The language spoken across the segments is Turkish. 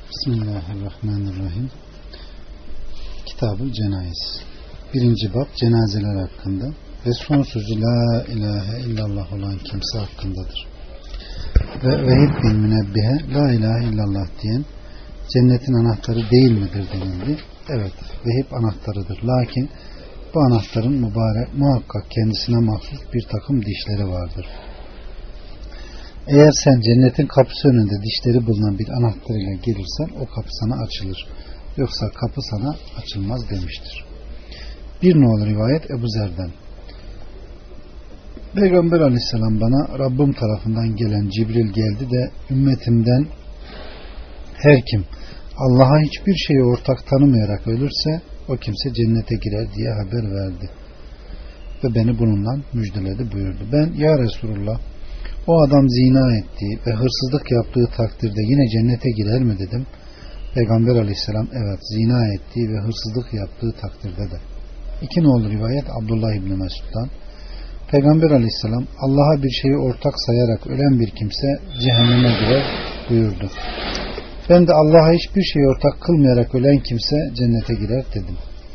Bismillahirrahmanirrahim. Kitab-ı Cenayiz. 1. bab cenazeler hakkında ve son sözü la ilahe illallah olan kimse hakkındadır. Ve Vehib bin Münebbihe la ilahe illallah diyen cennetin anahtarı değil midir denildi. Evet, Vehib anahtarıdır. Lakin bu anahtarın muhakkak kendisine mahsus bir takım dişleri vardır. Eğer sen cennetin kapısı önünde dişleri bulunan bir anahtar ile gelirsen o kapı sana açılır. Yoksa kapı sana açılmaz demiştir. Bir nolu rivayet Ebu Zer'den. Peygamber aleyhisselam bana Rabbim tarafından gelen Cibril geldi de ümmetimden her kim Allah'a hiçbir şeyi ortak tanımayarak ölürse o kimse cennete girer diye haber verdi. Ve beni bununla müjdeledi buyurdu. Ben ya Resulullah o adam zina ettiği ve hırsızlık yaptığı takdirde yine cennete girer mi dedim. Peygamber aleyhisselam evet zina ettiği ve hırsızlık yaptığı takdirde de. 2 nolu rivayet Abdullah İbni Mesud'dan. Peygamber aleyhisselam Allah'a bir şeyi ortak sayarak ölen bir kimse cehenneme girer buyurdu. Ben de Allah'a hiçbir şeyi ortak kılmayarak ölen kimse cennete girer dedim.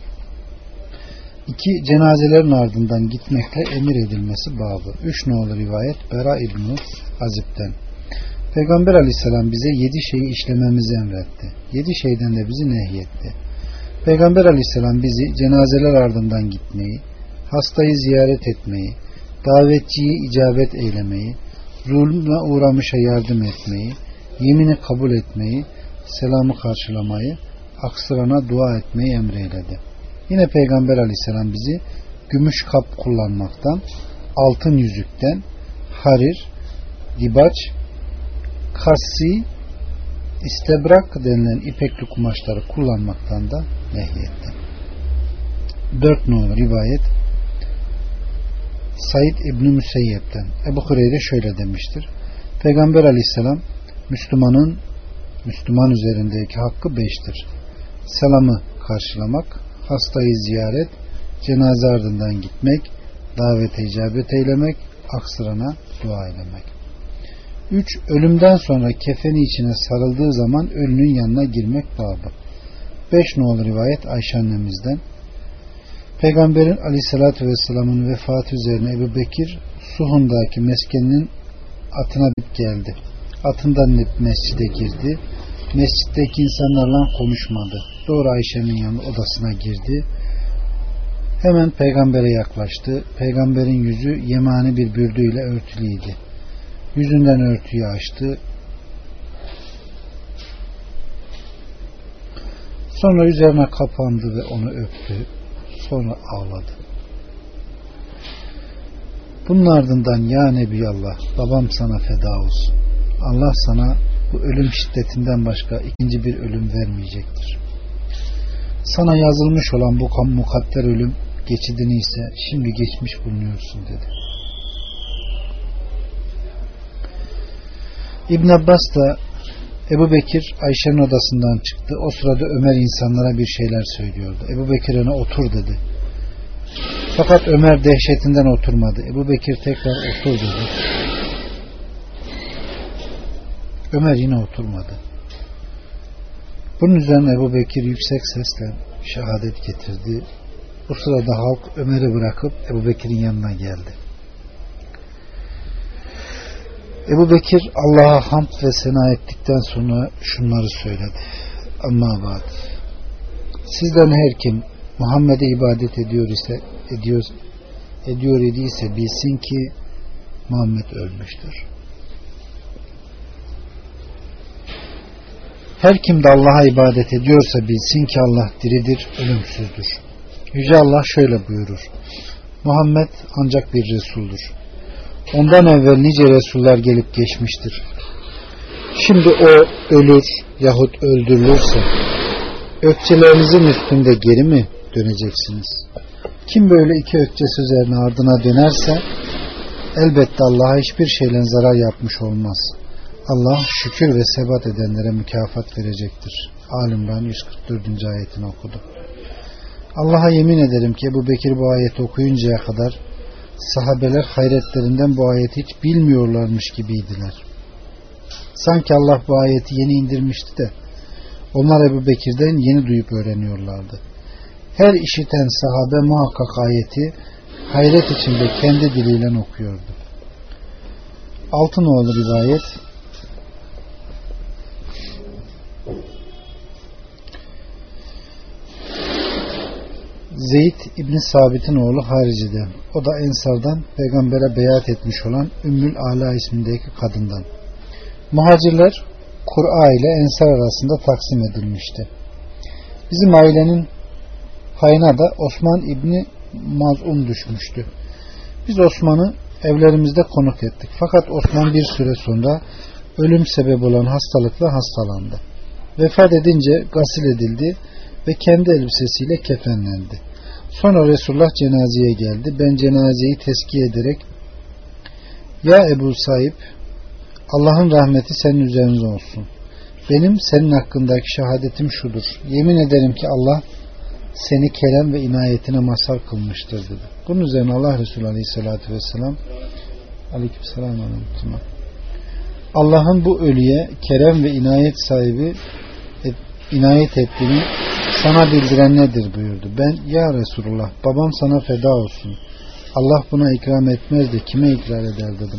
2. Cenazelerin ardından gitmekle emir edilmesi babı. 3 nolu rivayet Bera İbni Azib'den. Peygamber aleyhisselam bize 7 şeyi işlememizi emretti. 7 şeyden de bizi nehyetti. Peygamber aleyhisselam bizi cenazeler ardından gitmeyi, hastayı ziyaret etmeyi, davetçiyi icabet eylemeyi, zulme uğramışa yardım etmeyi, yemini kabul etmeyi, selamı karşılamayı, aksırana dua etmeyi emreyledi. Yine Peygamber aleyhisselam bizi gümüş kap kullanmaktan, altın yüzükten, harir, dibaç, kassi, istebrak denilen ipekli kumaşları kullanmaktan da nehyetti. 4 nolu rivayet Said İbni Müseyyep'ten. Ebu Hureyre şöyle demiştir. Peygamber aleyhisselam Müslüman üzerindeki hakkı 5'tir. Selamı karşılamak, hastayı ziyaret, cenaze ardından gitmek, davete icabet eylemek, aksırana dua eylemek. 3. Ölümden sonra kefeni içine sarıldığı zaman ölünün yanına girmek babı. 5 nolu rivayet Ayşe annemizden. Peygamberin aleyhissalatü vesselamın vefatı üzerine Ebu Bekir Suhun'daki meskeninin atına binip geldi. Atından inip mescide girdi. Mescitteki insanlarla konuşmadı. Doğru Ayşe'nin yanı odasına girdi. Hemen peygambere yaklaştı. Peygamberin yüzü yemani bir bürdüyle örtülüydü. Yüzünden örtüyü açtı. Sonra üzerine kapandı ve onu öptü. Sonra ağladı. Bunun ardından ya Nebiyallah babam sana feda olsun. Allah sana bu ölüm şiddetinden başka ikinci bir ölüm vermeyecektir. Sana yazılmış olan bu mukadder ölüm geçidini ise şimdi geçmiş bulunuyorsun dedi. İbn Abbas da Ebu Bekir Ayşe'nin odasından çıktı. O sırada Ömer insanlara bir şeyler söylüyordu. Ebu Bekir ona otur dedi. Fakat Ömer dehşetinden oturmadı. Ebu Bekir tekrar otur dedi. Ömer yine oturmadı. Bunun üzerine Ebu Bekir yüksek sesle şehadet getirdi. Bu sırada halk Ömer'i bırakıp Ebu Bekir'in yanına geldi. Ebu Bekir Allah'a hamd ve sena ettikten sonra şunları söyledi. Amma ba'd. Sizden her kim Muhammed'e ibadet ediyor idiyse bilsin ki Muhammed ölmüştür. Her kim de Allah'a ibadet ediyorsa bilsin ki Allah diridir, ölümsüzdür. Yüce Allah şöyle buyurur. Muhammed ancak bir Resul'dur. Ondan evvel nice Resuller gelip geçmiştir. Şimdi o ölür yahut öldürülürse ökçelerinizin üstünde geri mi döneceksiniz? Kim böyle 2 ökçesi üzerine ardına dönerse elbette Allah'a hiçbir şeyle zarar yapmış olmaz. Allah şükür ve sebat edenlere mükafat verecektir. Al-İmran 144. ayetini okudu. Allah'a yemin ederim ki Ebu Bekir bu ayeti okuyuncaya kadar sahabeler hayretlerinden bu ayeti hiç bilmiyorlarmış gibiydiler. Sanki Allah bu ayeti yeni indirmişti de Onlar Ebu Bekir'den yeni duyup öğreniyorlardı. Her işiten sahabe muhakkak ayeti hayret içinde kendi diliyle okuyordu. Altınoğlu rivayet. Zeyd İbni Sabit'in oğlu Harici'den. O da Ensar'dan peygambere beyat etmiş olan Ümmül Ala ismindeki kadından. Muhacirler Kur'a ile Ensar arasında taksim edilmişti. Bizim ailenin payına da Osman İbni Maz'un düşmüştü. Biz Osman'ı evlerimizde konuk ettik. Fakat Osman bir süre sonra ölüm sebebi olan hastalıkla hastalandı. Vefat edince gasil edildi ve kendi elbisesiyle kefenlendi. Sonra Resulullah cenazeye geldi. Ben cenazeyi tezkiye ederek ya Ebu Saib, Allah'ın rahmeti senin üzerinize olsun. Benim senin hakkındaki şehadetim şudur. Yemin ederim ki Allah seni kerem ve inayetine mazhar kılmıştır dedi. Bunun üzerine Allah Resulü Aleyhisselatü Vesselam Aleykümselam Allah'ın bu ölüye kerem ve inayet sahibi inayet ettiğini sana bildiren nedir buyurdu. Ben ya Resulullah babam sana feda olsun. Allah buna ikram etmez de kime ikrar eder dedim.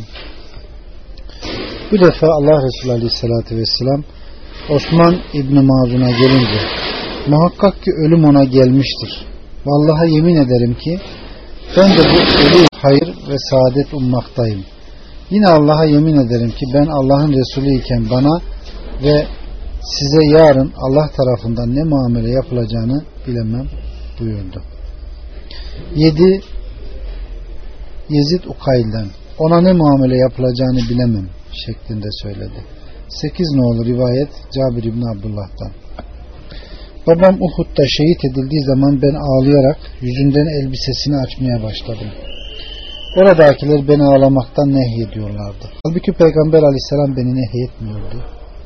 Bu defa Allah Resulü Aleyhisselatü Vesselam Osman İbni Mazun'a gelince muhakkak ki ölüm ona gelmiştir. Vallahi yemin ederim ki ben de bu ölü hayır ve saadet ummaktayım. Yine Allah'a yemin ederim ki ben Allah'ın Resulü iken bana ve size yarın Allah tarafından ne muamele yapılacağını bilemem buyurdu. 7. Yezid Ukayl'den ona ne muamele yapılacağını bilemem şeklinde söyledi. 8 nolu rivayet Cabir İbni Abdullah'tan. Babam Uhud'da şehit edildiği zaman ben ağlayarak yüzünden elbisesini açmaya başladım. Oradakiler beni ağlamaktan nehyediyorlardı. Halbuki Peygamber Aleyhisselam beni nehyetmiyordu.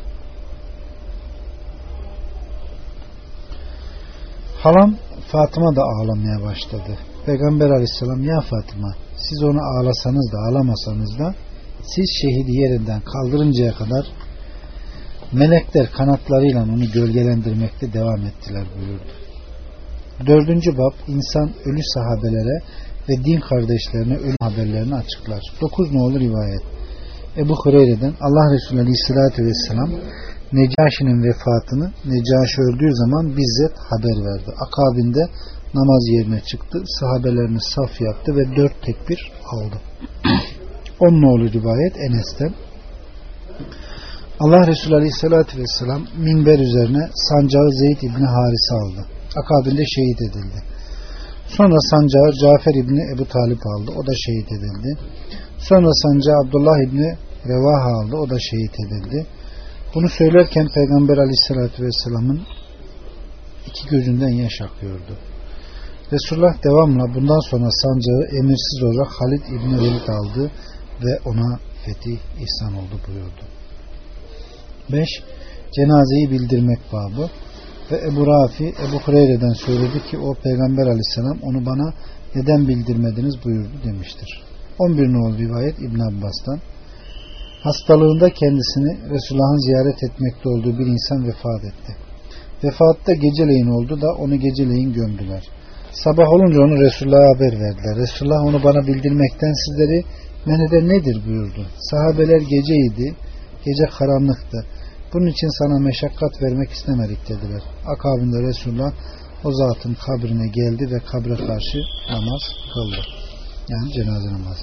Halam Fatıma da ağlamaya başladı. Peygamber Aleyhisselam ya Fatıma siz onu ağlasanız da ağlamasanız da siz şehidi yerinden kaldırıncaya kadar melekler kanatlarıyla onu gölgelendirmekte devam ettiler buyurdu. 4. bab insan ölü sahabelere ve din kardeşlerine ölüm haberlerini açıklar. 9 nolu rivayet. Ebu Hureyre'den Allah Resulü Aleyhisselatü Vesselam Necaşi'nin vefatını Necaşi öldüğü zaman bizzat haber verdi. Akabinde namaz yerine çıktı. Sahabelerini saf yaptı ve 4 tekbir aldı. 10 nolu rivayet Enes'ten. Allah Resulü Aleyhisselatü Vesselam minber üzerine sancağı Zeyd İbni Haris'e aldı. Akabinde şehit edildi. Sonra sancağı Cafer İbni Ebu Talip aldı. O da şehit edildi. Sonra sancağı Abdullah İbni Revaha aldı. O da şehit edildi. Bunu söylerken Peygamber Aleyhisselatü Vesselam'ın iki gözünden yaş akıyordu. Resulullah devamla bundan sonra sancağı emirsiz olarak Halid İbni Velid aldı ve ona fetih ihsan oldu buyurdu. 5. Cenazeyi bildirmek babı. Ve Ebu Rafi Ebu Hureyre'den söyledi ki o Peygamber Aleyhisselam onu bana neden bildirmediniz buyurdu demiştir. 11 nolu rivayet İbn Abbas'tan. Hastalığında kendisini Resulullah'ın ziyaret etmekte olduğu bir insan vefat etti. Vefatta geceleyin oldu da onu geceleyin gömdüler. Sabah olunca onu Resulullah'a haber verdiler. Resulullah onu bana bildirmekten sizleri men eden nedir buyurdu. Sahabeler geceydi, gece karanlıktı. Bunun için sana meşakkat vermek istemedik dediler. Akabinde Resulullah o zatın kabrine geldi ve kabre karşı namaz kıldı. Yani cenaze namazı.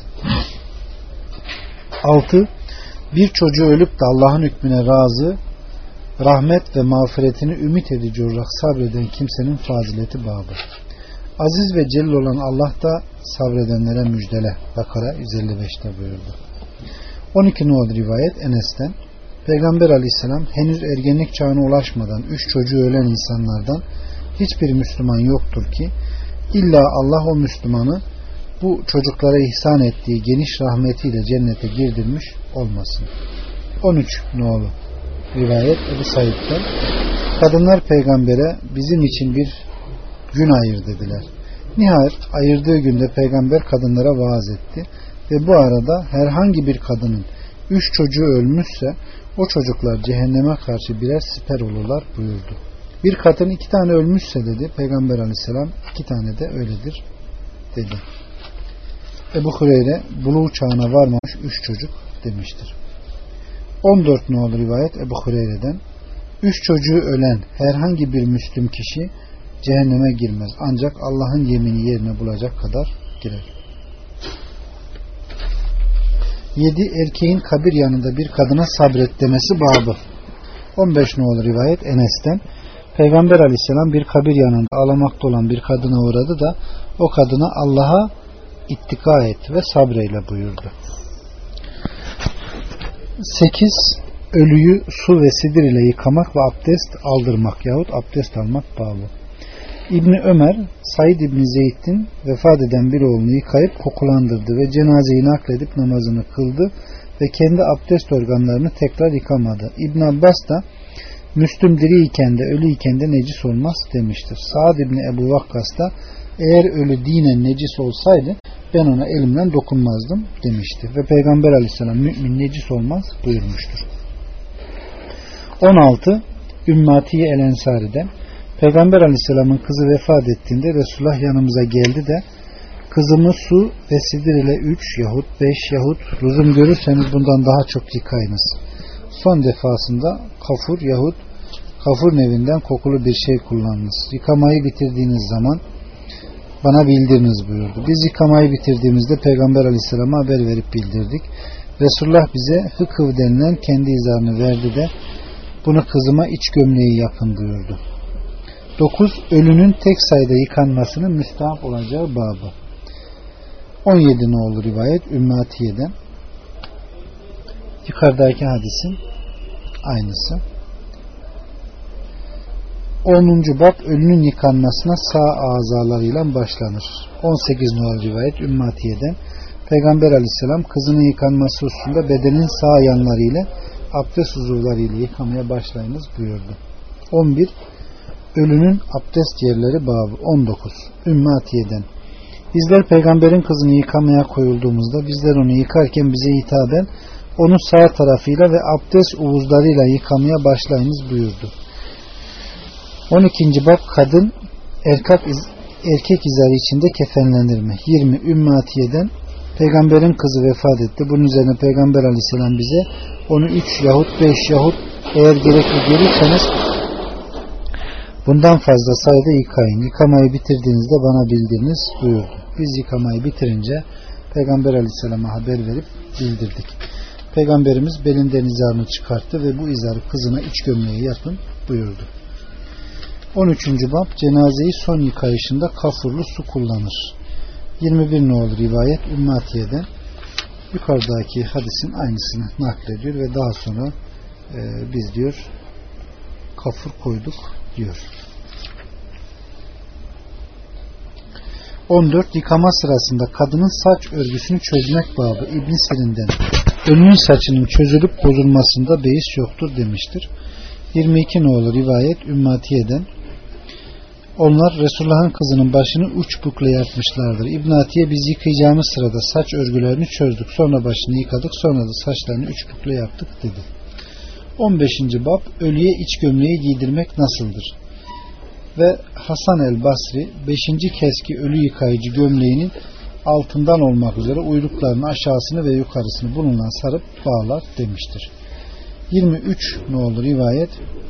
6. Bir çocuğu ölüp de Allah'ın hükmüne razı, rahmet ve mağfiretini ümit edici olarak sabreden kimsenin fazileti babı. Aziz ve celil olan Allah da sabredenlere müjdele. Bakara 155'te buyurdu. 12 nolu rivayet Enes'ten. Peygamber Aleyhisselam henüz ergenlik çağına ulaşmadan 3 çocuğu ölen insanlardan hiçbir Müslüman yoktur ki illa Allah o Müslümanı bu çocuklara ihsan ettiği geniş rahmetiyle cennete girdirmiş olmasın. 13 nolu rivayet Ebu Said'den. Kadınlar peygambere bizim için bir gün ayır dediler. Nihayet ayırdığı günde peygamber kadınlara vaaz etti ve bu arada herhangi bir kadının 3 çocuğu ölmüşse O çocuklar cehenneme karşı birer siper olurlar buyurdu. Bir kadın 2 tane ölmüşse dedi Peygamber aleyhisselam 2 tane de öyledir dedi. Ebu Hureyre buluğ çağına varmamış 3 çocuk demiştir. 14 nolu rivayet Ebu Hureyre'den 3 çocuğu ölen herhangi bir Müslüm kişi cehenneme girmez. Ancak Allah'ın yemini yerine bulacak kadar girer. 7. Erkeğin kabir yanında bir kadına sabret demesi babı. 15 nolu rivayet Enes'ten Peygamber aleyhisselam bir kabir yanında ağlamakta olan bir kadına uğradı da o kadına Allah'a ittika et ve sabreyle buyurdu. 8. Ölüyü su ve sidir ile yıkamak ve abdest aldırmak yahut abdest almak babı. İbni Ömer, Said İbni Zeyd'in vefat eden bir oğlunu yıkayıp kokulandırdı ve cenazeyi nakledip namazını kıldı ve kendi abdest organlarını tekrar yıkamadı. İbn Abbas da Müslüm diriyken de ölüyken de necis olmaz demiştir. Saad İbni Ebu Vakkas da eğer ölü dinen necis olsaydı ben ona elimden dokunmazdım demişti. Ve Peygamber aleyhisselam mümin necis olmaz buyurmuştur. 16. Ümmatiye el Ensari'den Peygamber aleyhisselamın kızı vefat ettiğinde Resulullah yanımıza geldi de kızımı su ve sidir ile 3 yahut 5 yahut lüzum görürseniz bundan daha çok yıkayınız. Son defasında kafur yahut kafur nevinden kokulu bir şey kullanınız. Yıkamayı bitirdiğiniz zaman bana bildiriniz buyurdu. Biz yıkamayı bitirdiğimizde Peygamber aleyhisselama haber verip bildirdik. Resulullah bize hıkıv denilen kendi izarını verdi de bunu kızıma iç gömleği yapın buyurdu. 9. Ölünün tek sayıda yıkanmasının müstahap olacağı babı. 17 nolu rivayet Ümmatiye'den. Yukarıdaki hadisin aynısı. 10. bab ölünün yıkanmasına sağ azalarıyla başlanır. 18 nolu rivayet Ümmatiye'den. Peygamber aleyhisselam kızının yıkanması hususunda bedenin sağ yanlarıyla abdest uzuvlarıyla yıkamaya başlayınız buyurdu. 11. Ölünün abdest yerleri babı. 19. Ümmatiye'den. Bizler peygamberin kızını yıkamaya koyulduğumuzda bizler onu yıkarken bize hitaben onu sağ tarafıyla ve abdest uvuzlarıyla yıkamaya başlayınız buyurdu. 12. bab kadın erkek izarı içinde kefenlenir mi? 20. Ümmatiye'den peygamberin kızı vefat etti. Bunun üzerine Peygamber aleyhisselam bize onu 3 yahut 5 yahut eğer gerekli görürseniz bundan fazla sayıda yıkayın. Yıkamayı bitirdiğinizde bana bildiriniz buyurdu. Biz yıkamayı bitirince Peygamber aleyhisselama haber verip bildirdik. Peygamberimiz belinden izarını çıkarttı ve bu izarı kızına iç gömleği yapın buyurdu. 13. bab cenazeyi son yıkayışında kafurlu su kullanır. 21 nolu rivayet Ümmatiye'den yukarıdaki hadisin aynısını naklediyor ve daha sonra biz diyor kafur koyduk diyor. 14. Yıkama sırasında kadının saç örgüsünü çözmek babı. İbn Sirin'den ölünün saçının çözülüp bozulmasında beis yoktur demiştir. 22 nolu rivayet Ümmatiye'den onlar Resulullah'ın kızının başını uç bukle yapmışlardır. İbn Atiye biz yıkayacağımız sırada saç örgülerini çözdük. Sonra başını yıkadık. Sonra da saçlarını üç bukle yaptık dedi. 15. bab ölüye iç gömleği giydirmek nasıldır? Ve Hasan el Basri 5. kez ki ölü yıkayıcı gömleğinin altından olmak üzere uyluklarının aşağısını ve yukarısını bununla sarıp bağlar demiştir. 23 nolu rivayet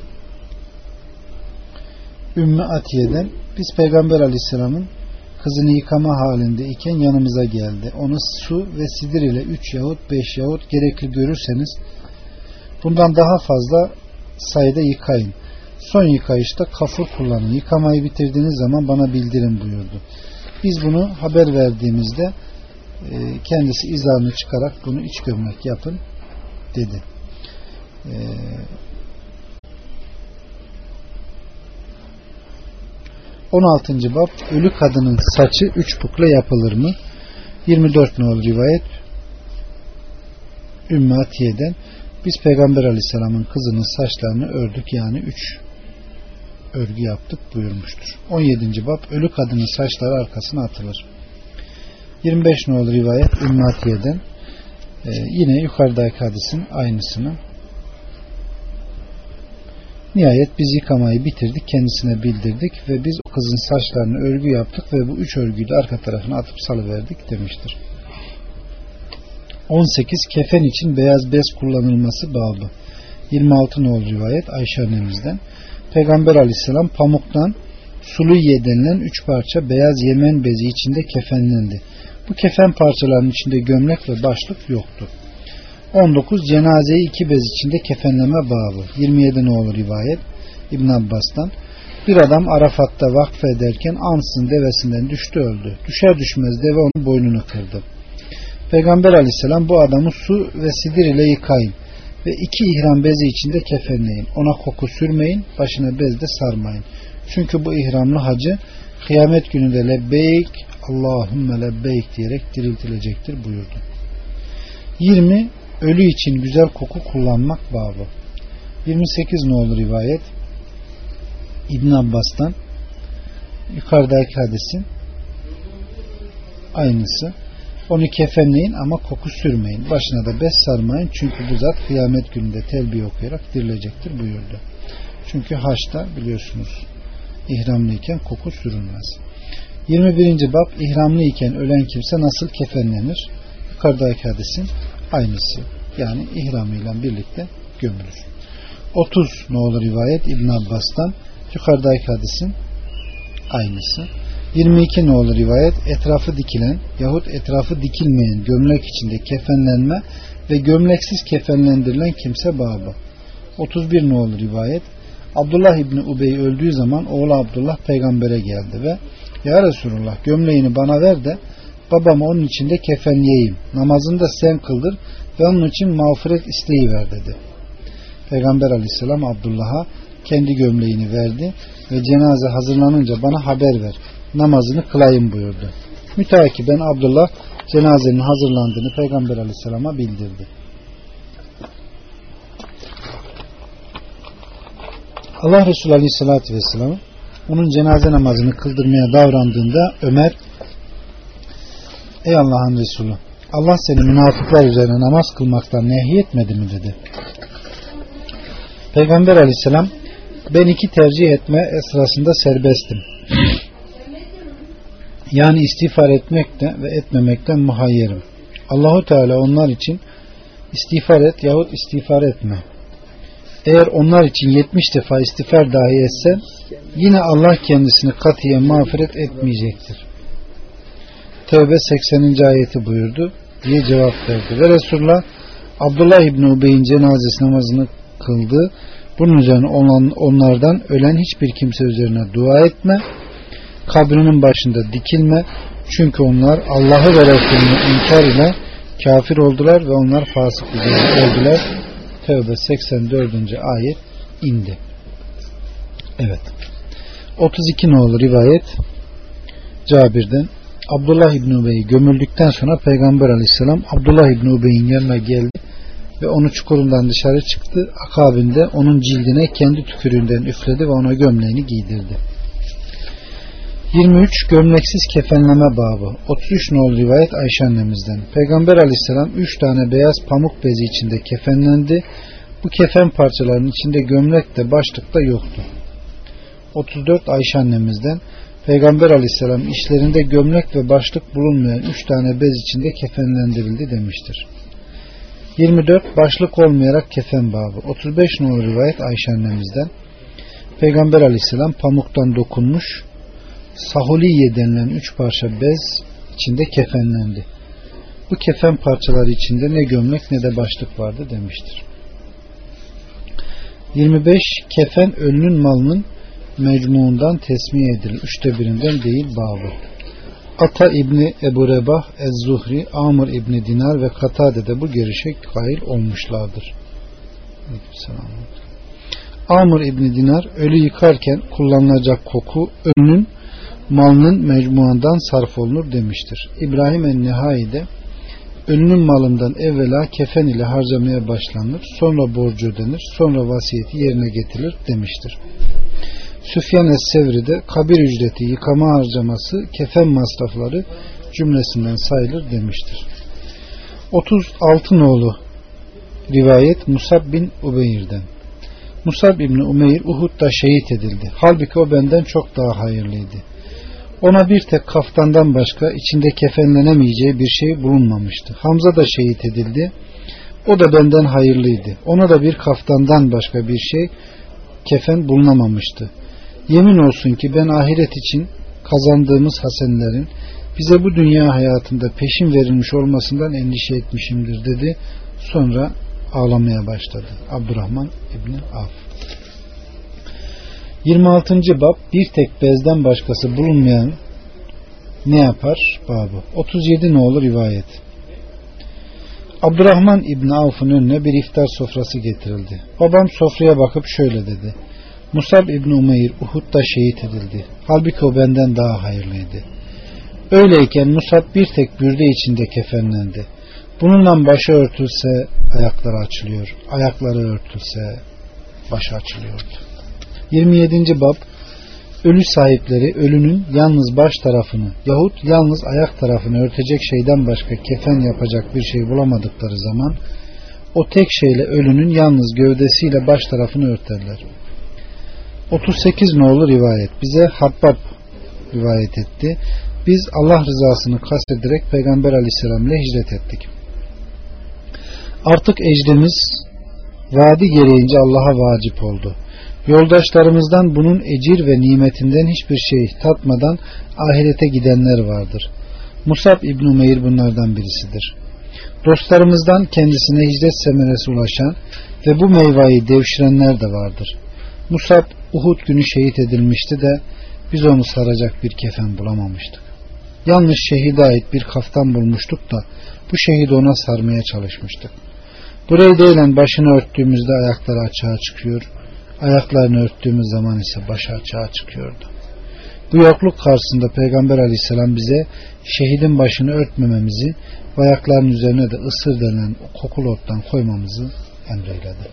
Ümmü Atiye'den biz Peygamber aleyhisselamın kızını yıkama halinde iken yanımıza geldi. Onu su ve sidir ile 3 yahut 5 yahut gerekli görürseniz bundan daha fazla sayıda yıkayın. Son yıkayışta kafur kullanın. Yıkamayı bitirdiğiniz zaman bana bildirin buyurdu. Biz bunu haber verdiğimizde kendisi izarını çıkarak bunu iç gömlek yapın dedi. 16. bab ölü kadının saçı 3 bukle yapılır mı? 24 nolu rivayet Ümmü Atiye'den biz Peygamber aleyhisselamın kızının saçlarını ördük, yani 3 örgü yaptık buyurmuştur. 17. bab ölü kadının saçları arkasına atılır. 25 nolu rivayet Ümmü Atiye'den yine yukarıdaki hadisin aynısını Nihayet biz yıkamayı bitirdik, kendisine bildirdik ve biz o kızın saçlarını örgü yaptık ve bu 3 örgüyü de arka tarafına atıp salıverdik demiştir. 18. Kefen için beyaz bez kullanılması babı. 26 nolu rivayet Ayşe annemizden. Peygamber aleyhisselam pamuktan suluyye denilen 3 parça beyaz Yemen bezi içinde kefenlendi. Bu kefen parçalarının içinde gömlek ve başlık yoktu. 19. Cenazeyi 2 bez içinde kefenleme babı. 27 nolu rivayet İbn Abbas'tan. Bir adam Arafat'ta vakfe ederken ansızın devesinden düştü, öldü. Düşer düşmez deve onun boynunu kırdı. Peygamber aleyhisselam bu adamı su ve sidir ile yıkayın ve 2 ihram bezi içinde kefenleyin. Ona koku sürmeyin, başına bez de sarmayın. Çünkü bu ihramlı hacı kıyamet günü de lebbeyk Allahümme lebbeyk diyerek diriltilecektir buyurdu. 20. Ölü için güzel koku kullanmak babı. 28 nolu rivayet İbn Abbas'tan. Yukarıdaki hadisin aynısı. Onu kefenleyin ama koku sürmeyin. Başına da bez sarmayın. Çünkü bu zat kıyamet gününde telbiye okuyarak dirilecektir buyurdu. Çünkü haçta biliyorsunuz ihramlıyken koku sürülmez. 21. bab ihramlıyken ölen kimse nasıl kefenlenir? Yukarıdaki hadisin aynısı. Yani ihramıyla birlikte gömülür. 30 nolu rivayet İbn Abbas'tan. Yukarıdaki hadisin aynısı. 22 nolu rivayet etrafı dikilen yahut etrafı dikilmeyen gömlek içinde kefenlenme ve gömleksiz kefenlendirilen kimse babı. 31 nolu rivayet Abdullah İbni Ubey öldüğü zaman oğlu Abdullah peygambere geldi ve ya Resulullah gömleğini bana ver de babamı onun içinde kefenleyeyim. Namazını da sen kıldır ve onun için mağfiret isteği ver dedi. Peygamber aleyhisselam Abdullah'a kendi gömleğini verdi ve cenaze hazırlanınca bana haber ver. Namazını kılayım buyurdu. Müteakiben Abdullah cenazenin hazırlandığını Peygamber aleyhisselama bildirdi. Allah Resulü aleyhissalatü vesselam onun cenaze namazını kıldırmaya davrandığında Ömer ey Allah'ın Resulü Allah seni münafıklar üzerine namaz kılmaktan nehyetmedi mi dedi. Peygamber aleyhisselam ben 2 tercih etme sırasında serbestim. Yani istiğfar etmekte ve etmemekten muhayyerim. Allahu Teala onlar için istiğfar et yahut istiğfar etme. Eğer onlar için 70 defa istiğfar dahi etse yine Allah kendisini katiyen mağfiret etmeyecektir. Tevbe 80. ayeti buyurdu diye cevap verdi. Ve Resulullah Abdullah İbni Ubey'in cenazesi namazını kıldı. Bunun üzerine onlardan ölen hiçbir kimse üzerine dua etme. Kabrinin başında dikilme. Çünkü onlar Allah'ı ve Resulünü inkar ile kafir oldular ve onlar fasık oldular. Tevbe 84. ayet indi. Evet. 32 nolu rivayet Cabir'den Abdullah İbni Ubey'i gömüldükten sonra Peygamber aleyhisselam Abdullah İbni Ubey'in yanına geldi ve onu çukurundan dışarı çıktı. Akabinde onun cildine kendi tükürüğünden üfledi ve ona gömleğini giydirdi. 23 gömleksiz kefenleme babı. 33 nolu rivayet Ayşe annemizden. Peygamber aleyhisselam 3 tane beyaz pamuk bezi içinde kefenlendi. Bu kefen parçalarının içinde gömlek de başlık da yoktu. 34 Ayşe annemizden. Peygamber aleyhisselam işlerinde gömlek ve başlık bulunmayan 3 tane bez içinde kefenlendirildi demiştir. 24 başlık olmayarak kefen babı. 35 nolu rivayet Ayşe annemizden. Peygamber aleyhisselam pamuktan dokunmuş sahuliye denilen 3 parça bez içinde kefenlendi. Bu kefen parçaları içinde ne gömlek ne de başlık vardı demiştir. 25 kefen ölünün malının mecmuundan tesmiye edilir. 3'te birinden değil babı. Ata İbni Ebu Rebah Ez-Zuhri, Amr İbni Dinar ve Katade de bu görüşe kail olmuşlardır. Amr İbni Dinar ölü yıkarken kullanılacak koku ölünün malının mecmuandan sarf olunur demiştir. İbrahim en-Nehai de ölünün malından evvela kefen ile harcamaya başlanır, sonra borcu ödenir, sonra vasiyeti yerine getirilir demiştir. Süfyan es-Sevri de kabir ücreti, yıkama harcaması, kefen masrafları cümlesinden sayılır demiştir. 36 nolu rivayet Musab bin Ubeyr'den. Musab İbni Umeyr Uhud'da şehit edildi. Halbuki o benden çok daha hayırlıydı. Ona bir tek kaftandan başka içinde kefenlenemeyeceği bir şey bulunmamıştı. Hamza da şehit edildi. O da benden hayırlıydı. Ona da bir kaftandan başka bir şey kefen bulunamamıştı. Yemin olsun ki ben ahiret için kazandığımız hasenlerin bize bu dünya hayatında peşin verilmiş olmasından endişe etmişimdir dedi. Sonra ağlamaya başladı. Abdurrahman İbni Avf. 26. bab bir tek bezden başkası bulunmayan ne yapar? Babı. 37 nolu rivayet. Abdurrahman İbni Avf'ın önüne bir iftar sofrası getirildi. Babam sofraya bakıp şöyle dedi. Musab İbni Umeyr Uhud'da şehit edildi. Halbuki o benden daha hayırlıydı. Öyleyken Musab bir tek bürde içinde kefenlendi. Bununla başı örtülse ayakları açılıyor. Ayakları örtülse başı açılıyordu. 27. bab ölü sahipleri ölünün yalnız baş tarafını yahut yalnız ayak tarafını örtecek şeyden başka kefen yapacak bir şey bulamadıkları zaman o tek şeyle ölünün yalnız gövdesiyle baş tarafını örterler. 38 nolu rivayet. Bize Habbab rivayet etti. Biz Allah rızasını kastederek Peygamber Aleyhisselam ile hicret ettik. Artık ecrimiz vaadi gereğince Allah'a vacip oldu. Yoldaşlarımızdan bunun ecir ve nimetinden hiçbir şey tatmadan ahirete gidenler vardır. Musab İbn Umeyr bunlardan birisidir. Dostlarımızdan kendisine hicret semeresi ulaşan ve bu meyveyi devşirenler de vardır. Musab Uhud günü şehit edilmişti de biz onu saracak bir kefen bulamamıştık. Yalnız şehide ait bir kaftan bulmuştuk da bu şehidi ona sarmaya çalışmıştık. Burayı değilen başını örttüğümüzde ayakları açığa çıkıyor, ayaklarını örttüğümüz zaman ise başı açığa çıkıyordu. Bu yokluk karşısında Peygamber Aleyhisselam bize şehidin başını örtmememizi ve ayaklarının üzerine de ısır denen kokulu ottan koymamızı emreyledi.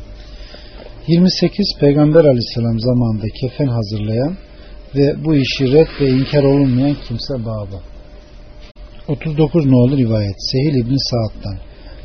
28 Peygamber Aleyhisselam zamanında kefen hazırlayan ve bu işi red ve inkar olunmayan kimse babı. 39 nolu rivayet Sehil İbni Sa'd'dan.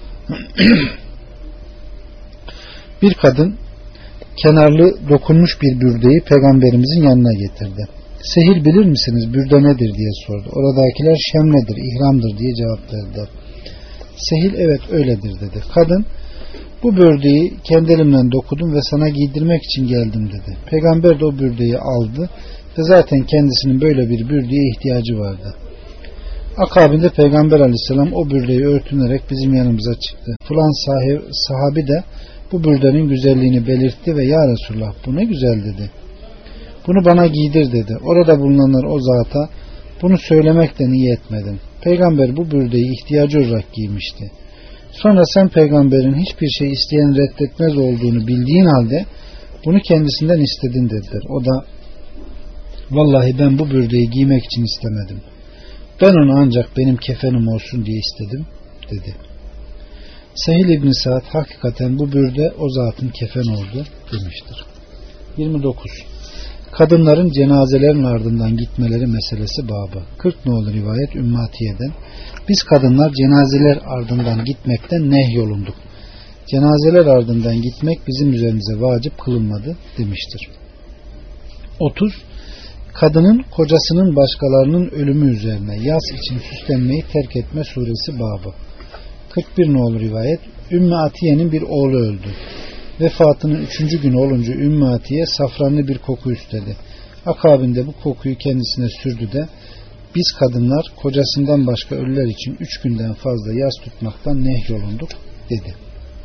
Bir kadın kenarlı dokunmuş bir bürdeyi peygamberimizin yanına getirdi. Sehil bilir misiniz bürde nedir diye sordu. Oradakiler şemledir, ihramdır diye cevap verdiler. Sehil evet öyledir dedi. Kadın bu bürdeyi kendi elimle dokudum ve sana giydirmek için geldim dedi. Peygamber de o bürdeyi aldı ve zaten kendisinin böyle bir bürdeye ihtiyacı vardı. Akabinde Peygamber Aleyhisselam o bürdeyi örtünerek bizim yanımıza çıktı. Falan sahabi de bu bürdenin güzelliğini belirtti ve ya Resulullah bu ne güzel dedi. Bunu bana giydir dedi. Orada bulunanlar o zata bunu söylemekten iyi etmedin. Peygamber bu bürdeyi ihtiyacı olarak giymişti. Sonra sen peygamberin hiçbir şey isteyen reddetmez olduğunu bildiğin halde bunu kendisinden istedin dediler. O da vallahi ben bu bürdeyi giymek için istemedim. Ben onu ancak benim kefenim olsun diye istedim dedi. Sehil İbni Sa'd hakikaten bu bürde o zatın kefen oldu demiştir. 29. Kadınların cenazelerin ardından gitmeleri meselesi babı. 40 nolu rivayet Ümmü Atiye'den. Biz kadınlar cenazeler ardından gitmekten nehyolunduk. Cenazeler ardından gitmek bizim üzerimize vacip kılınmadı demiştir. 30. Kadının kocasının başkalarının ölümü üzerine yas için süslenmeyi terk etme suresi babı. 41 nolu rivayet Ümmü Atiye'nin bir oğlu öldü. Vefatının 3. günü olunca Ümmü Atiye safranlı bir koku istedi. Akabinde bu kokuyu kendisine sürdü de biz kadınlar kocasından başka ölüler için 3 günden fazla yas tutmaktan nehyolunduk dedi.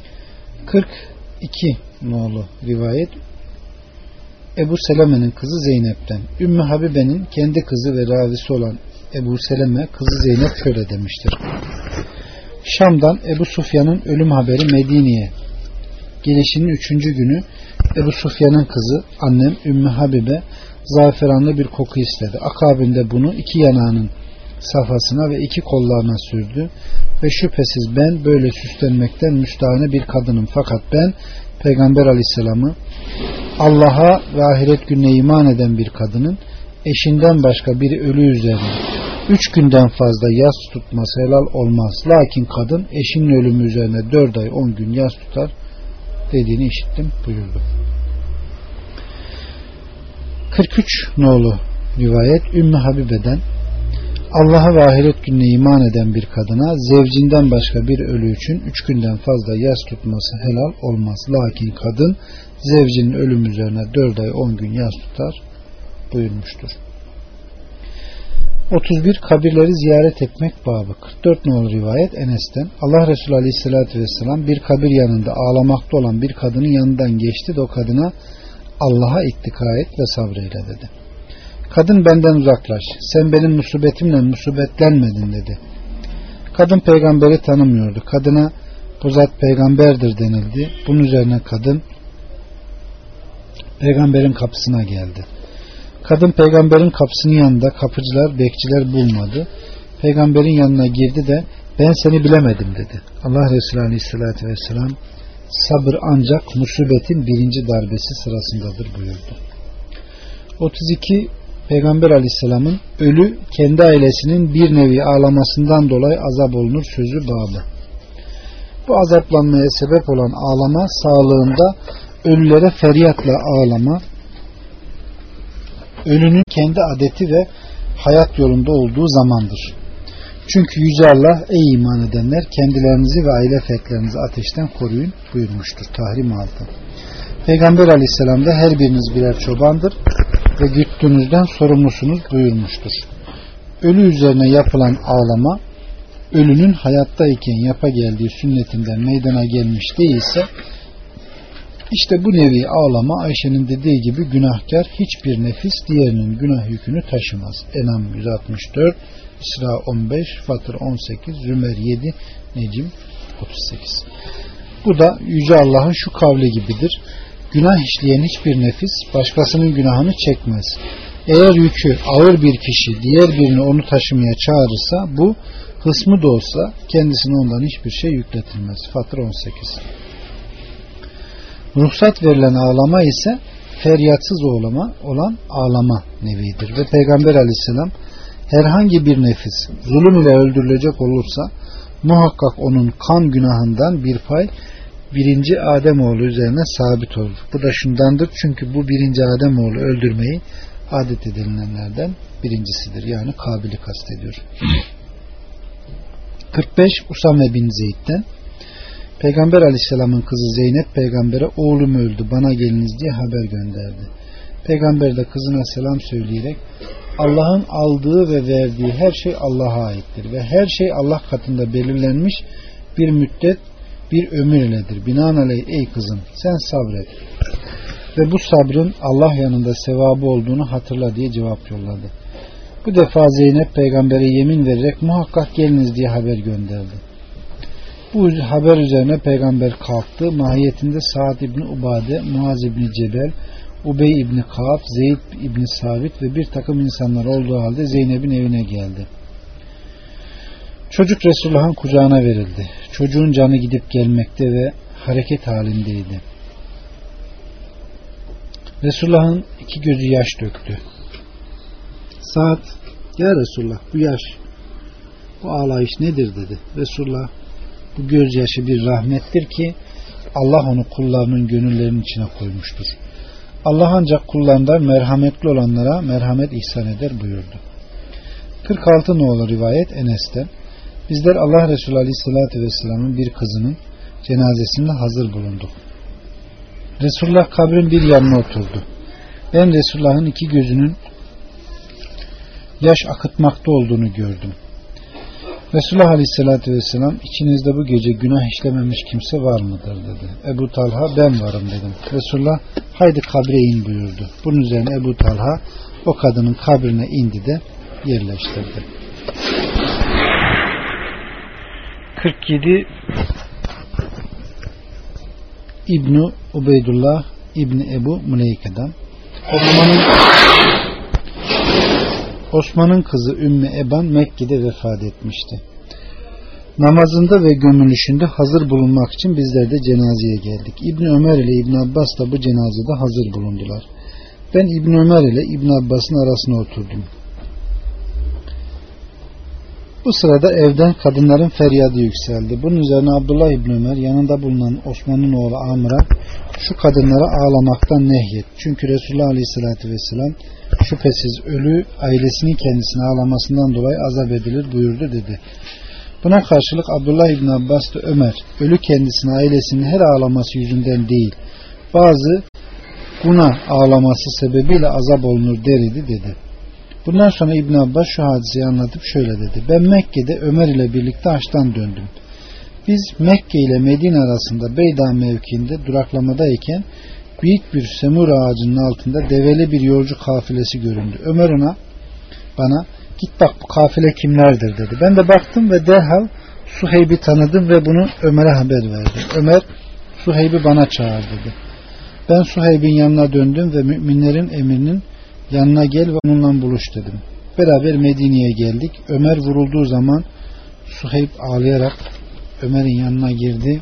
42 nolu rivayet Ebu Seleme'nin kızı Zeynep'ten. Ümmü Habibe'nin kendi kızı ve ravisi olan Ebu Seleme kızı Zeynep şöyle demiştir. Şam'dan Ebu Sufyan'ın ölüm haberi Medine'ye gelişinin 3. günü Ebu Sufyan'ın kızı annem Ümmü Habibe zaferanlı bir koku istedi. Akabinde bunu 2 yanağının safhasına ve 2 kollarına sürdü ve şüphesiz ben böyle süslenmekten müstahane bir kadınım, fakat ben Peygamber Aleyhisselam'ı Allah'a ve ahiret gününe iman eden bir kadının eşinden başka biri ölü üzerine 3 günden fazla yas tutması helal olmaz. Lakin kadın eşinin ölümü üzerine 4 ay 10 gün yas tutar dediğini işittim buyurdu. 43 nolu rivayet Ümmü Habibe'den, Allah'a ve ahiret gününe iman eden bir kadına zevcinden başka bir ölü için 3 günden fazla yas tutması helal olmaz. Lakin kadın zevcinin ölüm üzerine 4 ay 10 gün yas tutar buyurmuştur. 31 kabirleri ziyaret etmek babı. 44 nolu rivayet Enes'ten, Allah Resulü Aleyhisselatü Vesselam bir kabir yanında ağlamakta olan bir kadının yanından geçti de o kadına Allah'a ittika et ve sabreyle dedi. Kadın benden uzaklaş, sen benim musibetimle musibetlenmedin dedi. Kadın peygamberi tanımıyordu. Kadına bu zat peygamberdir denildi. Bunun üzerine kadın peygamberin kapısına geldi. Kadın peygamberin kapısının yanında kapıcılar, bekçiler bulmadı. Peygamberin yanına girdi de ben seni bilemedim dedi. Allah Resulü Aleyhisselatü Vesselam sabır ancak musibetin birinci darbesi sırasındadır buyurdu. 32 Peygamber Aleyhisselam'ın ölü kendi ailesinin bir nevi ağlamasından dolayı azap olunur sözü babı. Bu azaplanmaya sebep olan ağlama sağlığında ölülere feryatla ağlama, ölünün kendi adeti ve hayat yolunda olduğu zamandır. Çünkü Yüce Allah ey iman edenler kendilerinizi ve aile fertlerinizi ateşten koruyun buyurmuştur. Tahrim 6. Peygamber Aleyhisselam da her biriniz birer çobandır ve güttüğünüzden sorumlusunuz buyurmuştur. Ölü üzerine yapılan ağlama ölünün hayattayken yapa geldiği sünnetinden meydana gelmiş değilse işte bu nevi ağlama Ayşe'nin dediği gibi günahkar hiçbir nefis diğerinin günah yükünü taşımaz. Enam 164, İsra 15, Fatır 18, Zümer 7, Necim 38. Bu da Yüce Allah'ın şu kavli gibidir. Günah işleyen hiçbir nefis başkasının günahını çekmez. Eğer yükü ağır bir kişi diğer birini onu taşımaya çağırırsa bu hısmı da olsa kendisine ondan hiçbir şey yükletilmez. Fatır 18. Ruhsat verilen ağlama ise feryatsız olan ağlama nevidir. Ve Peygamber Aleyhisselam herhangi bir nefis zulüm ile öldürülecek olursa muhakkak onun kan günahından bir pay birinci Ademoğlu üzerine sabit olur. Bu da şundandır çünkü bu birinci Ademoğlu öldürmeyi adet edilenlerden birincisidir. Yani Kabil'i kastediyor. 45 Usame bin Zeyd'den, Peygamber Aleyhisselam'ın kızı Zeynep peygambere oğlum öldü bana geliniz diye haber gönderdi. Peygamber de kızına selam söyleyerek Allah'ın aldığı ve verdiği her şey Allah'a aittir ve her şey Allah katında belirlenmiş bir müddet bir ömür iledir. Binaenaleyh ey kızım sen sabret ve bu sabrın Allah yanında sevabı olduğunu hatırla diye cevap yolladı. Bu defa Zeynep peygambere yemin vererek muhakkak geliniz diye haber gönderdi. Bu haber üzerine peygamber kalktı. Mahiyetinde Sa'd İbni Ubade, Muaz İbni Cebel, Ubey İbni Kaab, Zeyd İbni Sabit ve bir takım insanlar olduğu halde Zeynep'in evine geldi. Çocuk Resulullah'ın kucağına verildi. Çocuğun canı gidip gelmekte ve hareket halindeydi. Resulullah'ın iki gözü yaş döktü. Sa'd, ya Resulullah bu yaş, bu ağlayış nedir dedi. Resulullah, bu gözyaşı bir rahmettir ki Allah onu kullarının gönüllerinin içine koymuştur. Allah ancak kullarından merhametli olanlara merhamet ihsan eder buyurdu. 46 nolu rivayet Enes'ten, bizler Allah Resulü Aleyhisselatü Vesselam'ın bir kızının cenazesinde hazır bulunduk. Resulullah kabrin bir yanına oturdu. Ben Resulullah'ın iki gözünün yaş akıtmakta olduğunu gördüm. Resulullah Aleyhisselatü Vesselam içinizde bu gece günah işlememiş kimse var mıdır dedi. Ebu Talha ben varım dedim. Resulullah haydi kabre in buyurdu. Bunun üzerine Ebu Talha o kadının kabrine indi de yerleştirdi. 47 İbn-i Ubeydullah İbni Ebu Müleyke'den, Osman'ın kızı Ümmü Eban Mekke'de vefat etmişti. Namazında ve gömülüşünde hazır bulunmak için bizler de cenazeye geldik. İbn Ömer ile İbn Abbas da bu cenazede hazır bulundular. Ben İbn Ömer ile İbn Abbas'ın arasına oturdum. Bu sırada evden kadınların feryadı yükseldi. Bunun üzerine Abdullah İbni Ömer yanında bulunan Osman'ın oğlu Amr'a şu kadınlara ağlamaktan nehyet. Çünkü Resulullah Aleyhisselatü Vesselam şüphesiz ölü ailesinin kendisine ağlamasından dolayı azap edilir buyurdu dedi. Buna karşılık Abdullah İbni Abbas da Ömer ölü kendisine ailesinin her ağlaması yüzünden değil bazı günah ağlaması sebebiyle azap olunur derdi dedi. Bundan sonra İbn Abbas şu hadiseyi anlatıp şöyle dedi. Ben Mekke'de Ömer ile birlikte haçtan döndüm. Biz Mekke ile Medine arasında Beyda mevkiinde duraklamadayken büyük bir semur ağacının altında develi bir yolcu kafilesi göründü. Ömer bana git bak bu kafile kimlerdir dedi. Ben de baktım ve derhal Suheyb'i tanıdım ve bunu Ömer'e haber verdim. Ömer Suheyb'i bana çağır dedi. Ben Suheyb'in yanına döndüm ve müminlerin emirinin yanına gel ve onunla buluş dedim. Beraber Medine'ye geldik. Ömer vurulduğu zaman Suheyb ağlayarak Ömer'in yanına girdi.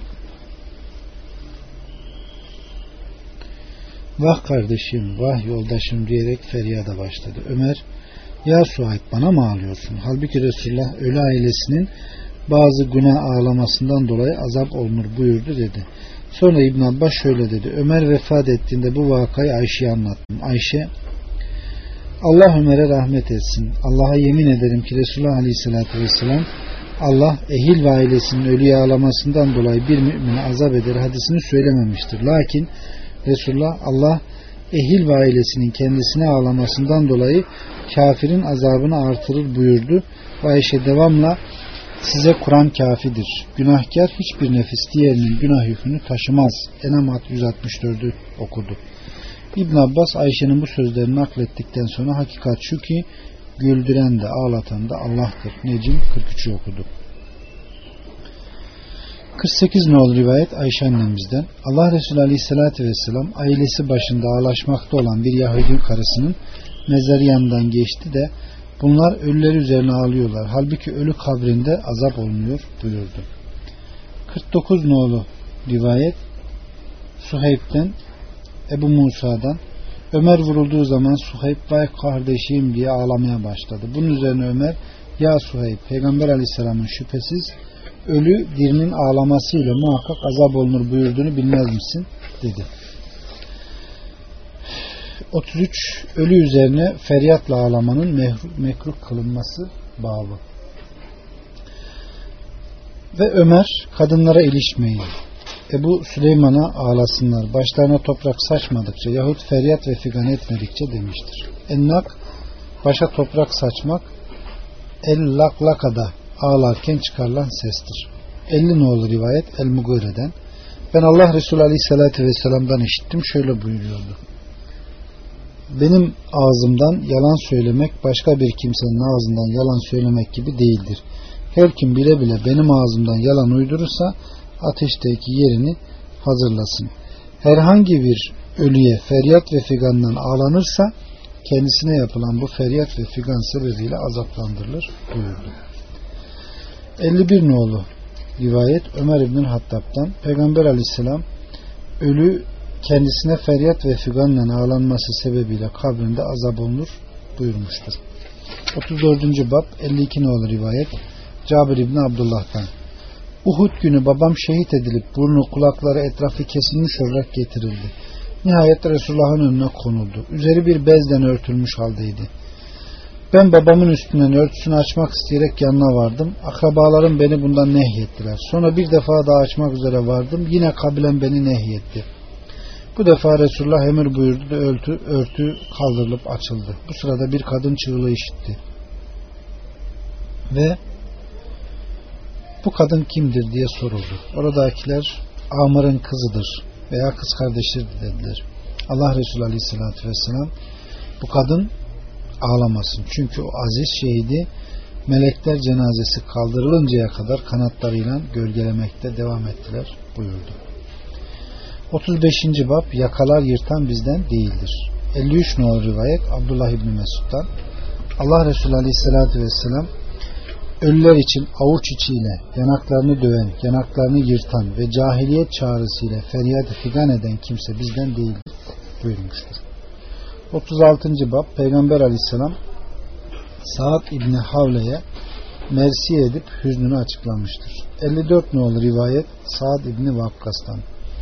Vah kardeşim, vah yoldaşım diyerek feryada başladı. Ömer, ya Suheyb bana mı ağlıyorsun? Halbuki Resulullah ölü ailesinin bazı günah ağlamasından dolayı azap olunur buyurdu dedi. Sonra İbn Abbas şöyle dedi. Ömer vefat ettiğinde bu vakayı Ayşe'ye anlattım. Ayşe, Allah Ömer'e rahmet etsin. Allah'a yemin ederim ki Resulullah Aleyhisselatü Vesselam Allah ehil ve ailesinin ölüye ağlamasından dolayı bir mümine azap eder hadisini söylememiştir. Lakin Resulullah Allah ehil ve ailesinin kendisine ağlamasından dolayı kafirin azabını artırır buyurdu. Ve Ayşe devamla size Kur'an kafidir. Günahkar hiçbir nefis diğerinin günah yükünü taşımaz. Enam 164'ü okudu. İbn Abbas Ayşe'nin bu sözlerini naklettikten sonra hakikat şu ki güldüren de ağlatan da Allah'tır. Necm 43'ü okudu. 48 nolu rivayet Ayşe annemizden. Allah Resulü Aleyhisselatü Vesselam ailesi başında ağlaşmakta olan bir Yahudi karısının mezarı yanından geçti de bunlar ölüler üzerine ağlıyorlar. Halbuki ölü kabrinde azap olunuyor buyurdu. 49 nolu rivayet Suheyb'den Ebu Musa'dan Ömer vurulduğu zaman Suheyb vay kardeşim diye ağlamaya başladı. Bunun üzerine Ömer ya Suheyb Peygamber Aleyhisselam'ın şüphesiz ölü dirinin ağlamasıyla muhakkak azap olunur buyurduğunu bilmez misin dedi. 33 ölü üzerine feryatla ağlamanın mekruh kılınması babı. Ve Ömer kadınlara ilişmeyin. Ebu Süleyman'a ağlasınlar. Başlarına toprak saçmadıkça yahut feryat ve figan etmedikçe demiştir. Ennak başa toprak saçmak el laklakada ağlarken çıkarılan sestir. 50 nolu rivayet El-Mugire'den ben Allah Resulü Aleyhisselatü Vesselam'dan işittim şöyle buyuruyordu. Benim ağzımdan yalan söylemek başka bir kimsenin ağzından yalan söylemek gibi değildir. Her kim bile bile benim ağzımdan yalan uydurursa ateşteki yerini hazırlasın. Herhangi bir ölüye feryat ve figandan ağlanırsa kendisine yapılan bu feryat ve figan sebebiyle azaplandırılır buyurdu. 51 nolu rivayet Ömer İbn-i Hattab'dan Peygamber Aleyhisselam ölü kendisine feryat ve figanla ağlanması sebebiyle kabrinde azap olunur buyurmuştur. 34. bab 52 nolu rivayet Cabir İbni Abdullah'tan Uhud günü babam şehit edilip burnu kulakları etrafı kesilmiş olarak getirildi. Nihayet Resulullah'ın önüne konuldu. Üzeri bir bezden örtülmüş haldeydi. Ben babamın üstünden örtüsünü açmak isteyerek yanına vardım. Akrabalarım beni bundan nehyettiler. Sonra bir defa daha açmak üzere vardım. Yine kabilen beni nehyetti. Bu defa Resulullah emir buyurdu da örtü kaldırılıp açıldı. Bu sırada bir kadın çığlığı işitti. Ve bu kadın kimdir diye soruldu. Oradakiler Amr'ın kızıdır veya kız kardeşidir dediler. Allah Resulü Aleyhisselatü Vesselam bu kadın ağlamasın. Çünkü o aziz şehidi melekler cenazesi kaldırılıncaya kadar kanatlarıyla gölgelemekte devam ettiler buyurdu. 35. bab yakalar yırtan bizden değildir. 53 nolu rivayet Abdullah İbni Mesud'dan Allah Resulü Aleyhisselatü Vesselam ölüler için avuç içiyle yanaklarını döven, yanaklarını yırtan ve cahiliyet çağrısıyla feryat figan eden kimse bizden değildir buyurmuştur. 36. bab Peygamber Aleyhisselam Sa'd İbni Havle'ye mersiye edip hüznünü açıklamıştır. 54 nolu rivayet Sa'd İbni Vakkas'tan.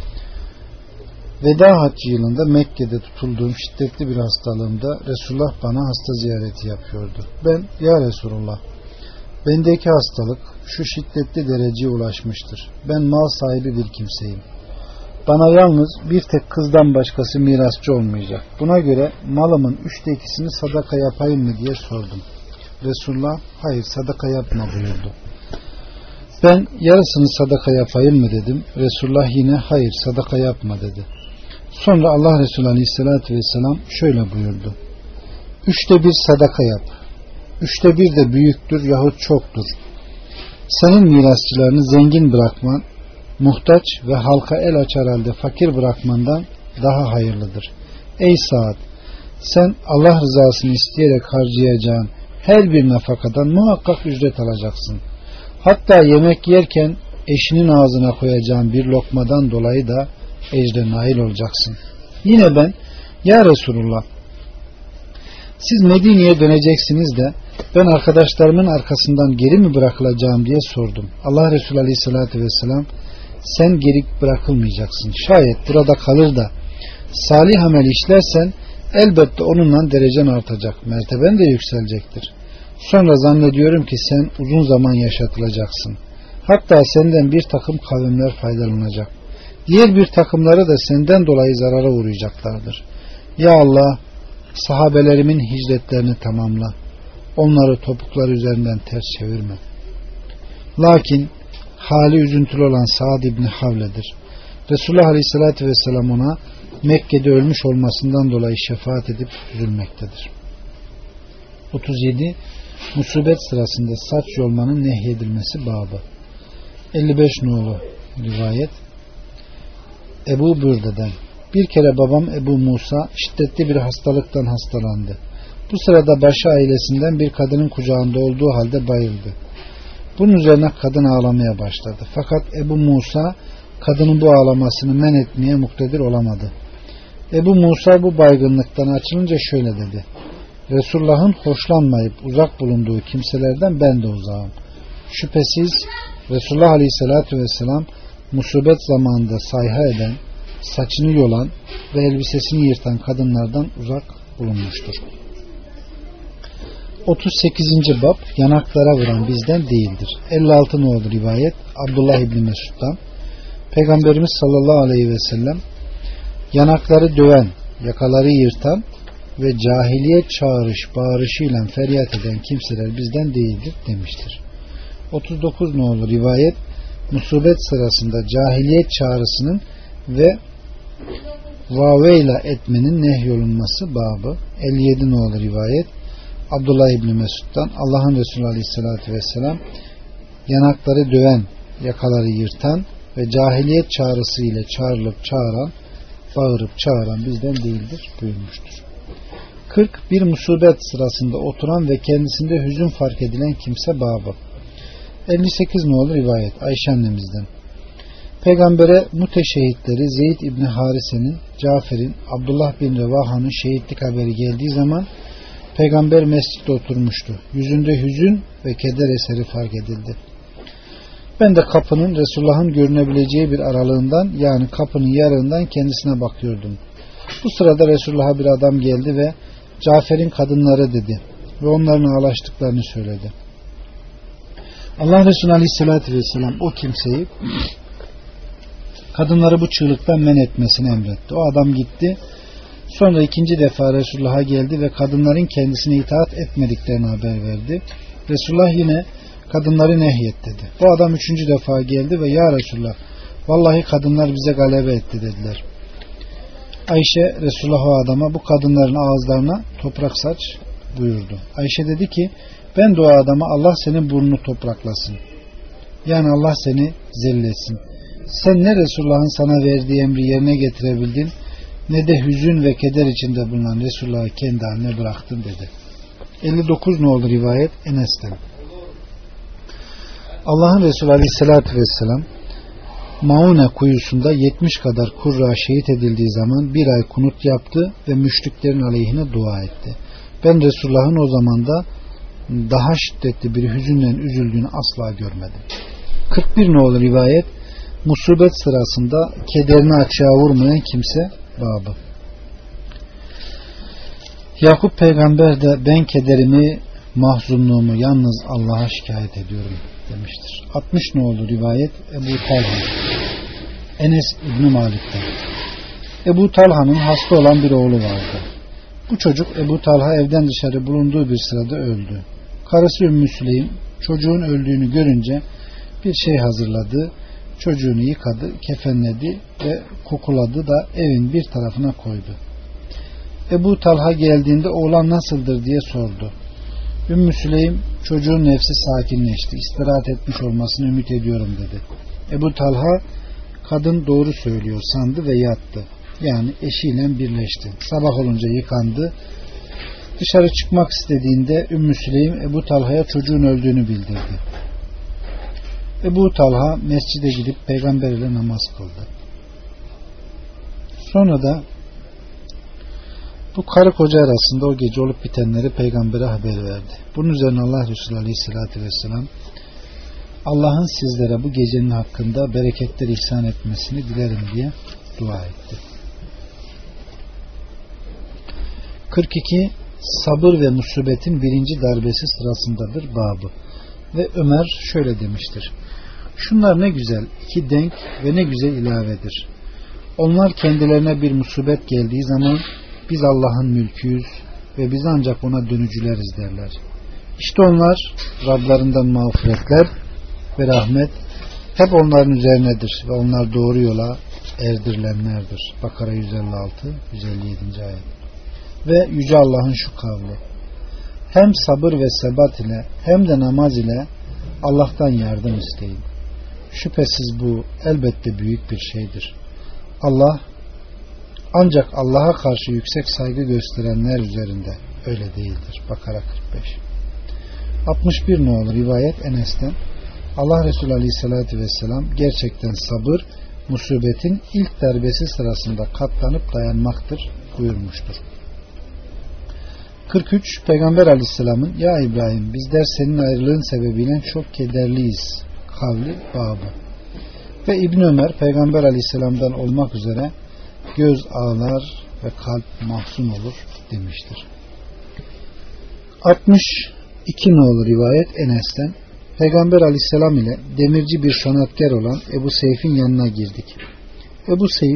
Veda haccı yılında Mekke'de tutulduğum şiddetli bir hastalığımda Resulullah bana hasta ziyareti yapıyordu. Ben, ya Resulullah, bendeki hastalık şu şiddetli dereceye ulaşmıştır. Ben mal sahibi bir kimseyim. Bana yalnız bir tek kızdan başkası mirasçı olmayacak. Buna göre malımın 2/3'ünü sadaka yapayım mı diye sordum. Resulullah, hayır sadaka yapma buyurdu. Ben, yarısını sadaka yapayım mı dedim. Resulullah yine hayır sadaka yapma dedi. Sonra Allah Resulü Aleyhisselatü Vesselam şöyle buyurdu. 1/3 sadaka yap. 1/3 de büyüktür yahut çoktur. Senin mirasçılarını zengin bırakman, muhtaç ve halka el açar halde fakir bırakmandan daha hayırlıdır. Ey Sa'd, sen Allah rızasını isteyerek harcayacağın her bir nafakadan muhakkak ücret alacaksın. Hatta yemek yerken eşinin ağzına koyacağın bir lokmadan dolayı da ecre nail olacaksın. Yine ben, ya Resulullah, siz Medine'ye döneceksiniz de ben arkadaşlarımın arkasından geri mi bırakılacağım diye sordum. Allah Resulü Aleyhisselatü Vesselam, sen geri bırakılmayacaksın. Şayet burada kalır da salih amel işlersen elbette onunla derecen artacak, merteben de yükselecektir. Sonra zannediyorum ki sen uzun zaman yaşatılacaksın. Hatta senden bir takım kavimler faydalanacak. Diğer bir takımları da senden dolayı zarara uğrayacaklardır. Ya Allah, sahabelerimin hicretlerini tamamla. Onları topukları üzerinden ters çevirme. Lakin hali üzüntülü olan Sa'd İbni Havle'dir. Resulullah Aleyhisselatü Vesselam ona Mekke'de ölmüş olmasından dolayı şefaat edip üzülmektedir. 37. Musibet sırasında saç yolmanın nehyedilmesi babı. 55 nolu rivayet Ebu Bürde'den. Bir kere babam Ebu Musa şiddetli bir hastalıktan hastalandı. Bu sırada başı ailesinden bir kadının kucağında olduğu halde bayıldı. Bunun üzerine kadın ağlamaya başladı. Fakat Ebu Musa kadının bu ağlamasını men etmeye muktedir olamadı. Ebu Musa bu baygınlıktan açılınca şöyle dedi. Resulullah'ın hoşlanmayıp uzak bulunduğu kimselerden ben de uzağım. Şüphesiz Resulullah Aleyhisselatü Vesselam musibet zamanında sayha eden, saçını yolan ve elbisesini yırtan kadınlardan uzak bulunmuştur. 38. bab yanaklara vuran bizden değildir. 56 nolu rivayet Abdullah İbni Mesud'dan. Peygamberimiz sallallahu aleyhi ve sellem yanakları döven, yakaları yırtan ve cahiliyet bağırışıyla feryat eden kimseler bizden değildir demiştir. 39 nolu rivayet musibet sırasında cahiliyet çağrısının ve vaveyla etmenin nehyolunması babı. 57 nolu rivayet Abdullah İbni Mesud'dan Allah'ın Resulü Aleyhisselatü Vesselam yanakları döven, yakaları yırtan ve cahiliyet çağrısı ile çağrılıp çağıran, bağırıp çağıran bizden değildir buyurmuştur. 40. Bir musibet sırasında oturan ve kendisinde hüzün fark edilen kimse babı. 58 nolu rivayet Ayşe annemizden. Peygambere müteşehitleri Zeyd İbni Harise'nin, Cafer'in, Abdullah bin Revaha'nın şehitlik haberi geldiği zaman Peygamber mescitte oturmuştu. Yüzünde hüzün ve keder eseri fark edildi. Ben de kapının Resulullah'ın görünebileceği bir aralığından, yani kapının yarığından kendisine bakıyordum. Bu sırada Resulullah'a bir adam geldi ve Cafer'in kadınları dedi ve onların ağlaştıklarını söyledi. Allah Resulü Aleyhisselatü Vesselam o kimseyi kadınları bu çığlıktan men etmesini emretti. O adam gitti. Sonra ikinci defa Resulullah'a geldi ve kadınların kendisine itaat etmediklerini haber verdi. Resulullah yine kadınları nehyet dedi. Bu adam üçüncü defa geldi ve ya Resulullah vallahi kadınlar bize galebe etti dediler. Ayşe Resulullah o adama bu kadınların ağızlarına toprak saç buyurdu. Ayşe dedi ki ben de o adama Allah senin burnunu topraklasın. Yani Allah seni zelletsin. Sen ne Resulullah'ın sana verdiği emri yerine getirebildin ne de hüzün ve keder içinde bulunan Resulullah'ı kendi haline bıraktın dedi. 59 nolu rivayet Enes'ten. Allah'ın Resulü Aleyhisselatü Vesselam Maune kuyusunda 70 kadar kurra şehit edildiği zaman bir ay kunut yaptı ve müşriklerin aleyhine dua etti. Ben Resulullah'ın o zamanda daha şiddetli bir hüzünle üzüldüğünü asla görmedim. 41 nolu rivayet, musibet sırasında kederini açığa vurmayan kimse babı. Yakup peygamber de ben kederimi, mahzunluğumu yalnız Allah'a şikayet ediyorum demiştir. 60 nolu rivayet Ebu Talha, Enes İbni Malik'ten. Ebu Talha'nın hasta olan bir oğlu vardı. Bu çocuk Ebu Talha evden dışarı bulunduğu bir sırada öldü. Karısı Ümmü Süleym çocuğun öldüğünü görünce bir şey hazırladı, çocuğunu yıkadı, kefenledi ve kokuladı da evin bir tarafına koydu. Ebu Talha geldiğinde oğlan nasıldır diye sordu. Ümmü Süleym çocuğun nefsi sakinleşti, istirahat etmiş olmasını ümit ediyorum dedi. Ebu Talha kadın doğru söylüyor sandı ve yattı. Yani eşiyle birleşti. Sabah olunca yıkandı. Dışarı çıkmak istediğinde Ümmü Süleym Ebu Talha'ya çocuğun öldüğünü bildirdi. Ebu Talha mescide gidip peygamber ile namaz kıldı. Sonra da bu karı koca arasında o gece olup bitenleri peygambere haber verdi. Bunun üzerine Allah Resulü Aleyhisselatü Vesselam Allah'ın sizlere bu gecenin hakkında bereketler ihsan etmesini dilerim diye dua etti. 42 sabır ve musibetin birinci darbesi sırasındadır babı. Ve Ömer şöyle demiştir. Şunlar ne güzel iki denk ve ne güzel ilavedir. Onlar kendilerine bir musibet geldiği zaman biz Allah'ın mülküyüz ve biz ancak ona dönücüleriz derler. İşte onlar Rablarından mağfiretler ve rahmet hep onların üzerinedir ve onlar doğru yola erdirilenlerdir. Bakara 156 157. ayet. Ve Yüce Allah'ın şu kavli: hem sabır ve sebat ile hem de namaz ile Allah'tan yardım isteyin. Şüphesiz bu elbette büyük bir şeydir. Allah ancak Allah'a karşı yüksek saygı gösterenler üzerinde öyle değildir. Bakara 45. 61 nolu rivayet Enes'ten, Allah Resulü Aleyhisselatü Vesselam gerçekten sabır musibetin ilk darbesi sırasında katlanıp dayanmaktır buyurmuştur. 43 Peygamber Aleyhisselam'ın ya İbrahim bizler senin ayrılığın sebebiyle çok kederliyiz kavli babı. Ve İbn Ömer Peygamber Aleyhisselam'dan olmak üzere göz ağlar ve kalp mahzun olur demiştir. 62 nolu rivayet Enes'ten, Peygamber Aleyhisselam ile demirci bir sanatkar olan Ebu Seyf'in yanına girdik. Ebu Seyf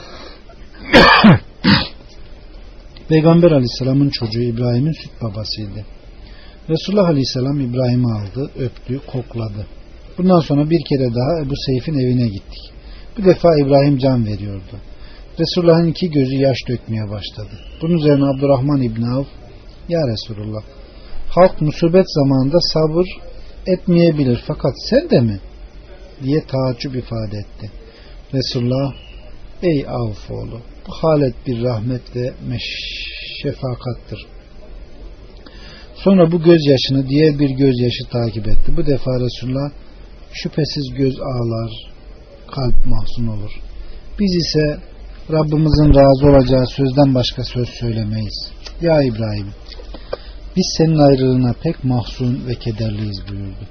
Peygamber Aleyhisselam'ın çocuğu İbrahim'in süt babasıydı. Resulullah Aleyhisselam İbrahim'i aldı, öptü, kokladı. Bundan sonra bir kere daha Ebu Seyf'in evine gittik. Bu defa İbrahim can veriyordu. Resulullah'ın iki gözü yaş dökmeye başladı. Bunun üzerine Abdurrahman İbni Avf, ya Resulullah, halk musibet zamanında sabır etmeyebilir fakat sen de mi? Diye taaccüp ifade etti. Resulullah, ey Avf oğlu, bu halet bir rahmet ve şefakattır. Sonra bu gözyaşını diğer bir gözyaşı takip etti. Bu defa Resulullah, şüphesiz göz ağlar, kalp mahzun olur. Biz ise Rabbimizin razı olacağı sözden başka söz söylemeyiz. Ya İbrahim, biz senin ayrılığına pek mahzun ve kederliyiz buyurdu.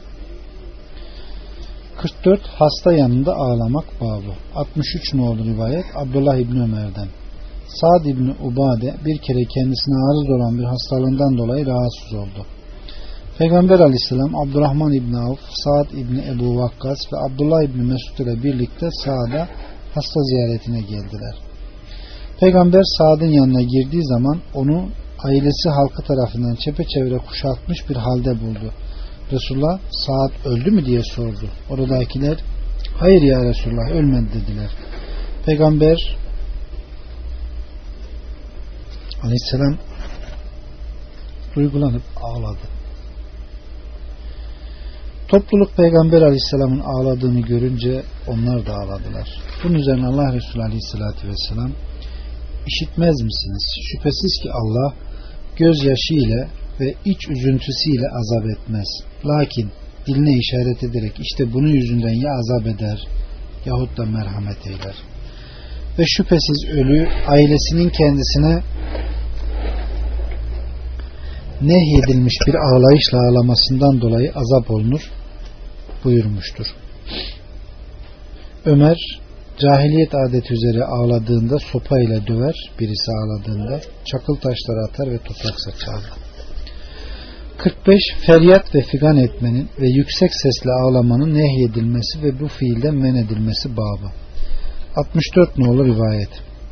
44 hasta yanında ağlamak babı. 63 nolu rivayet Abdullah İbni Ömer'den. Sa'd İbni Ubade bir kere kendisine arız olan bir hastalığından dolayı rahatsız oldu. Peygamber Aleyhisselam Abdurrahman İbni Avf, Sa'd İbni Ebu Vakkas ve Abdullah İbni Mesud ile birlikte Sa'd'a hasta ziyaretine geldiler. Peygamber Sa'd'ın yanına girdiği zaman onu ailesi halkı tarafından çepeçevre kuşatmış bir halde buldu. Resulullah Sa'd öldü mü diye sordu. Oradakiler hayır ya Resulullah ölmedi dediler. Peygamber Aleyhisselam duygulanıp ağladı. Topluluk Peygamber Aleyhisselam'ın ağladığını görünce onlar da ağladılar. Bunun üzerine Allah Resulü Aleyhisselatü Vesselam, işitmez misiniz? Şüphesiz ki Allah gözyaşı ile ve iç üzüntüsüyle azap etmez. Lakin diline işaret ederek işte bunun yüzünden ya azap eder yahut da merhamet eyler. Ve şüphesiz ölü ailesinin kendisine nehyedilmiş bir ağlayışla ağlamasından dolayı azap olunur buyurmuştur. Ömer cahiliyet adeti üzere ağladığında sopa ile döver, birisi ağladığında çakıl taşları atar ve toprak saçardı. 45. Feryat ve figan etmenin ve yüksek sesle ağlamanın nehyedilmesi ve bu fiilden men edilmesi babı. 64 nolu rivayet.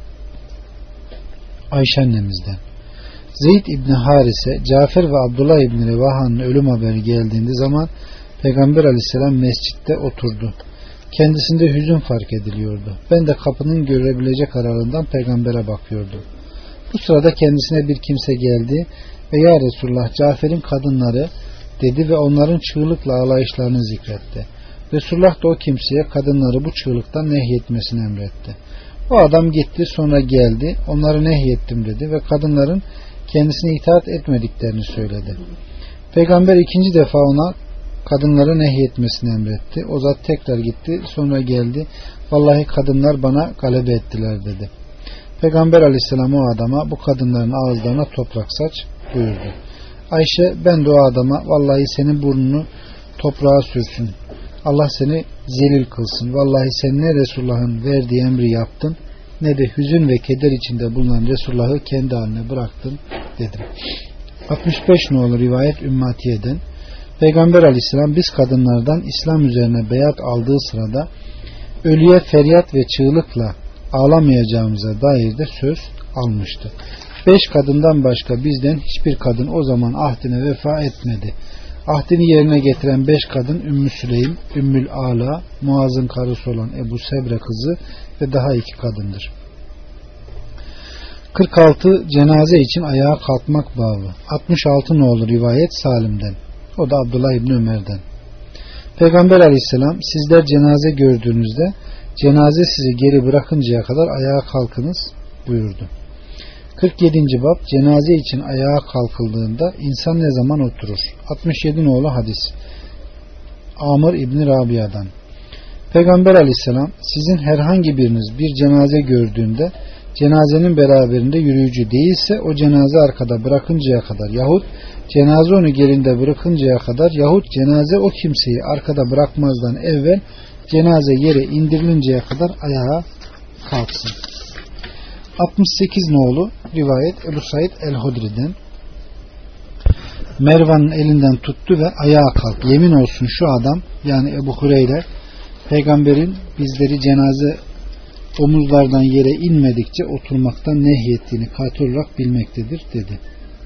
Ayşe annemizden. Zeyd İbni Harise, Cafer ve Abdullah İbni Revaha'nın ölüm haberi geldiğinde zaman Peygamber Aleyhisselam mescitte oturdu. Kendisinde hüzün fark ediliyordu. Ben de kapının görülebilecek aralığından peygambere bakıyordum. Bu sırada kendisine bir kimse geldi ve ya Resulullah, Cafer'in kadınları dedi ve onların çığlıkla ağlayışlarını zikretti. Resulullah da o kimseye kadınları bu çığlıktan nehyetmesini emretti. O adam gitti, sonra geldi, onları nehyettim dedi ve kadınların kendisine itaat etmediklerini söyledi. Peygamber ikinci defa ona kadınları nehyetmesini emretti. O zat tekrar gitti, sonra geldi, vallahi kadınlar bana galebe ettiler dedi. Peygamber Aleyhisselam o adama bu kadınların ağızlarına toprak saç buyurdu. Ayşe, ben de o adama vallahi senin burnunu toprağa sürsün, Allah seni zelil kılsın, vallahi sen ne Resulullah'ın verdiği emri yaptın ne de hüzün ve keder içinde bulunan Resulullah'ı kendi haline bıraktın dedim. 65 nolu rivayet Ümmatiye'den. Peygamber Aleyhisselam biz kadınlardan İslam üzerine beyat aldığı sırada ölüye feryat ve çığlıkla ağlamayacağımıza dair de söz almıştı. 5 kadından başka bizden hiçbir kadın o zaman ahdine vefa etmedi. Ahdini yerine getiren 5 kadın Ümmü Süleym, Ümmül Ala, Muaz'ın karısı olan Ebu Sebre kızı ve daha 2 kadındır. 46. Cenaze için ayağa kalkmak babı. 66 nolu rivayet Salim'den. O da Abdullah İbni Ömer'den. Peygamber Aleyhisselam sizler cenaze gördüğünüzde cenaze sizi geri bırakıncaya kadar ayağa kalkınız buyurdu. 47. bab cenaze için ayağa kalkıldığında insan ne zaman oturur? 67 nolu hadis. Amr İbni Rabia'dan. Peygamber Aleyhisselam sizin herhangi biriniz bir cenaze gördüğünde cenazenin beraberinde yürüyücü değilse o cenaze arkada bırakıncaya kadar yahut cenaze onu gerinde bırakıncaya kadar yahut cenaze o kimseyi arkada bırakmazdan evvel cenaze yere indirilinceye kadar ayağa kalksın. 68 nolu rivayet Ebu Said el-Hudri'den. Mervan'ın elinden tuttu ve ayağa kalk. Yemin olsun şu adam, yani Ebu Hureyre, peygamberin bizleri cenaze omuzlardan yere inmedikçe oturmaktan nehyettiğini katı olarak bilmektedir dedi.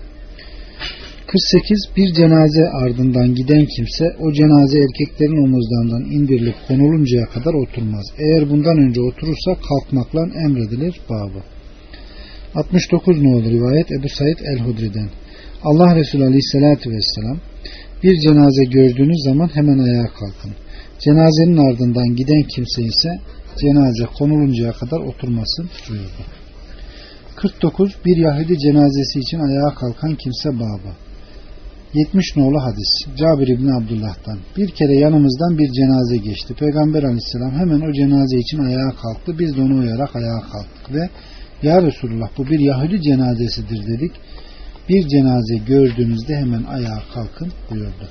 48. Bir cenaze ardından giden kimse o cenaze erkeklerin omuzlarından indirilip konuluncaya kadar oturmaz. Eğer bundan önce oturursa kalkmakla emredilir babı. 69 nolu rivayet Ebu Said el-Hudri'den. Allah Resulü Aleyhisselatü Vesselam bir cenaze gördüğünüz zaman hemen ayağa kalkın. Cenazenin ardından giden kimse ise cenaze konuluncaya kadar oturmasın buyurdu. 49. Bir Yahudi cenazesi için ayağa kalkan kimse babı. 70 nolu hadis. Cabir İbni Abdullah'tan. Bir kere yanımızdan bir cenaze geçti. Peygamber Aleyhisselam hemen o cenaze için ayağa kalktı. Biz de onu uyarak ayağa kalktık ve ya Resulullah bu bir Yahudi cenazesidir dedik. Bir cenaze gördüğünüzde hemen ayağa kalkın buyurdu.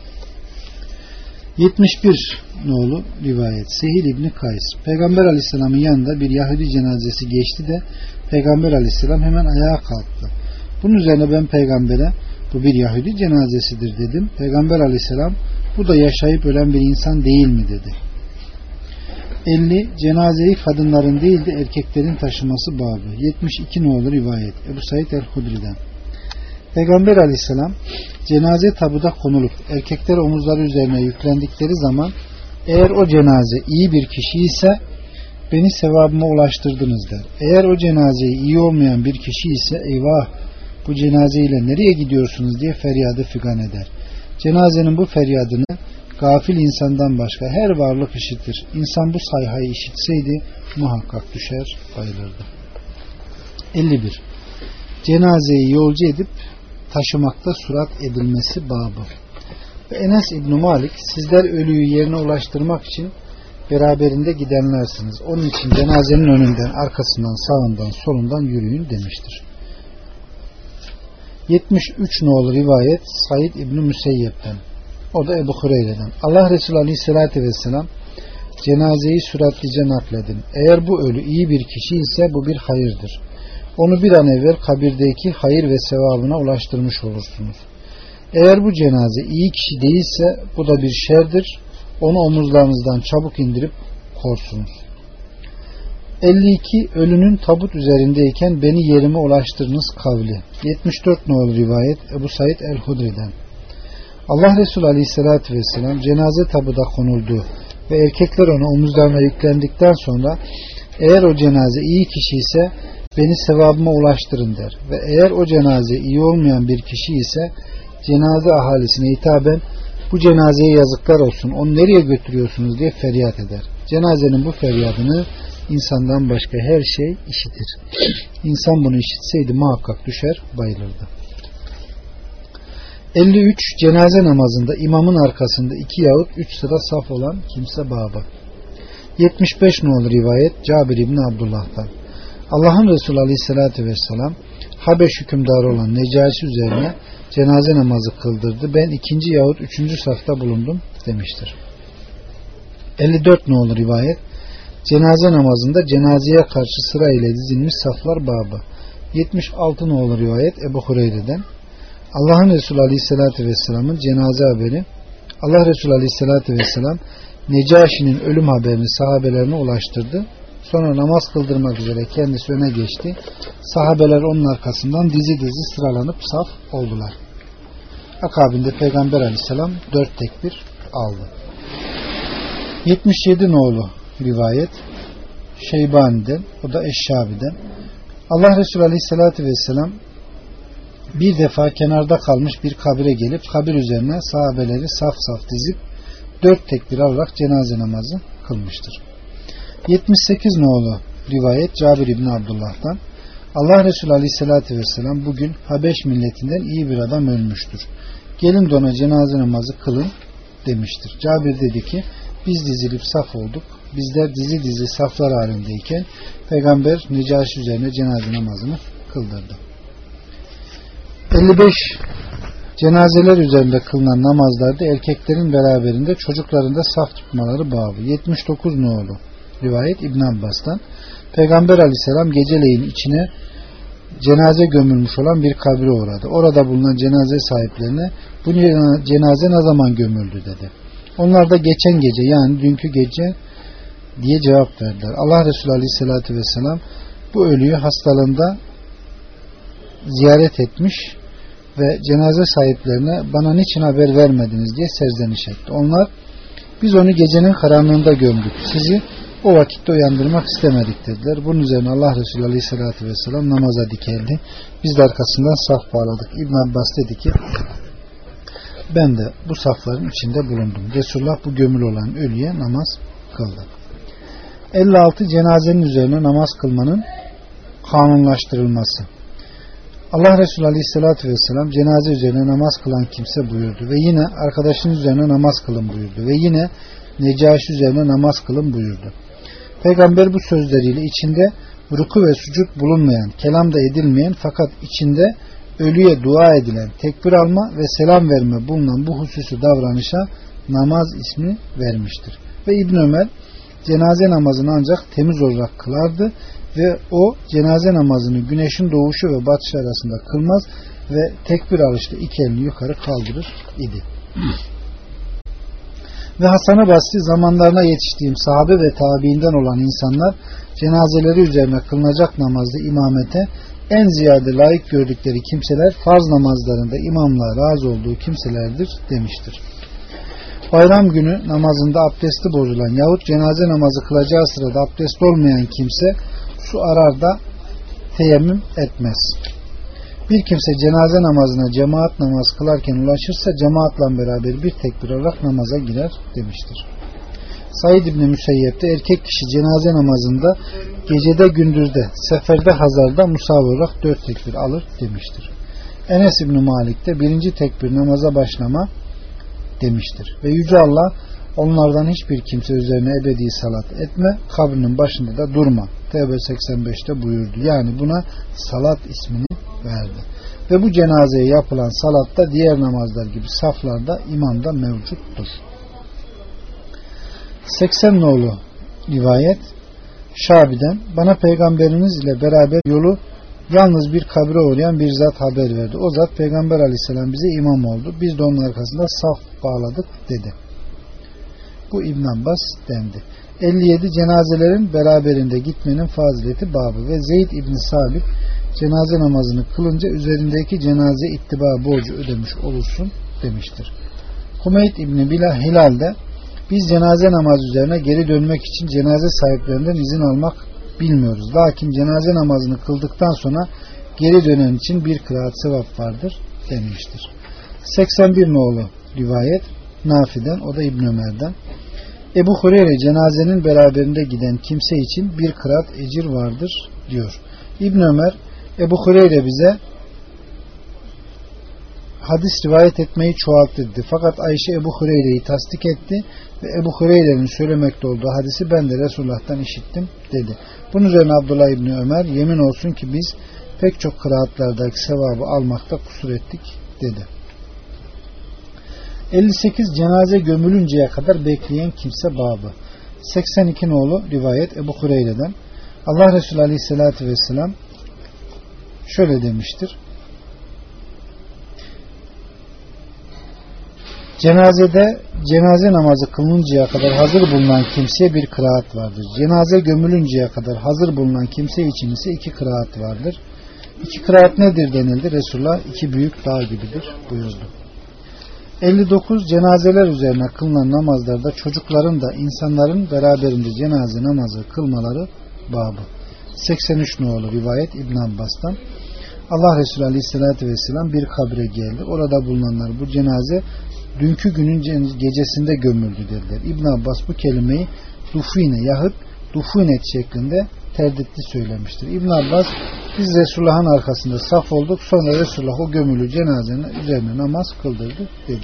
71 nolu rivayet Sehil İbni Kays. Peygamber Aleyhisselam'ın yanında bir Yahudi cenazesi geçti de Peygamber Aleyhisselam hemen ayağa kalktı. Bunun üzerine ben peygambere bu bir Yahudi cenazesidir dedim. Peygamber Aleyhisselam bu da yaşayıp ölen bir insan değil mi dedi. 50. Cenazeyi kadınların değil de erkeklerin taşıması babı. 72 nolu rivayet Ebu Said el-Hudri'den. Peygamber Aleyhisselam cenaze tabuda konulup erkekler omuzları üzerine yüklendikleri zaman eğer o cenaze iyi bir kişi ise beni sevabıma ulaştırdınız der. Eğer o cenazeyi iyi olmayan bir kişi ise eyvah bu cenazeyle nereye gidiyorsunuz diye feryadı figan eder. Cenazenin bu feryadını gafil insandan başka her varlık işitir. İnsan bu sayhayı işitseydi muhakkak düşer bayılırdı. 51. Cenazeyi yolcu edip taşımakta surat edilmesi babı. Ve Enes İbn Malik sizler ölüyü yerine ulaştırmak için beraberinde gidenlersiniz. Onun için cenazenin önünden, arkasından, sağından, solundan yürüyün demiştir. 73 nolu rivayet Said İbni Müseyyep'ten. O da Ebu Hureyre'den. Allah Resulü Aleyhisselatü Vesselam, cenazeyi süratlice nakledin. Eğer bu ölü iyi bir kişi ise bu bir hayırdır. Onu bir an evvel kabirdeki hayır ve sevabına ulaştırmış olursunuz. Eğer bu cenaze iyi kişi değilse bu da bir şerdir. Onu omuzlarınızdan çabuk indirip korsunuz. 52 ölünün tabut üzerindeyken beni yerime ulaştırınız kavli. 74 nolu rivayet Ebu Said el-Hudri'den. Allah Resulü Aleyhisselatü Vesselam cenaze tabuda konuldu ve erkekler onu omuzlarına yüklendikten sonra eğer o cenaze iyi kişi ise beni sevabıma ulaştırın der. Ve eğer o cenaze iyi olmayan bir kişi ise cenaze ahalisine hitaben bu cenazeye yazıklar olsun, onu nereye götürüyorsunuz diye feryat eder. Cenazenin bu feryadını insandan başka her şey işitir. İnsan bunu işitseydi muhakkak düşer bayılırdı. 53 cenaze namazında imamın arkasında 2 yahut 3 sıra saf olan kimse babı. 75 nolu rivayet Cabir İbni Abdullah'tan. Allah'ın Resulü Aleyhisselatü Vesselam Habeş hükümdarı olan Necaşi üzerine cenaze namazı kıldırdı. Ben 2. yahut 3. safta bulundum demiştir. 54 nolu rivayet cenaze namazında cenazeye karşı sırayla dizilmiş saflar babı. 76 nolu rivayet Ebu Hureyre'den. Allah'ın Resulü Aleyhisselatü Vesselam'ın cenaze haberi. Allah Resulü Aleyhisselatü Vesselam Necaşi'nin ölüm haberini sahabelerine ulaştırdı. Sonra namaz kıldırmak üzere kendisi öne geçti. Sahabeler onun arkasından dizi dizi sıralanıp saf oldular. Akabinde Peygamber Aleyhisselam 4 tekbir aldı. 77 nolu rivayet Şeybani'den, o da Eşşabi'den. Allah Resulü Aleyhisselatü Vesselam bir defa kenarda kalmış bir kabire gelip kabir üzerine sahabeleri saf saf dizip 4 tekbir alarak cenaze namazı kılmıştır. 78 nolu rivayet Cabir İbni Abdullah'tan. Allah Resulü Aleyhisselatü Vesselam bugün Habeş milletinden iyi bir adam ölmüştür. Gelin de ona cenaze namazı kılın demiştir. Cabir dedi ki biz dizilip saf olduk. Bizler dizi dizi saflar halindeyken Peygamber Necaşi üzerine cenaze namazını kıldırdı. 55 cenazeler üzerinde kılınan namazlarda erkeklerin beraberinde çocukların da saf tutmaları babı. 79 nolu rivayet İbn Abbas'tan. Peygamber Aleyhisselam geceleyin içine cenaze gömülmüş olan bir kabre uğradı. Orada bulunan cenaze sahiplerine bu cenaze ne zaman gömüldü dedi. Onlar da geçen gece yani dünkü gece diye cevap verdiler. Allah Resulü Aleyhisselatü Vesselam bu ölüyü hastalığında ziyaret etmiş ve cenaze sahiplerine bana niçin haber vermediniz diye serzeniş etti. Onlar biz onu gecenin karanlığında gömdük. Sizi o vakitte uyandırmak istemedik dediler. Bunun üzerine Allah Resulü Aleyhisselatü Vesselam namaza dikeldi. Biz de arkasından saf bağladık. İbn Abbas dedi ki ben de bu safların içinde bulundum. Resulullah bu gömülü olan ölüye namaz kıldı. 56 cenazenin üzerine namaz kılmanın kanunlaştırılması. Allah Resulü Aleyhisselatü Vesselam cenaze üzerine namaz kılan kimse buyurdu ve yine arkadaşın üzerine namaz kılın buyurdu ve yine Necaşi üzerine namaz kılın buyurdu. Peygamber bu sözleriyle içinde ruku ve sucud bulunmayan, kelam da edilmeyen fakat içinde ölüye dua edilen, tekbir alma ve selam verme bulunan bu hususi davranışa namaz ismi vermiştir. Ve İbn Ömer cenaze namazını ancak temiz olarak kılardı ve o cenaze namazını güneşin doğuşu ve batışı arasında kılmaz ve tekbir alışta iki elini yukarı kaldırır idi. Ve Hasan-ı Basri zamanlarına yetiştiğim sahabe ve tabiinden olan insanlar cenazeleri üzerine kılınacak namazda imamete en ziyade layık gördükleri kimseler farz namazlarında imamlığa razı olduğu kimselerdir demiştir. Bayram günü namazında abdesti bozulan yahut cenaze namazı kılacağı sırada abdest olmayan kimse su arar da teyemmüm etmez. Bir kimse cenaze namazına cemaat namaz kılarken ulaşırsa cemaatla beraber bir tekbir alarak namaza girer demiştir. Said İbni Müseyyep'te erkek kişi cenaze namazında gecede gündüzde seferde hazarda musavvı olarak 4 tekbir alır demiştir. Enes İbni Malik'te 1. tekbir namaza başlama demiştir. Ve Yüce Allah Onlardan hiçbir kimse üzerine ebedi salat etme, kabrinin başında da durma. Tevbe 85'te buyurdu. Yani buna salat ismini verdi. Ve bu cenazeye yapılan salat da diğer namazlar gibi saflarda imamda mevcuttur. 80 nolu rivayet Şabi'den, bana peygamberiniz ile beraber yolu yalnız bir kabre uğrayan bir zat haber verdi. O zat Peygamber aleyhisselam bize imam oldu. Biz de onun arkasında saf bağladık dedi. Bu İbn Abbas dendi. 57 cenazelerin beraberinde gitmenin fazileti babı ve Zeyd İbn Sabit cenaze namazını kılınca üzerindeki cenaze ittiba borcu ödemiş olursun demiştir. Hümeyd İbn Hilal de biz cenaze namazı üzerine geri dönmek için cenaze sahiplerinden izin almak bilmiyoruz. Lakin cenaze namazını kıldıktan sonra geri dönen için bir kıraat sevap vardır denmiştir. 81 nolu rivayet Nafi'den, o da İbn Ömer'den. Ebu Hureyre cenazenin beraberinde giden kimse için bir kıraat ecir vardır diyor. İbn Ömer, Ebu Hureyre bize hadis rivayet etmeyi çoğalttı dedi. Fakat Ayşe Ebu Hureyre'yi tasdik etti ve Ebu Hureyre'nin söylemekte olduğu hadisi ben de Resulullah'tan işittim dedi. Bunun üzerine Abdullah İbni Ömer, yemin olsun ki biz pek çok kıraatlardaki sevabı almakta kusur ettik dedi. 58 cenaze gömülünceye kadar bekleyen kimse babı. 82 nolu rivayet Ebu Hureyre'den. Allah Resulü Aleyhisselatü Vesselam şöyle demiştir. Cenaze namazı kılınıncaya kadar hazır bulunan kimseye bir kıraat vardır. Cenaze gömülünceye kadar hazır bulunan kimse için ise 2 kıraat vardır. 2 kıraat nedir denildi? Resulullah 2 büyük dağ gibidir buyurdu. 59 cenazeler üzerine kılınan namazlarda çocukların da insanların beraberinde cenaze namazı kılmaları babı. 83 nolu rivayet İbn Abbas'tan. Allah Resulü Aleyhisselatü Vesselam bir kabre geldi. Orada bulunanlar bu cenaze dünkü günün gecesinde gömüldü dediler. İbn Abbas bu kelimeyi dufine yahut dufunet şeklinde terditli söylemiştir. İbn Abbas biz Resulullah'ın arkasında saf olduk. Sonra Resulullah o gömülü cenazenin üzerine namaz kıldırdı dedi.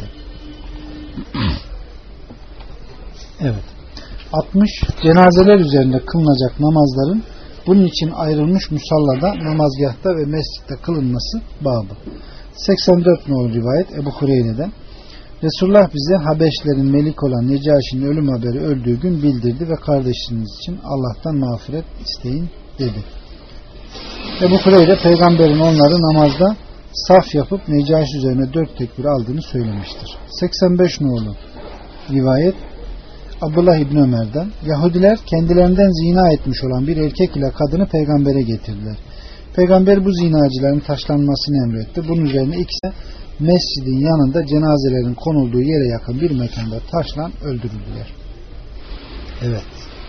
Evet. 60 cenazeler üzerinde kılınacak namazların bunun için ayrılmış musallada, namazgahta ve mescitte kılınması babı. 84 nolu rivayet Ebu Hureyre'den. Resulullah bize Habeşlerin melik olan Necaşi'nin ölüm haberi öldüğü gün bildirdi ve kardeşiniz için Allah'tan mağfiret isteyin dedi. Ebu Hureyre peygamberin onları namazda saf yapıp Necaşi üzerine 4 tekbir aldığını söylemiştir. 85 nolu rivayet Abdullah İbni Ömer'den. Yahudiler kendilerinden zina etmiş olan bir erkek ile kadını peygambere getirdiler. Peygamber bu zinacıların taşlanmasını emretti. Bunun üzerine ikisi mescidin yanında cenazelerin konulduğu yere yakın bir mekanda taşla öldürüldüler. Evet.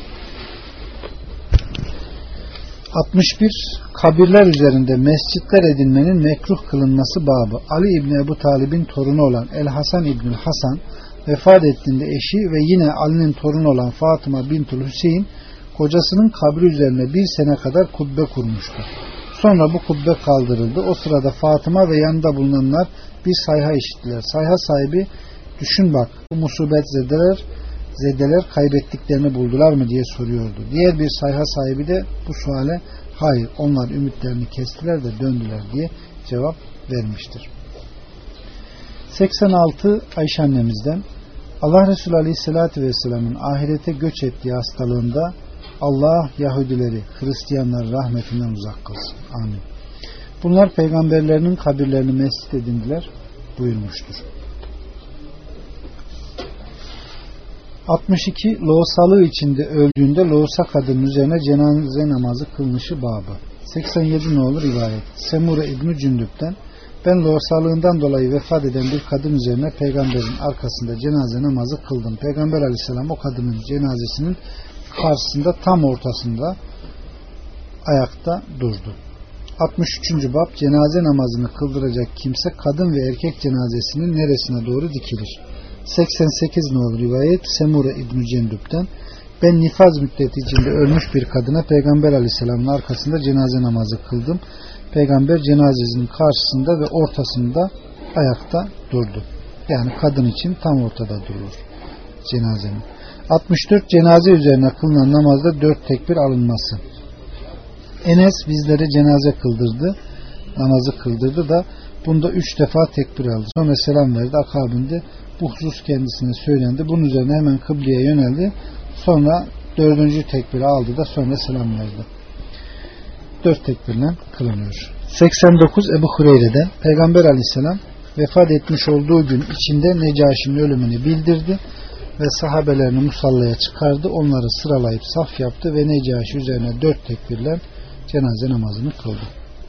61 kabirler üzerinde mescitler edinmenin mekruh kılınması babı. Ali İbni Ebu Talib'in torunu olan El Hasan İbnül Hasan vefat ettiğinde eşi ve yine Ali'nin torunu olan Fatıma Bintül Hüseyin kocasının kabri üzerine 1 sene kadar kubbe kurmuştu. Sonra bu kubbe kaldırıldı. O sırada Fatıma ve yanında bulunanlar bir sayha işittiler. Sayha sahibi düşün bak bu musibet zedeler kaybettiklerini buldular mı diye soruyordu. Diğer bir sayha sahibi de bu suale hayır onlar ümitlerini kestiler de döndüler diye cevap vermiştir. 86 Ayşe annemizden Allah Resulü Aleyhisselatü Vesselam'ın ahirete göç ettiği hastalığında Allah Yahudileri, Hristiyanları rahmetinden uzak kılsın. Amin. Bunlar peygamberlerinin kabirlerini mescit edindiler buyurmuştur. 62 loğusalığı içinde öldüğünde loğusa kadının üzerine cenaze namazı kılınışı babı. 87 nolu rivayet Semure İbn-i Cündüp'ten ben loğusalığından dolayı vefat eden bir kadın üzerine peygamberin arkasında cenaze namazı kıldım. Peygamber aleyhisselam o kadının cenazesinin karşısında tam ortasında ayakta durdu. 63. bab cenaze namazını kıldıracak kimse kadın ve erkek cenazesinin neresine doğru dikilir? 88 nolu rivayet Semure İbn-i Cendüp'ten ben nifaz müddeti içinde ölmüş bir kadına Peygamber Aleyhisselam'ın arkasında cenaze namazı kıldım. Peygamber cenazesinin karşısında ve ortasında ayakta durdu. Yani kadın için tam ortada durur. cenazenin. 64 cenaze üzerine kılınan namazda 4 tekbir alınması. Enes bizlere cenaze kıldırdı, namazı kıldırdı da bunda 3 defa tekbir aldı. Sonra selam verdi. Akabinde bu husus kendisine söylendi. Bunun üzerine hemen kıbleye yöneldi. Sonra 4. tekbiri aldı da sonra selam verdi. 4 tekbirle kılınıyor. 89 Ebu Hureyre'den Peygamber Aleyhisselam vefat etmiş olduğu gün içinde Necaşi'nin ölümünü bildirdi ve sahabelerini musallaya çıkardı. Onları sıralayıp saf yaptı ve Necaşi üzerine 4 tekbirle cenaze namazını kıldı.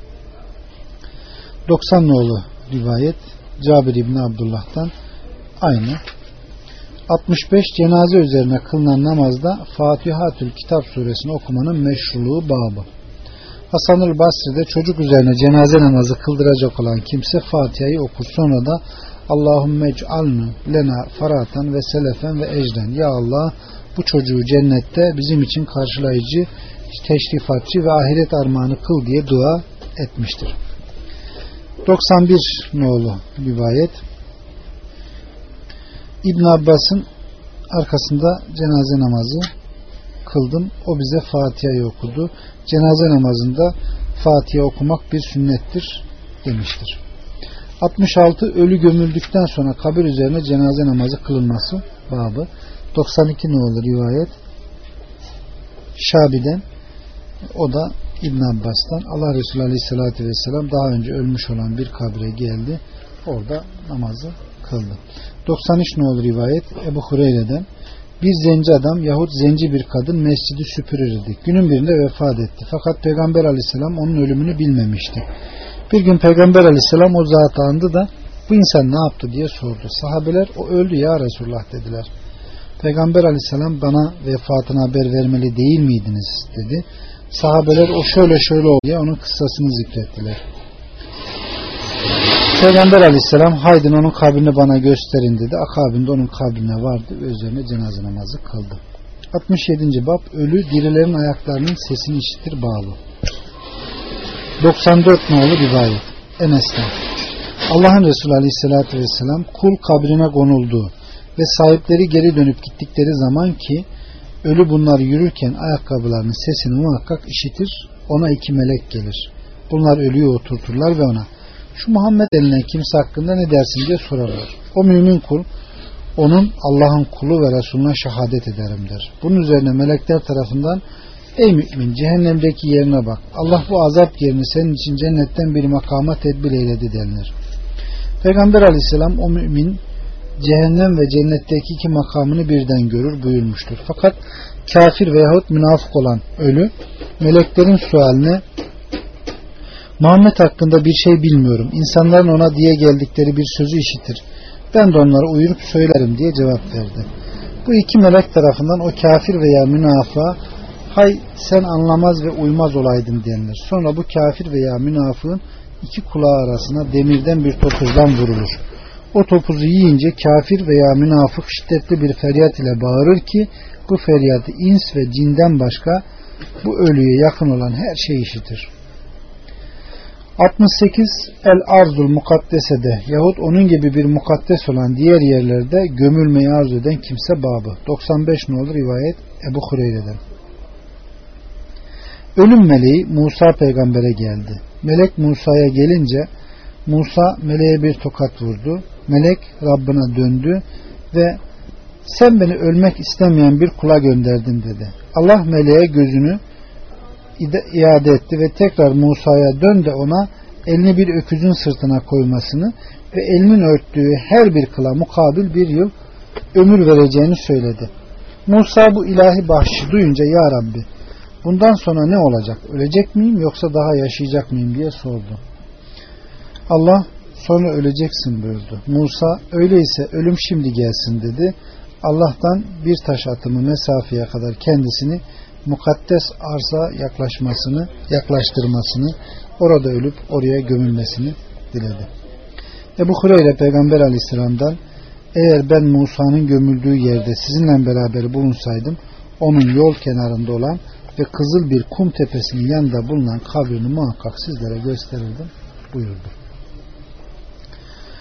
90 nolu rivayet Cabir İbni Abdullah'tan aynı. 65 cenaze üzerine kılınan namazda Fatihatül Kitap suresini okumanın meşruluğu babı. Hasan-ül Basri'de çocuk üzerine cenaze namazı kıldıracak olan kimse Fatiha'yı okur. Sonra da Allahümme ec'alnu lena faratan ve selefen ve ecden. Ya Allah, bu çocuğu cennette bizim için karşılayıcı, teşrifatçı ve ahiret armağanı kıl diye dua etmiştir. 91 nolu rivayet İbn Abbas'ın arkasında cenaze namazı kıldım. O bize Fatiha'yı okudu. Cenaze namazında Fatiha okumak bir sünnettir demiştir. 66 ölü gömüldükten sonra kabir üzerine cenaze namazı kılınması babı. 92 nolu rivayet Şabi'den, o da İbn Abbas'tan. Allah Resulü Aleyhisselatü Vesselam daha önce ölmüş olan bir kabre geldi. Orada namazı kıldı. 93 nolu rivayet Ebu Hureyre'den bir zenci adam yahut zenci bir kadın mescidi süpürürdü. Günün birinde vefat etti. Fakat Peygamber Aleyhisselam onun ölümünü bilmemişti. Bir gün Peygamber Aleyhisselam o zatı andı da bu insan ne yaptı diye sordu. Sahabeler o öldü ya Resulullah dediler. Peygamber Aleyhisselam bana vefatına haber vermeli değil miydiniz dedi. Sahabeler o şöyle oldu diye onun kıssasını zikrettiler. Peygamber Aleyhisselam haydin onun kabrini bana gösterin dedi. Akabinde onun kabrine vardı ve üzerine cenaze namazı kıldı. 67. bab ölü dirilerin ayaklarının sesini işitir bağlı. 94 nolu rivayet Enes'ten Allah'ın Resulü Aleyhisselatü Vesselam kul kabrine konulduğu ve sahipleri geri dönüp gittikleri zaman ki ölü bunlar yürürken ayakkabılarının sesini muhakkak işitir. Ona 2 melek gelir. Bunlar ölüyü oturturlar ve ona şu Muhammed denilen kimse hakkında ne dersin diye sorarlar. O mümin kul onun Allah'ın kulu ve Resulüne şehadet ederim der. Bunun üzerine melekler tarafından ey mümin cehennemdeki yerine bak. Allah bu azap yerini senin için cennetten bir makama tedbir eyledi denilir. Peygamber Aleyhisselam o mümin cehennem ve cennetteki 2 makamını birden görür buyurmuştur. Fakat kafir veyahut münafık olan ölü meleklerin sualine Muhammed hakkında bir şey bilmiyorum. İnsanların ona diye geldikleri bir sözü işitir. Ben de onlara uyurup söylerim diye cevap verdi. Bu 2 melek tarafından o kafir veya münafığa hay sen anlamaz ve uymaz olaydın denilir. Sonra bu kafir veya münafığın 2 kulağı arasına demirden bir topuzdan vurulur. O topuzu yiyince kafir veya münafık şiddetli bir feryat ile bağırır ki bu feryatı ins ve cinden başka bu ölüye yakın olan her şey işitir. 68 El-Arzul Mukaddese'de yahut onun gibi bir mukaddes olan diğer yerlerde gömülmeyi arzu eden kimse babı. 95 nolu rivayet Ebu Hureyre'den. Ölüm meleği Musa peygambere geldi. Melek Musa'ya gelince Musa meleğe bir tokat vurdu. Melek Rabbine döndü ve sen beni ölmek istemeyen bir kula gönderdin dedi. Allah meleğe gözünü iade etti ve tekrar Musa'ya dön de ona elini bir öküzün sırtına koymasını ve elinin örttüğü her bir kıla mukabil 1 yıl ömür vereceğini söyledi. Musa bu ilahi bahşişi duyunca ya Rabbi bundan sonra ne olacak? Ölecek miyim yoksa daha yaşayacak mıyım diye sordu. Allah sonra öleceksin buyurdu. Musa öyleyse ölüm şimdi gelsin dedi. Allah'tan bir taş atımı mesafeye kadar kendisini mukaddes arsa yaklaştırmasını, orada ölüp oraya gömülmesini diledi. Ebu Hureyre Peygamber Aleyhisselam'dan eğer ben Musa'nın gömüldüğü yerde sizinle beraber bulunsaydım onun yol kenarında olan ve kızıl bir kum tepesinin yanında bulunan kabrini muhakkak sizlere gösterirdim buyurdu.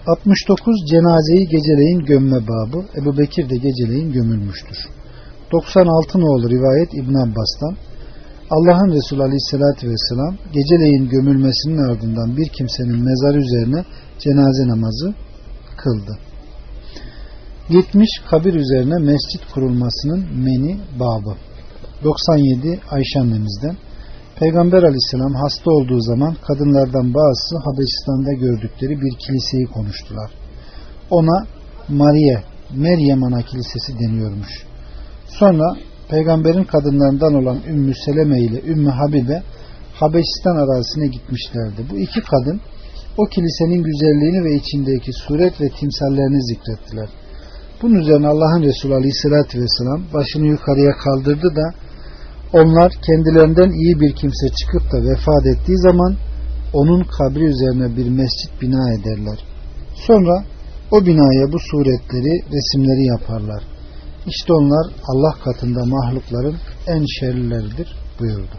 69 cenazeyi geceleyin gömme babı. Ebu Bekir de geceleyin gömülmüştür. 96 nolu rivayet İbn Abbas'tan. Allah'ın Resulü Aleyhisselatü Vesselam geceleyin gömülmesinin ardından bir kimsenin mezarı üzerine cenaze namazı kıldı. 70 kabir üzerine mescit kurulmasının meni babı. 97 Ayşe annemizden. Peygamber Aleyhisselam hasta olduğu zaman kadınlardan bazısı Habeşistan'da gördükleri bir kiliseyi konuştular. Ona Meryem Ana Kilisesi deniyormuş. Sonra Peygamberin kadınlarından olan Ümmü Seleme ile Ümmü Habibe Habeşistan arazisine gitmişlerdi. Bu iki kadın o kilisenin güzelliğini ve içindeki suret ve timsallerini zikrettiler. Bunun üzerine Allah'ın Resulü Aleyhisselatü Vesselam başını yukarıya kaldırdı da onlar kendilerinden iyi bir kimse çıkıp da vefat ettiği zaman onun kabri üzerine bir mescit bina ederler. Sonra o binaya bu suretleri, resimleri yaparlar. İşte onlar Allah katında mahlukların en şerlileridir buyurdu.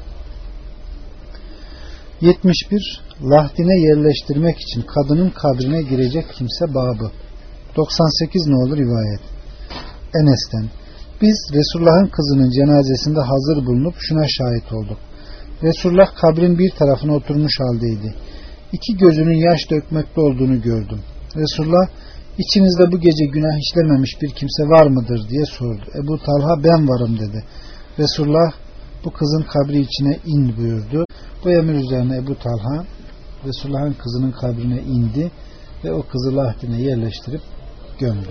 71. Lahdine yerleştirmek için kadının kabrine girecek kimse babı. 98 nolu rivayet. Enes'ten. Biz Resulullah'ın kızının cenazesinde hazır bulunup şuna şahit olduk. Resulullah kabrin bir tarafına oturmuş haldeydi. İki gözünün yaş dökmekte olduğunu gördüm. Resulullah, İçinizde bu gece günah işlememiş bir kimse var mıdır diye sordu. Ebu Talha ben varım dedi. Resulullah bu kızın kabri içine in buyurdu. Bu emir üzerine Ebu Talha Resulullah'ın kızının kabrine indi ve o kızı lahdine yerleştirip gömdü.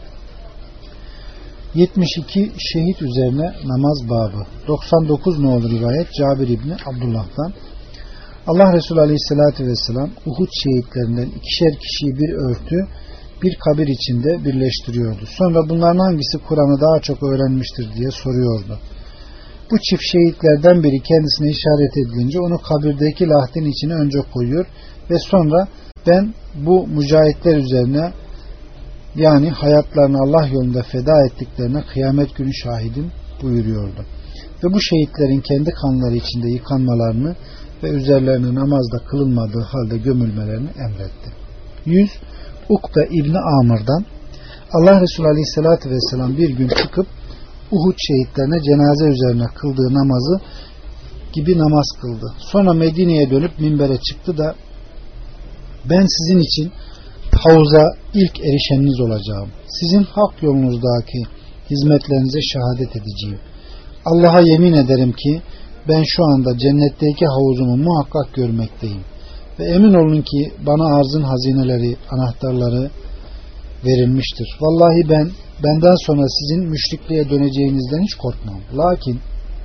72 şehit üzerine namaz babı. 99 nolu rivayet Cabir İbni Abdullah'tan. Allah Resulü Aleyhisselatü Vesselam Uhud şehitlerinden ikişer kişiyi bir örtü bir kabir içinde birleştiriyordu. Sonra bunların hangisi Kur'an'ı daha çok öğrenmiştir diye soruyordu. Bu çift şehitlerden biri kendisine işaret edilince onu kabirdeki lahdin içine önce koyuyor ve sonra ben bu mücahitler üzerine yani hayatlarını Allah yolunda feda ettiklerine kıyamet günü şahidim buyuruyordu. Ve bu şehitlerin kendi kanları içinde yıkanmalarını ve üzerlerine namazda kılınmadığı halde gömülmelerini emretti. 100 Ukbe İbni Amr'dan Allah Resulü Aleyhisselatü Vesselam bir gün çıkıp Uhud şehitlerine cenaze üzerine kıldığı namazı gibi namaz kıldı. Sonra Medine'ye dönüp minbere çıktı da ben sizin için havuza ilk erişeniniz olacağım. Sizin hak yolunuzdaki hizmetlerinize şehadet edeceğim. Allah'a yemin ederim ki ben şu anda cennetteki havuzumu muhakkak görmekteyim. Ve emin olun ki bana arzın hazineleri, anahtarları verilmiştir. Vallahi benden sonra sizin müşrikliğe döneceğinizden hiç korkmam. Lakin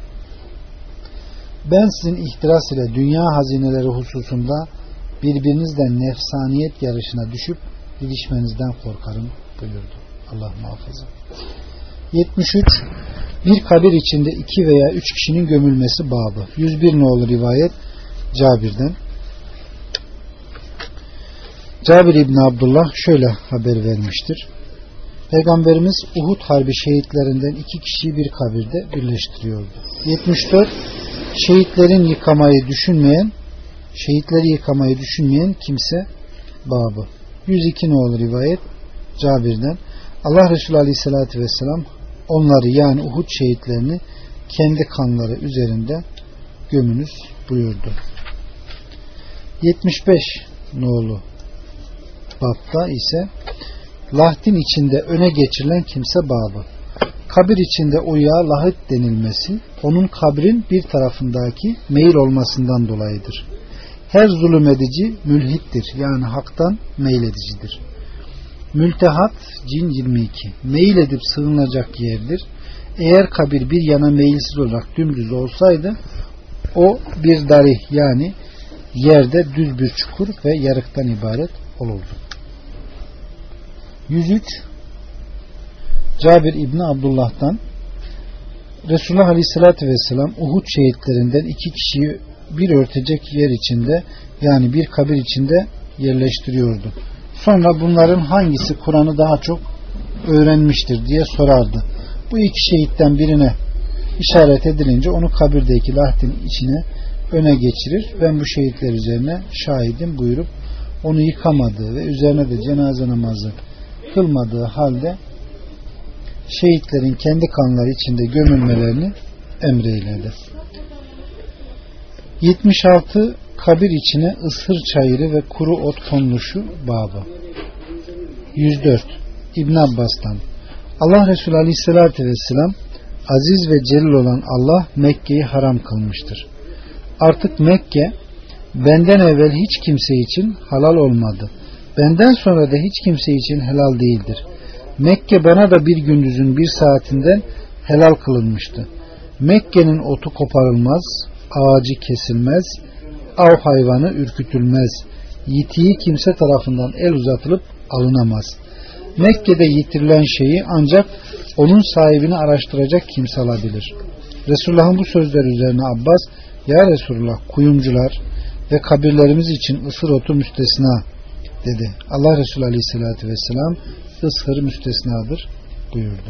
ben sizin ihtiras ile dünya hazineleri hususunda birbirinizden nefsaniyet yarışına düşüp gidişmenizden korkarım buyurdu. Allah muhafaza. 73. Bir kabir içinde 2 veya 3 kişinin gömülmesi babı. 101 nolu rivayet Cabir'den. Cabir İbni Abdullah şöyle haber vermiştir. Peygamberimiz Uhud Harbi şehitlerinden 2 kişiyi bir kabirde birleştiriyordu. 74. Şehitleri yıkamayı düşünmeyen kimse babı. 102 nolu rivayet Cabir'den. Allah Resulü Aleyhisselatü Vesselam onları yani Uhud şehitlerini kendi kanları üzerinde gömünüz buyurdu. 75 nolu babda ise lahdin içinde öne geçirilen kimse babı. Kabir içinde o yağa lahit denilmesi onun kabrin bir tarafındaki meyil olmasından dolayıdır. Her zulüm edici mülhittir yani haktan meyledicidir. Mültehat Cin 22 meyil edip sığınacak yerdir. Eğer kabir bir yana meyilsiz olarak dümdüz olsaydı o bir darih yani yerde düz bir çukur ve yarıktan ibaret olurdu. 103 Cabir İbni Abdullah'tan Resulullah Aleyhisselatü Vesselam Uhud şehitlerinden 2 kişiyi bir örtecek yer içinde yani bir kabir içinde yerleştiriyordu. Sonra bunların hangisi Kur'an'ı daha çok öğrenmiştir diye sorardı. Bu 2 şehitten birine işaret edilince onu kabirdeki lahdin içine öne geçirir. Ben bu şehitler üzerine şahidim buyurup onu yıkamadığı ve üzerine de cenaze namazı kılmadığı halde şehitlerin kendi kanları içinde gömülmelerini emreyledi. 76. Kabir içine ısır çayırı ve kuru ot konuluşu babı. 104. İbn Abbas'tan Allah Resulü Aleyhisselatü Vesselam aziz ve celil olan Allah Mekke'yi haram kılmıştır. Artık Mekke benden evvel hiç kimse için halal olmadı. Benden sonra da hiç kimse için helal değildir. Mekke bana da bir gündüzün bir saatinden helal kılınmıştı. Mekke'nin otu koparılmaz, ağacı kesilmez, av hayvanı ürkütülmez, yitiği kimse tarafından el uzatılıp alınamaz. Mekke'de yitirilen şeyi ancak onun sahibini araştıracak kimse alabilir. Resulullah'ın bu sözleri üzerine Abbas, ya Resulullah, kuyumcular ve kabirlerimiz için ısır otu müstesna dedi. Allah Resulü Aleyhisselatü Vesselam ısır müstesnadır buyurdu.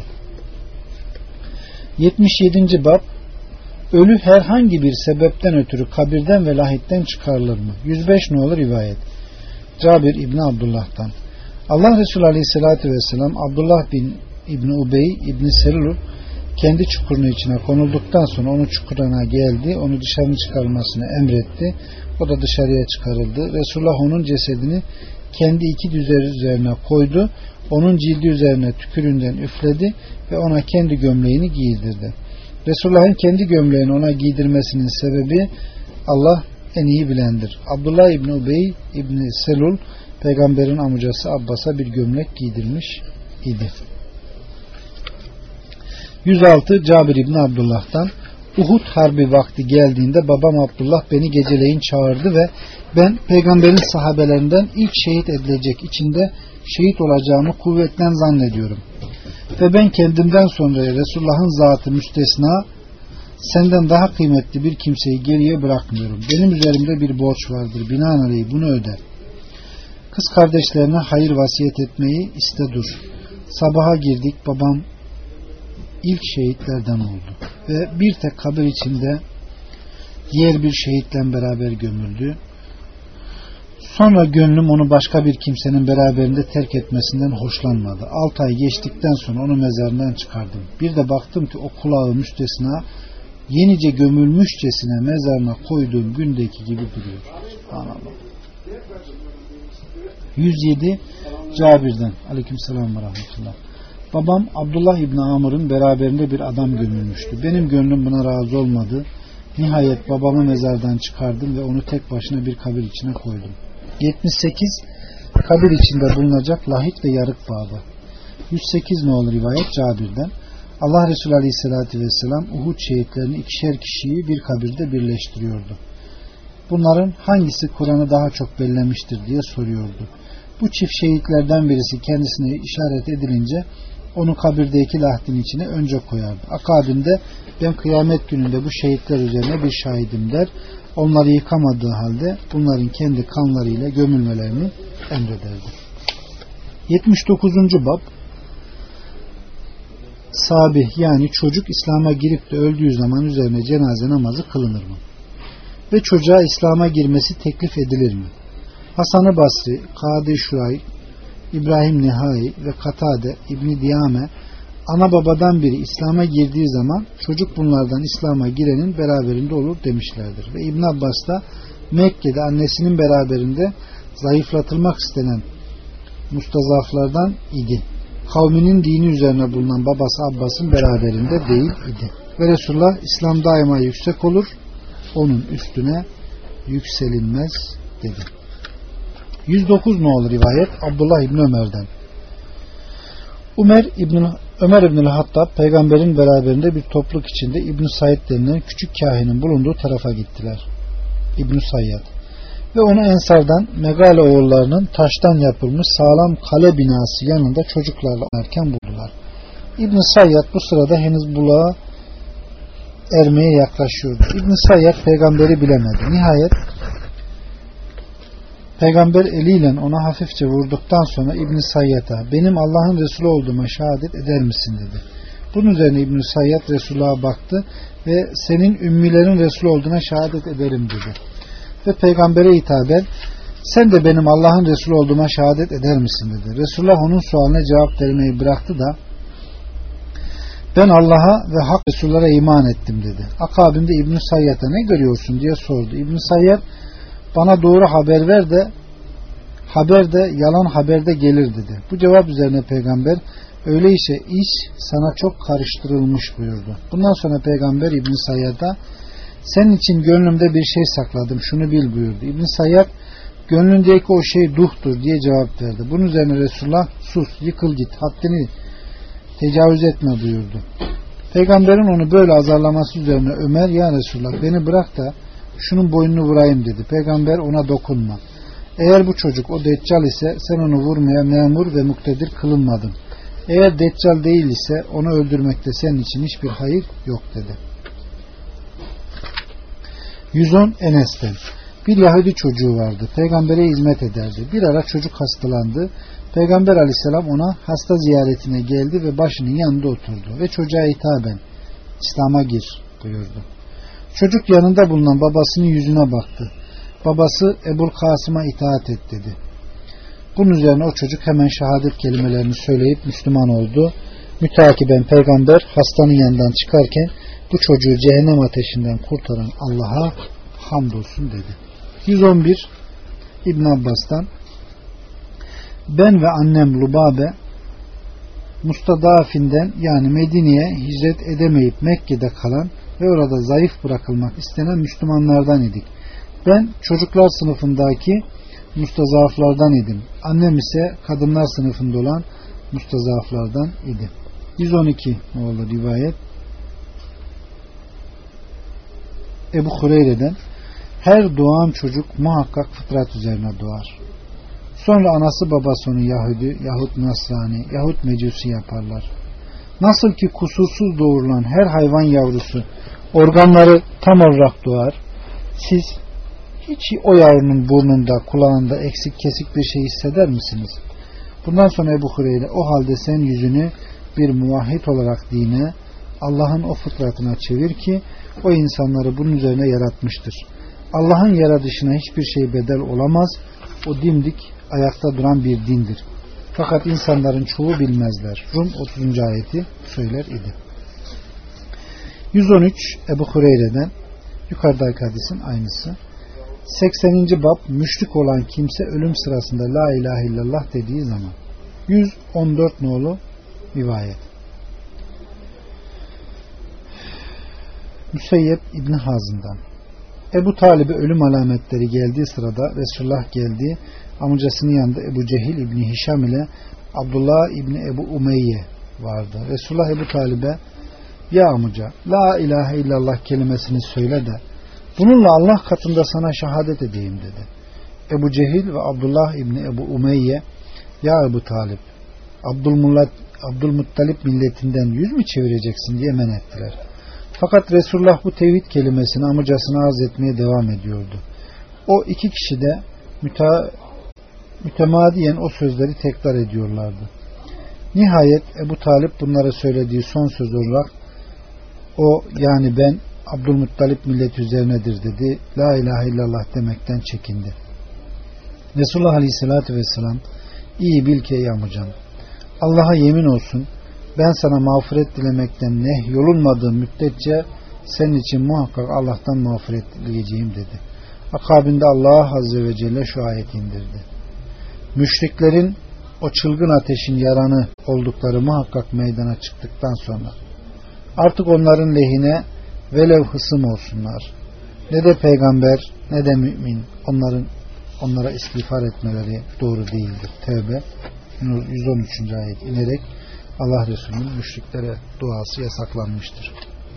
77. Bab ölü herhangi bir sebepten ötürü kabirden ve lahitten çıkarılır mı? 105 nolu rivayet. Cabir İbni Abdullah'tan Allah Resulü Aleyhisselatü Vesselam Abdullah bin İbni Ubey İbni Selul kendi çukurunun içine konulduktan sonra onun çukuruna geldi. Onu dışarı çıkarılmasını emretti. O da dışarıya çıkarıldı. Resulullah onun cesedini kendi iki düzeri üzerine koydu. Onun cildi üzerine tükürüğünden üfledi ve ona kendi gömleğini giydirdi. Resulullah'ın kendi gömleğini ona giydirmesinin sebebi Allah en iyi bilendir. Abdullah İbni Ubey İbni Selul peygamberin amcası Abbas'a bir gömlek giydirmiş idi. 106. Cabir İbni Abdullah'tan Uhud harbi vakti geldiğinde babam Abdullah beni geceleyin çağırdı ve ben peygamberin sahabelerinden ilk şehit edilecek içinde şehit olacağımı kuvvetten zannediyorum. Ve ben kendimden sonra Resulullah'ın zatı müstesna senden daha kıymetli bir kimseyi geriye bırakmıyorum. Benim üzerimde bir borç vardır. Binaenaleyh bunu öde. Kız kardeşlerine hayır vasiyet etmeyi iste dur. Sabaha girdik. Babam ilk şehitlerden oldu. Ve bir tek kabir içinde diğer bir şehitle beraber gömüldü. Sonra gönlüm onu başka bir kimsenin beraberinde terk etmesinden hoşlanmadı. 6 ay geçtikten sonra onu mezarından çıkardım. Bir de baktım ki o kulağı müstesna yenice gömülmüşçesine mezarına koyduğum gündeki gibi duruyor. Anladım. 107. Cabir'den Aleykümselam ve Rahmetullah. Babam Abdullah İbni Amr'ın beraberinde bir adam gömülmüştü. Benim gönlüm buna razı olmadı. Nihayet babamı mezardan çıkardım ve onu tek başına bir kabir içine koydum. 78. Kabir içinde bulunacak lahit ve yarık babı. 108 nolu rivayet Cabir'den. Allah Resulü Aleyhisselatü Vesselam Uhud şehitlerini ikişer kişiyi bir kabirde birleştiriyordu. Bunların hangisi Kur'an'ı daha çok bellemiştir diye soruyordu. Bu çift şehitlerden birisi kendisine işaret edilince onu kabirdeki lahtin içine önce koyardı. Akabinde ben kıyamet gününde bu şehitler üzerine bir şahidim der. Onları yıkamadığı halde bunların kendi kanlarıyla gömülmelerini emrederdi. 79. Bab Sabih yani çocuk İslam'a girip de öldüğü zaman üzerine cenaze namazı kılınır mı? Ve çocuğa İslam'a girmesi teklif edilir mi? Hasan-ı Basri, Kadi Şuray, İbrahim Nehai ve Katade İbni Diyame ana babadan biri İslam'a girdiği zaman çocuk bunlardan İslam'a girenin beraberinde olur demişlerdir. Ve İbn Abbas da Mekke'de annesinin beraberinde zayıflatılmak istenen mustazaflardan idi. Kavminin dini üzerine bulunan babası Abbas'ın beraberinde değil idi. Ve Resulullah İslam daima yüksek olur, onun üstüne yükselinmez dedi. 109 nolu rivayet Abdullah İbni Ömer'den. Ömer İbni Hattab peygamberin beraberinde bir topluluk içinde İbn Said denilen küçük kahinin bulunduğu tarafa gittiler. İbn Sayyad ve onu Ensar'dan Megale oğullarının taştan yapılmış sağlam kale binası yanında çocuklarla oynarken buldular. İbn Sayyad bu sırada henüz bulağa ermeye yaklaşıyordu. İbn Sayyad peygamberi bilemedi. Nihayet peygamber eliyle ona hafifçe vurduktan sonra İbn Sayyad'a benim Allah'ın Resulü olduğuma şehadet eder misin dedi. Bunun üzerine İbn Sayyad Resulullah'a baktı ve senin ümmilerin Resulü olduğuna şehadet ederim dedi. Ve peygambere hitaben Sen de benim Allah'ın Resulü olduğuma şehadet eder misin dedi. Resulullah onun sualine cevap vermeyi bıraktı da ben Allah'a ve hak Resullara iman ettim dedi. Akabinde İbn-i Sayyad'a ne görüyorsun diye sordu. İbn-i Sayyad bana doğru haber ver de haber de yalan haberde gelir dedi. Bu cevap üzerine peygamber öyleyse iş sana çok karıştırılmış buyurdu. Bundan sonra peygamber İbn-i Sayyad'a senin için gönlümde bir şey sakladım şunu bil buyurdu. İbn-i Sayyad gönlündeki o şey duhtur diye cevap verdi. Bunun üzerine Resulullah sus yıkıl git haddini tecavüz etme buyurdu. Peygamberin onu böyle azarlaması üzerine Ömer ya Resulullah beni bırak da şunun boynunu vurayım dedi. Peygamber ona dokunma. Eğer bu çocuk o deccal ise sen onu vurmaya memur ve muktedir kılınmadın. Eğer deccal değil ise onu öldürmekte senin için hiçbir hayır yok dedi. 110 Enes'ten bir Yahudi çocuğu vardı. Peygambere hizmet ederdi. Bir ara çocuk hastalandı. Peygamber aleyhisselam ona hasta ziyaretine geldi ve başının yanında oturdu. Ve çocuğa hitaben İslam'a gir buyurdu. Çocuk yanında bulunan babasının yüzüne baktı. Babası Ebul Kasım'a itaat et dedi. Bunun üzerine o çocuk hemen şehadet kelimelerini söyleyip Müslüman oldu. Mütakiben peygamber hastanın yanından çıkarken bu çocuğu cehennem ateşinden kurtaran Allah'a hamdolsun dedi. 111 İbn Abbas'tan ben ve annem Lubabe Mustadafinden yani Medine'ye hicret edemeyip Mekke'de kalan ve orada zayıf bırakılmak istenen Müslümanlardan idik. Ben çocuklar sınıfındaki mustazaflardan idim. Annem ise kadınlar sınıfında olan mustazaflardan idi. 112 oğlu rivayet Ebu Hureyre'den her doğan çocuk muhakkak fıtrat üzerine doğar. Sonra anası babası onu Yahudi yahut Nasrani yahut Mecusi yaparlar. Nasıl ki kusursuz doğurulan her hayvan yavrusu organları tam olarak doğar, siz hiç o yavrunun burnunda, kulağında eksik kesik bir şey hisseder misiniz? Bundan sonra Ebu Hureyre o halde sen yüzünü bir muvahhid olarak dine, Allah'ın o fıtratına çevir ki o insanları bunun üzerine yaratmıştır. Allah'ın yaratışına hiçbir şey bedel olamaz. O dimdik ayakta duran bir dindir. Fakat insanların çoğu bilmezler. Rum 30. ayeti söyler idi. 113 Ebu Hureyre'den yukarıdaki hadisin aynısı. 80. bab müşrik olan kimse ölüm sırasında la ilahe illallah dediği zaman. 114 nolu rivayet. Müseyyep İbni Hazım'dan Ebu Talib'e ölüm alametleri geldiği sırada Resulullah geldi. Amcasının yanında Ebu Cehil İbni Hişam ile Abdullah İbni Ebu Umeyye vardı. Resulullah Ebu Talib'e ya amca la ilahe illallah kelimesini söyle de bununla Allah katında sana şehadet edeyim dedi. Ebu Cehil ve Abdullah İbni Ebu Umeyye ya Ebu Talib Abdülmuttalip milletinden yüz mü çevireceksin diye men ettiler. Fakat Resulullah bu tevhid kelimesini amcasına arz etmeye devam ediyordu. O iki kişi de mütemadiyen o sözleri tekrar ediyorlardı. Nihayet Ebu Talip bunlara söylediği son söz olarak o yani ben Abdülmuttalip milleti üzerinedir dedi. La ilahe illallah demekten çekindi. Resulullah Aleyhisselatü Vesselam iyi bil ki ey amcam Allah'a yemin olsun ben sana mağfiret dilemekten nehyolunmadığım müddetçe senin için muhakkak Allah'tan mağfiret dileyeceğim dedi. Akabinde Allah Azze ve Celle şu ayeti indirdi. Müşriklerin o çılgın ateşin yaranı oldukları muhakkak meydana çıktıktan sonra artık onların lehine velev hısım olsunlar. Ne de peygamber ne de mümin onlara istiğfar etmeleri doğru değildir. Tevbe 113. ayet inerek Allah Resulü'nün müşriklere duası yasaklanmıştır.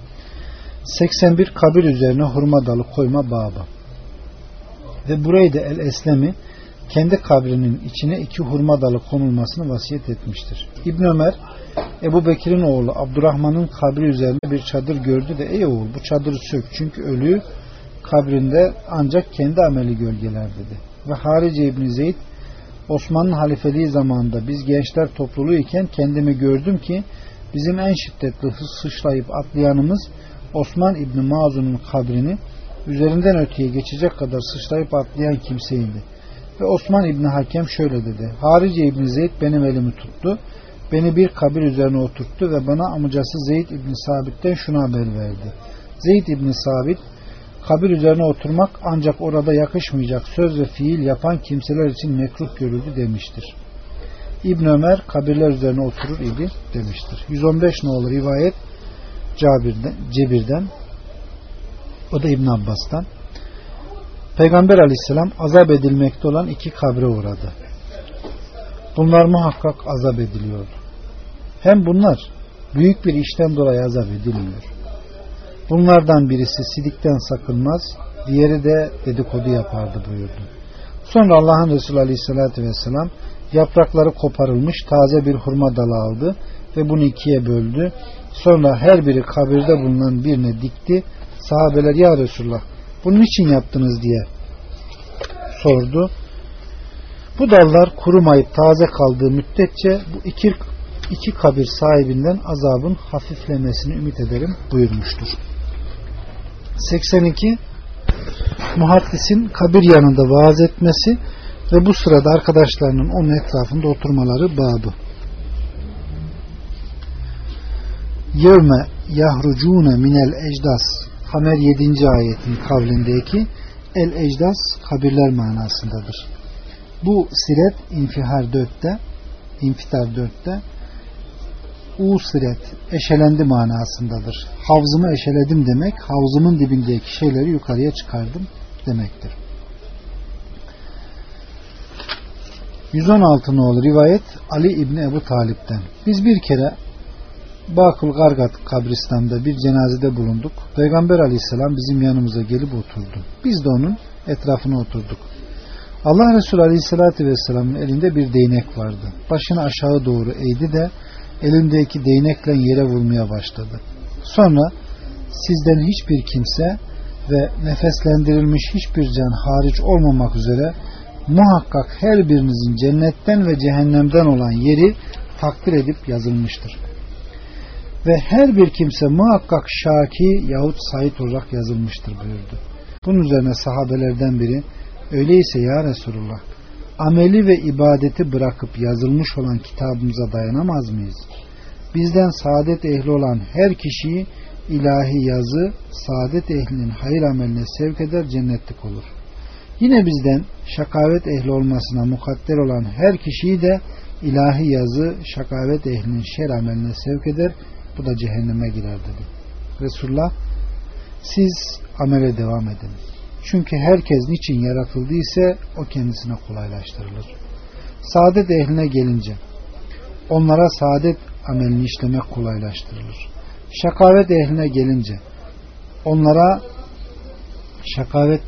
81 kabir üzerine hurma dalı koyma babı. Ve Bureyde el-Eslemi kendi kabrinin içine 2 hurma dalı konulmasını vasiyet etmiştir. İbn Ömer Ebu Bekir'in oğlu Abdurrahman'ın kabri üzerinde bir çadır gördü de ey oğul bu çadırı sök çünkü ölü kabrinde ancak kendi ameli gölgeler dedi. Ve Harice İbni Zeyd Osman'ın halifeliği zamanında biz gençler topluluğu iken kendimi gördüm ki bizim en şiddetli sıçrayıp atlayanımız Osman İbni Mazun'un kabrini üzerinden öteye geçecek kadar sıçrayıp atlayan kimseydi. Ve Osman İbni Hakem şöyle dedi. Harice İbni Zeyd benim elimi tuttu. Beni bir kabir üzerine oturttu ve bana amcası Zeyd İbni Sabit'ten şunu haber verdi. Zeyd İbni Sabit, kabir üzerine oturmak ancak orada yakışmayacak söz ve fiil yapan kimseler için mekruh görüldü demiştir. İbn Ömer kabirler üzerine oturur idi demiştir. 115 nolu rivayet Cebir'den, o da İbn Abbas'tan. Peygamber Aleyhisselam azap edilmekte olan 2 kabre uğradı. Bunlar muhakkak azap ediliyordu. Hem bunlar büyük bir işten dolayı azap edilmiyor. Bunlardan birisi sidikten sakınmaz, diğeri de dedikodu yapardı buyurdu. Sonra Allah'ın Resulü Aleyhisselatü Vesselam yaprakları koparılmış taze bir hurma dalı aldı ve bunu 2'ye böldü. Sonra her biri kabirde bulunan birine dikti. Sahabeler ya Resulullah bunun için yaptınız diye sordu. Bu dallar kurumayıp taze kaldığı müddetçe bu iki kabir sahibinden azabın hafiflemesini ümit ederim buyurmuştur. 82. Muhaddisin kabir yanında vaaz etmesi ve bu sırada arkadaşlarının onun etrafında oturmaları babı. Yevme yahrucune minel ecdas Kamer 7. ayetin kavlindeki el ecdas kabirler manasındadır. Bu siret infitar 4'te siret eşelendi manasındadır. Havzımı eşeledim demek, havzımın dibindeki şeyleri yukarıya çıkardım demektir. 116 nolu rivayet Ali İbni Ebu Talip'ten. Biz bir kere Bakul Gargat kabristanında bir cenazede bulunduk. Peygamber Aleyhisselam bizim yanımıza gelip oturdu. Biz de onun etrafına oturduk. Allah Resulü Aleyhisselatü Vesselam'ın elinde bir değnek vardı. Başını aşağı doğru eğdi de elindeki değnekle yere vurmaya başladı. Sonra sizden hiçbir kimse ve nefeslendirilmiş hiçbir can hariç olmamak üzere muhakkak her birinizin cennetten ve cehennemden olan yeri takdir edip yazılmıştır. Ve her bir kimse muhakkak şaki yahut sait olarak yazılmıştır buyurdu. Bunun üzerine sahabelerden biri öyleyse ya Resulullah ameli ve ibadeti bırakıp yazılmış olan kitabımıza dayanamaz mıyız? Bizden saadet ehli olan her kişiyi ilahi yazı saadet ehlinin hayır ameline sevk eder cennetlik olur. Yine bizden şakavet ehli olmasına mukadder olan her kişiyi de ilahi yazı şakavet ehlinin şer ameline sevk eder, bu da cehenneme girer dedi. Resulullah siz amele devam edin. Çünkü herkes niçin yaratıldıysa o kendisine kolaylaştırılır. Saadet ehline gelince onlara saadet amelini işlemek kolaylaştırılır. Şakavet ehline gelince onlara şakavet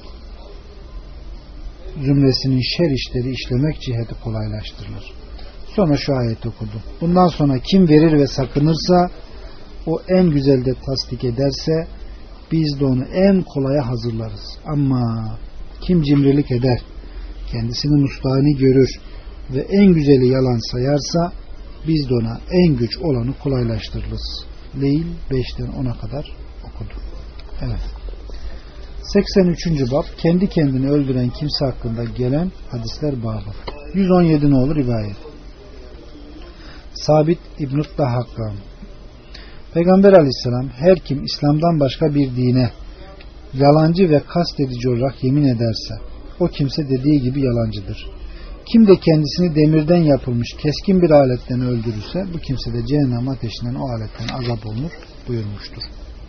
zümresinin şer işleri işlemek ciheti kolaylaştırılır. Sonra şu ayeti okudu. Bundan sonra kim verir ve sakınırsa o en güzel de tasdik ederse biz de onu en kolaya hazırlarız. Ama kim cimrilik eder, kendisini mustahini görür ve en güzeli yalan sayarsa biz de ona en güç olanı kolaylaştırırız. Leyl 5'ten 10'a kadar okudu. Evet. 83. bab kendi kendini öldüren kimse hakkında gelen hadisler babı. 117 nolu rivayet. Sabit İbn-i Dahhak'tan Peygamber Aleyhisselam her kim İslam'dan başka bir dine yalancı ve kastedici olarak yemin ederse o kimse dediği gibi yalancıdır. Kim de kendisini demirden yapılmış keskin bir aletten öldürürse bu kimse de cehennem ateşinden o aletten azap olunur buyurmuştur.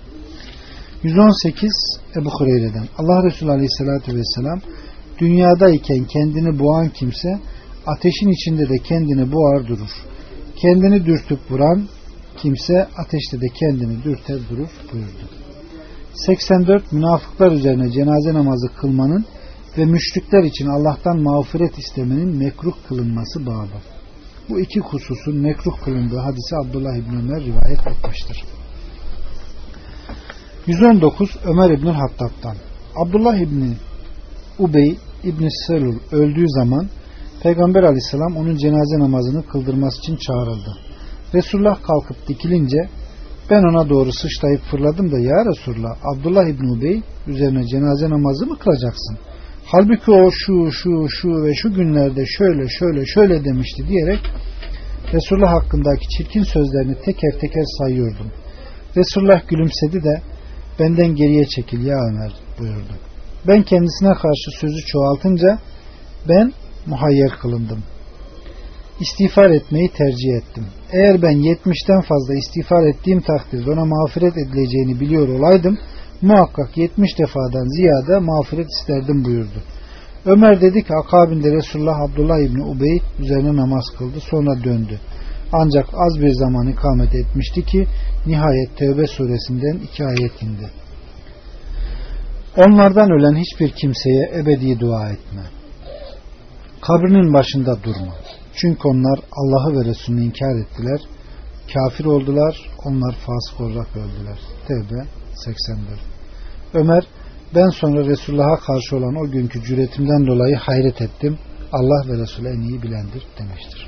118 Ebu Hureyre'den Allah Resulü Aleyhisselatü Vesselam dünyadayken kendini boğan kimse ateşin içinde de kendini boğar durur. Kendini dürtüp vuran kimse ateşte de kendini dürter durur buyurdu. 84 münafıklar üzerine cenaze namazı kılmanın ve müşrikler için Allah'tan mağfiret istemenin mekruh kılınması babı. Bu iki hususun mekruh kılındığı hadisi Abdullah İbni Ömer rivayet etmiştir. 119 Ömer İbni Hattab'dan Abdullah İbni Ubey İbni Selul öldüğü zaman Peygamber Aleyhisselam onun cenaze namazını kıldırması için çağrıldı. Resulullah kalkıp dikilince ben ona doğru sıçrayıp fırladım da ya Resulullah Abdullah İbni Ubey üzerine cenaze namazı mı kılacaksın? Halbuki o şu ve şu günlerde şöyle demişti diyerek Resulullah hakkındaki çirkin sözlerini teker teker sayıyordum. Resulullah gülümsedi de benden geriye çekil ya Ömer buyurdu. Ben kendisine karşı sözü çoğaltınca ben muhayyer kılındım. İstiğfar etmeyi tercih ettim. Eğer ben 70'ten fazla istiğfar ettiğim takdirde ona mağfiret edileceğini biliyor olaydım, muhakkak 70 defadan ziyade mağfiret isterdim buyurdu. Ömer dedi ki akabinde Resulullah Abdullah İbni Ubey üzerine namaz kıldı, sonra döndü. Ancak az bir zaman ikamet etmişti ki nihayet Tevbe suresinden 2 ayet indi. Onlardan ölen hiçbir kimseye ebedi dua etme. Kabrinin başında durma. Çünkü onlar Allah'ı ve Resulünü inkar ettiler. Kafir oldular. Onlar fasık olarak öldüler. Tevbe 84. Ömer ben sonra Resulullah'a karşı olan o günkü cüretimden dolayı hayret ettim. Allah ve Resulü en iyi bilendir demiştir.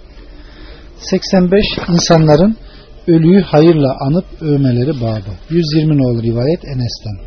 85. İnsanların ölüyü hayırla anıp övmeleri babı. 120 nolu rivayet Enes'ten.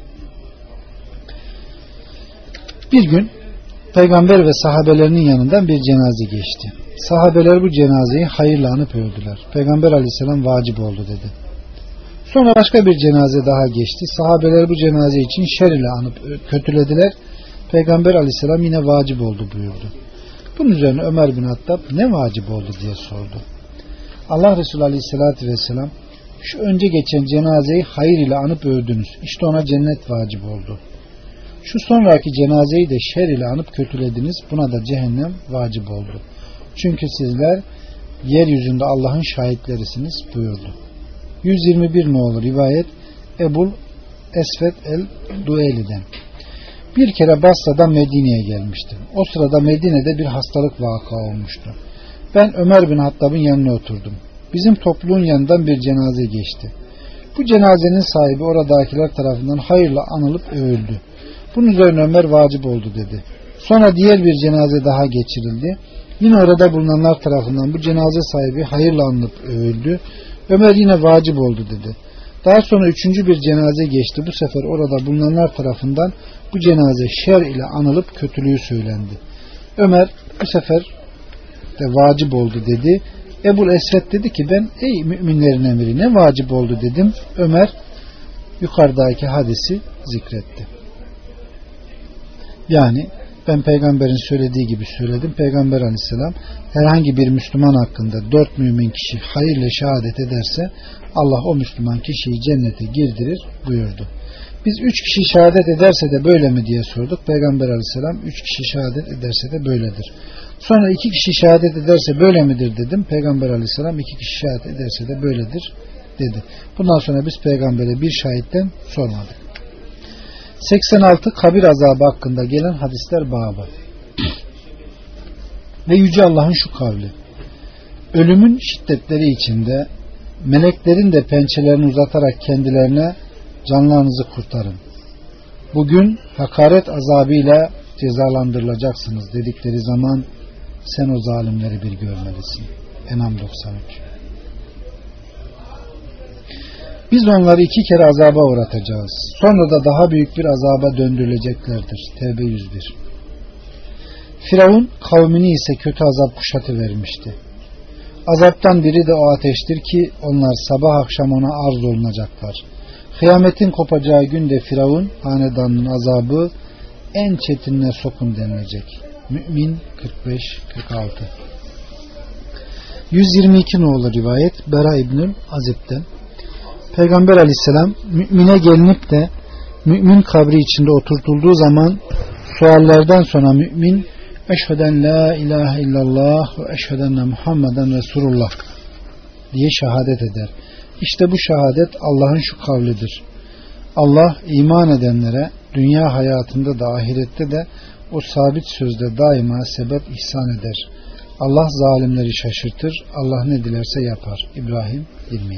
Bir gün Peygamber ve sahabelerinin yanından bir cenaze geçti. Sahabeler bu cenazeyi hayırla anıp övdüler. Peygamber aleyhisselam vacip oldu dedi. Sonra başka bir cenaze daha geçti. Sahabeler bu cenaze için şer ile anıp kötülediler. Peygamber aleyhisselam yine vacip oldu buyurdu. Bunun üzerine Ömer bin Hattab ne vacip oldu diye sordu. Allah Resulü aleyhisselatü vesselam şu önce geçen cenazeyi hayır ile anıp övdünüz. İşte ona cennet vacip oldu. Şu sonraki cenazeyi de şer ile anıp kötülediniz. Buna da cehennem vacip oldu. Çünkü sizler yeryüzünde Allah'ın şahitlerisiniz buyurdu. 121 nolu rivayet Ebul Esved el-Dueli'den. Bir kere Basra'dan Medine'ye gelmiştim. O sırada Medine'de bir hastalık vaka olmuştu. Ben Ömer bin Hattab'ın yanına oturdum. Bizim topluluğun yanından bir cenaze geçti. Bu cenazenin sahibi oradakiler tarafından hayırla anılıp övüldü. Bunun üzerine Ömer vacip oldu dedi. Sonra diğer bir cenaze daha geçirildi. Yine orada bulunanlar tarafından bu cenaze sahibi hayırla anılıp övüldü. Ömer yine vacip oldu dedi. Daha sonra üçüncü bir cenaze geçti. Bu sefer orada bulunanlar tarafından bu cenaze şer ile anılıp kötülüğü söylendi. Ömer bu sefer de vacip oldu dedi. Ebul Esved dedi ki ben ey müminlerin emiri ne vacip oldu dedim. Ömer yukarıdaki hadisi zikretti. Yani ben peygamberin söylediği gibi söyledim. Peygamber aleyhisselam herhangi bir Müslüman hakkında 4 mümin kişi hayırla şehadet ederse Allah o Müslüman kişiyi cennete girdirir buyurdu. Biz 3 kişi şehadet ederse de böyle mi diye sorduk. Peygamber aleyhisselam 3 kişi şehadet ederse de böyledir. Sonra 2 kişi şehadet ederse böyle midir dedim. Peygamber aleyhisselam 2 kişi şehadet ederse de böyledir dedi. Bundan sonra biz peygambere bir şahitten sormadık. 86 kabir azabı hakkında gelen hadisler babı. Ve Yüce Allah'ın şu kavli. Ölümün şiddetleri içinde meleklerin de pençelerini uzatarak kendilerine canlarınızı kurtarın. Bugün hakaret azabıyla cezalandırılacaksınız dedikleri zaman sen o zalimleri bir görmelisin. En'am 93. Biz onları 2 kere azaba uğratacağız. Sonra da daha büyük bir azaba döndürüleceklerdir. Tevbe 101. Firavun kavmini ise kötü azap kuşatıvermişti. Azaptan biri de o ateştir ki onlar sabah akşam ona arz olunacaklar. Kıyametin kopacağı günde Firavun hanedanının azabı en çetinine sokun denilecek. Mü'min 45-46. 122 nolu rivayet Bera İbnül Azib'den. Peygamber aleyhisselam mümine gelinip de mümin kabri içinde oturtulduğu zaman suallerden sonra mümin eşheden la ilahe illallah ve eşheden Muhammeden Resulullah diye şehadet eder. İşte bu şehadet Allah'ın şu kavlidir. Allah iman edenlere dünya hayatında da ahirette de o sabit sözde daima sebep ihsan eder. Allah zalimleri şaşırtır. Allah ne dilerse yapar. İbrahim 27.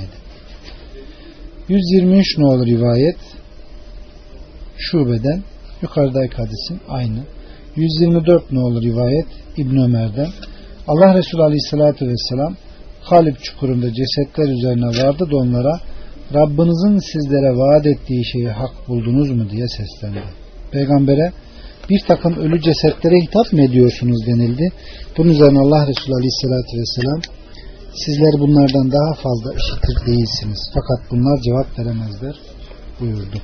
123 nolu rivayet Şube'den, yukarıdaki hadisin aynı. 124 nolu rivayet İbn Ömer'den. Allah Resulü Aleyhisselatü Vesselam Halib çukurunda cesetler üzerine vardı da onlara Rabbinizin sizlere vaat ettiği şeyi hak buldunuz mu diye seslendi. Peygambere bir takım ölü cesetlere hitap mı ediyorsunuz denildi. Bunun üzerine Allah Resulü Aleyhisselatü Vesselam sizler bunlardan daha fazla işitir değilsiniz. Fakat bunlar cevap veremezler buyurdu.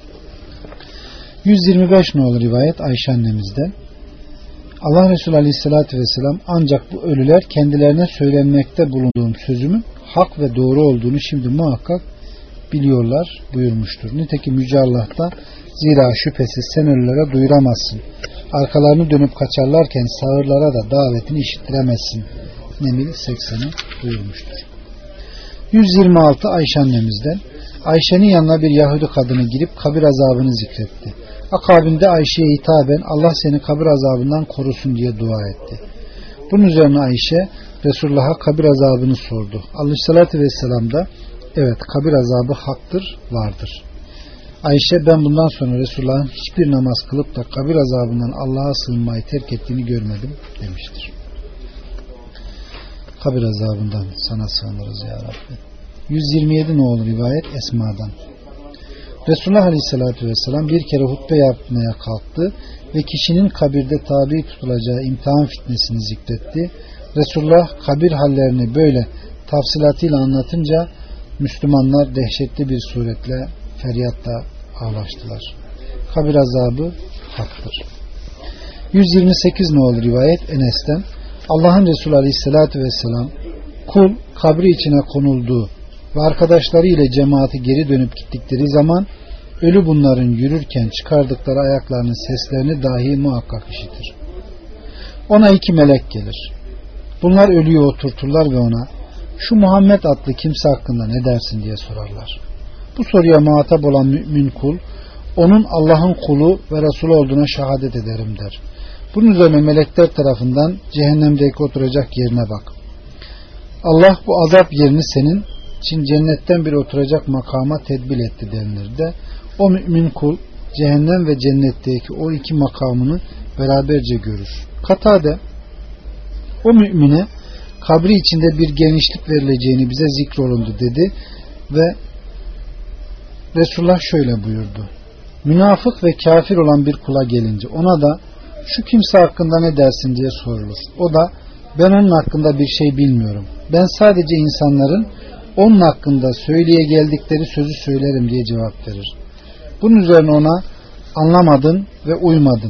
125 nolu rivayet Ayşe annemizden. Allah Resulü Aleyhisselatü Vesselam ancak bu ölüler kendilerine söylenmekte bulunduğum sözümün hak ve doğru olduğunu şimdi muhakkak biliyorlar buyurmuştur. Nitekim Yüce Allah'ta zira şüphesiz sen ölülere duyuramazsın. Arkalarını dönüp kaçarlarken sağırlara da davetini işittiremezsin. Nemil 80'i buyurmuştur. 126 Ayşe annemizden. Ayşe'nin yanına bir Yahudi kadını girip kabir azabını zikretti. Akabinde Ayşe'ye hitaben Allah seni kabir azabından korusun diye dua etti. Bunun üzerine Ayşe Resulullah'a kabir azabını sordu. Aleyhissalatü vesselam da evet kabir azabı haktır, vardır. Ayşe ben bundan sonra Resulullah'ın hiçbir namaz kılıp da kabir azabından Allah'a sığınmayı terk ettiğini görmedim demiştir. Kabir azabından sana sığınırız ya Rabbi. 127 nolu rivayet Esma'dan. Resulullah Aleyhisselatü Vesselam bir kere hutbe yapmaya kalktı ve kişinin kabirde tabi tutulacağı imtihan fitnesini zikretti. Resulullah kabir hallerini böyle tafsilatıyla anlatınca Müslümanlar dehşetli bir suretle feryatta ağlaştılar. Kabir azabı haktır. 128 nolu rivayet Enes'ten. Allah'ın Resulü Aleyhisselatü Vesselam kul kabri içine konulduğu ve arkadaşları ile cemaati geri dönüp gittikleri zaman ölü bunların yürürken çıkardıkları ayaklarının seslerini dahi muhakkak işitir. Ona 2 melek gelir. Bunlar ölüyü oturturlar ve ona şu Muhammed adlı kimse hakkında ne dersin diye sorarlar. Bu soruya muhatap olan mümin kul onun Allah'ın kulu ve Resulü olduğuna şehadet ederim der. Bunun üzerine melekler tarafından cehennemdeki oturacak yerine bak. Allah bu azap yerini senin için cennetten bir oturacak makama tedbir etti denilir de o mümin kul cehennem ve cennetteki o 2 makamını beraberce görür. Katade o mümine kabri içinde bir genişlik verileceğini bize zikrolundu dedi ve Resulullah şöyle buyurdu. Münafık ve kafir olan bir kula gelince ona da şu kimse hakkında ne dersin diye sorulur. O da ben onun hakkında bir şey bilmiyorum. Ben sadece insanların onun hakkında söyleye geldikleri sözü söylerim diye cevap verir. Bunun üzerine ona anlamadın ve uymadın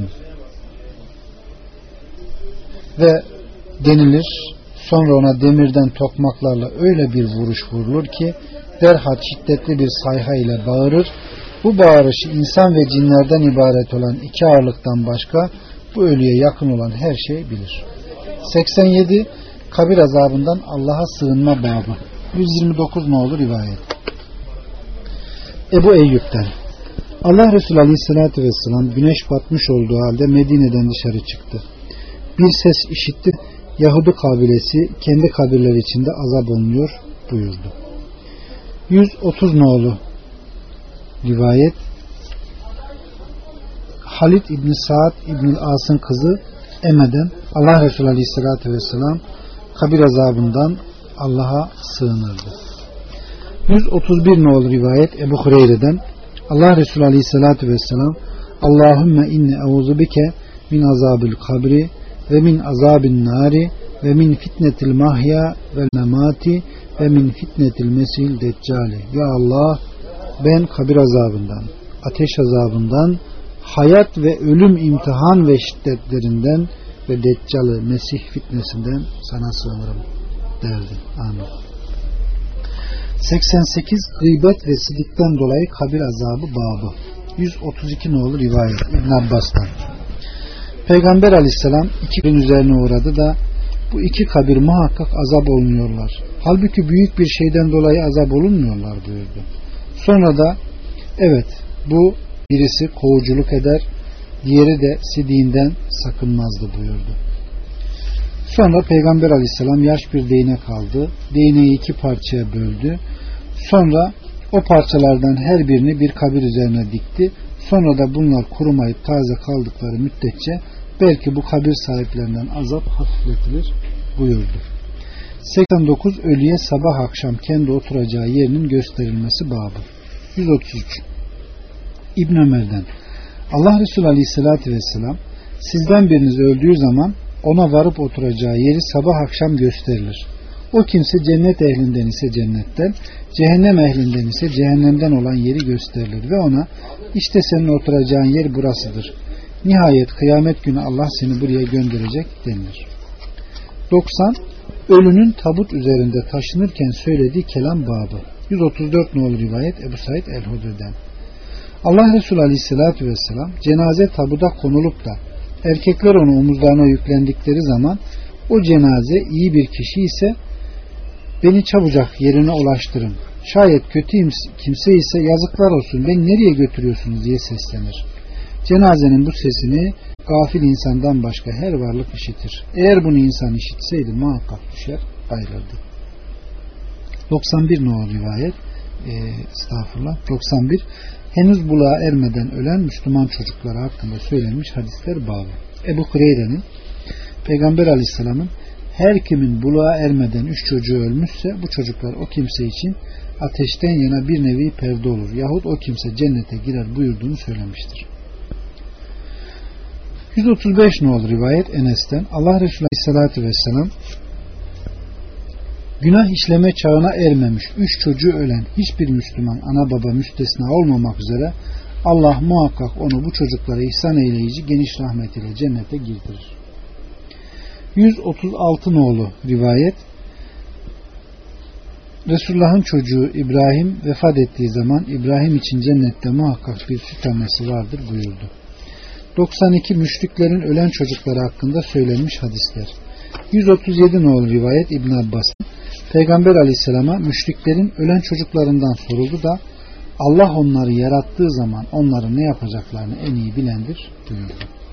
ve denilir. Sonra ona demirden tokmaklarla öyle bir vuruş vurulur ki derhal şiddetli bir sayha ile bağırır. Bu bağırışı insan ve cinlerden ibaret olan 2 ağırlıktan başka bu ölüye yakın olan her şey bilir. 87 kabir azabından Allah'a sığınma babı. 129 nolu rivayet. Ebu Eyyub'den. Allah Resulü Aleyhisselatü Vesselam güneş batmış olduğu halde Medine'den dışarı çıktı. Bir ses işitti. Yahudi kabilesi kendi kabirleri içinde azap olunuyor buyurdu. 130 nolu rivayet. Halid İbni Sa'd İbni As'ın kızı Eme'den Allah Resulü Aleyhisselatü Vesselam kabir azabından Allah'a sığınırdı. 131 nolu rivayet Ebu Hureyre'den Allah Resulü Aleyhisselatü Vesselam Allahümme inni euzubike min azabil kabri ve min azabin nari ve min fitnetil mahya vel memati ve min fitnetil mesil deccali. Ya Allah ben kabir azabından, ateş azabından, hayat ve ölüm imtihan ve şiddetlerinden ve deccalı mesih fitnesinden sana sığınırım derdi. Amin. 88 gıybet ve sidikten dolayı kabir azabı babı. 132 nolu rivayet İbn Abbas'tan. Peygamber Aleyhisselam 2 gün üzerine uğradı da bu 2 kabir muhakkak azap olunuyorlar. Halbuki büyük bir şeyden dolayı azap olunmuyorlar buyurdu. Sonra da evet bu birisi kovuculuk eder, diğeri de sidiğinden sakınmazdı buyurdu. Sonra Peygamber Aleyhisselam yaş bir değnek aldı. Değneği 2 parçaya böldü. Sonra o parçalardan her birini bir kabir üzerine dikti. Sonra da bunlar kurumayıp taze kaldıkları müddetçe belki bu kabir sahiplerinden azap hafifletilir buyurdu. 89 ölüye sabah akşam kendi oturacağı yerinin gösterilmesi babı. 133 İbn Ömer'den Allah Resulü Aleyhisselatü Vesselam sizden biriniz öldüğü zaman ona varıp oturacağı yeri sabah akşam gösterilir. O kimse cennet ehlinden ise cennetten, cehennem ehlinden ise cehennemden olan yeri gösterilir ve ona işte senin oturacağın yer burasıdır. Nihayet kıyamet günü Allah seni buraya gönderecek denilir. 90. Ölünün tabut üzerinde taşınırken söylediği kelam babı. 134 nolu rivayet Ebu Said el-Hudri'den. Allah Resulü Aleyhisselatü Vesselam cenaze tabuda konulup da erkekler onu omuzlarına yüklendikleri zaman o cenaze iyi bir kişi ise beni çabucak yerine ulaştırın. Şayet kötü kimse ise yazıklar olsun beni nereye götürüyorsunuz diye seslenir. Cenazenin bu sesini gafil insandan başka her varlık işitir. Eğer bunu insan işitseydi muhakkak düşer ayrıldı. 91 numaralı rivayet 91 henüz buluğa ermeden ölen Müslüman çocukları hakkında söylenmiş hadisler bağlı. Ebu Hureyre'nin Peygamber Aleyhisselam'ın her kimin buluğa ermeden 3 çocuğu ölmüşse bu çocuklar o kimse için ateşten yana bir nevi perde olur yahut o kimse cennete girer buyurduğunu söylemiştir. 135 nolu rivayet Enes'ten Allah Resulü Aleyhisselatü Vesselam günah işleme çağına ermemiş 3 çocuğu ölen hiçbir Müslüman ana baba müstesna olmamak üzere Allah muhakkak onu bu çocuklara ihsan eyleyici geniş rahmetiyle cennete girdirir. 136 nolu rivayet Resulullah'ın çocuğu İbrahim vefat ettiği zaman İbrahim için cennette muhakkak bir süt annesi vardır buyurdu. 92 müşriklerin ölen çocukları hakkında söylenmiş hadisler. 137 nolu rivayet İbn Abbas'ın Peygamber Aleyhisselam'a müşriklerin ölen çocuklarından soruldu da Allah onları yarattığı zaman onların ne yapacaklarını en iyi bilendir buyurdu.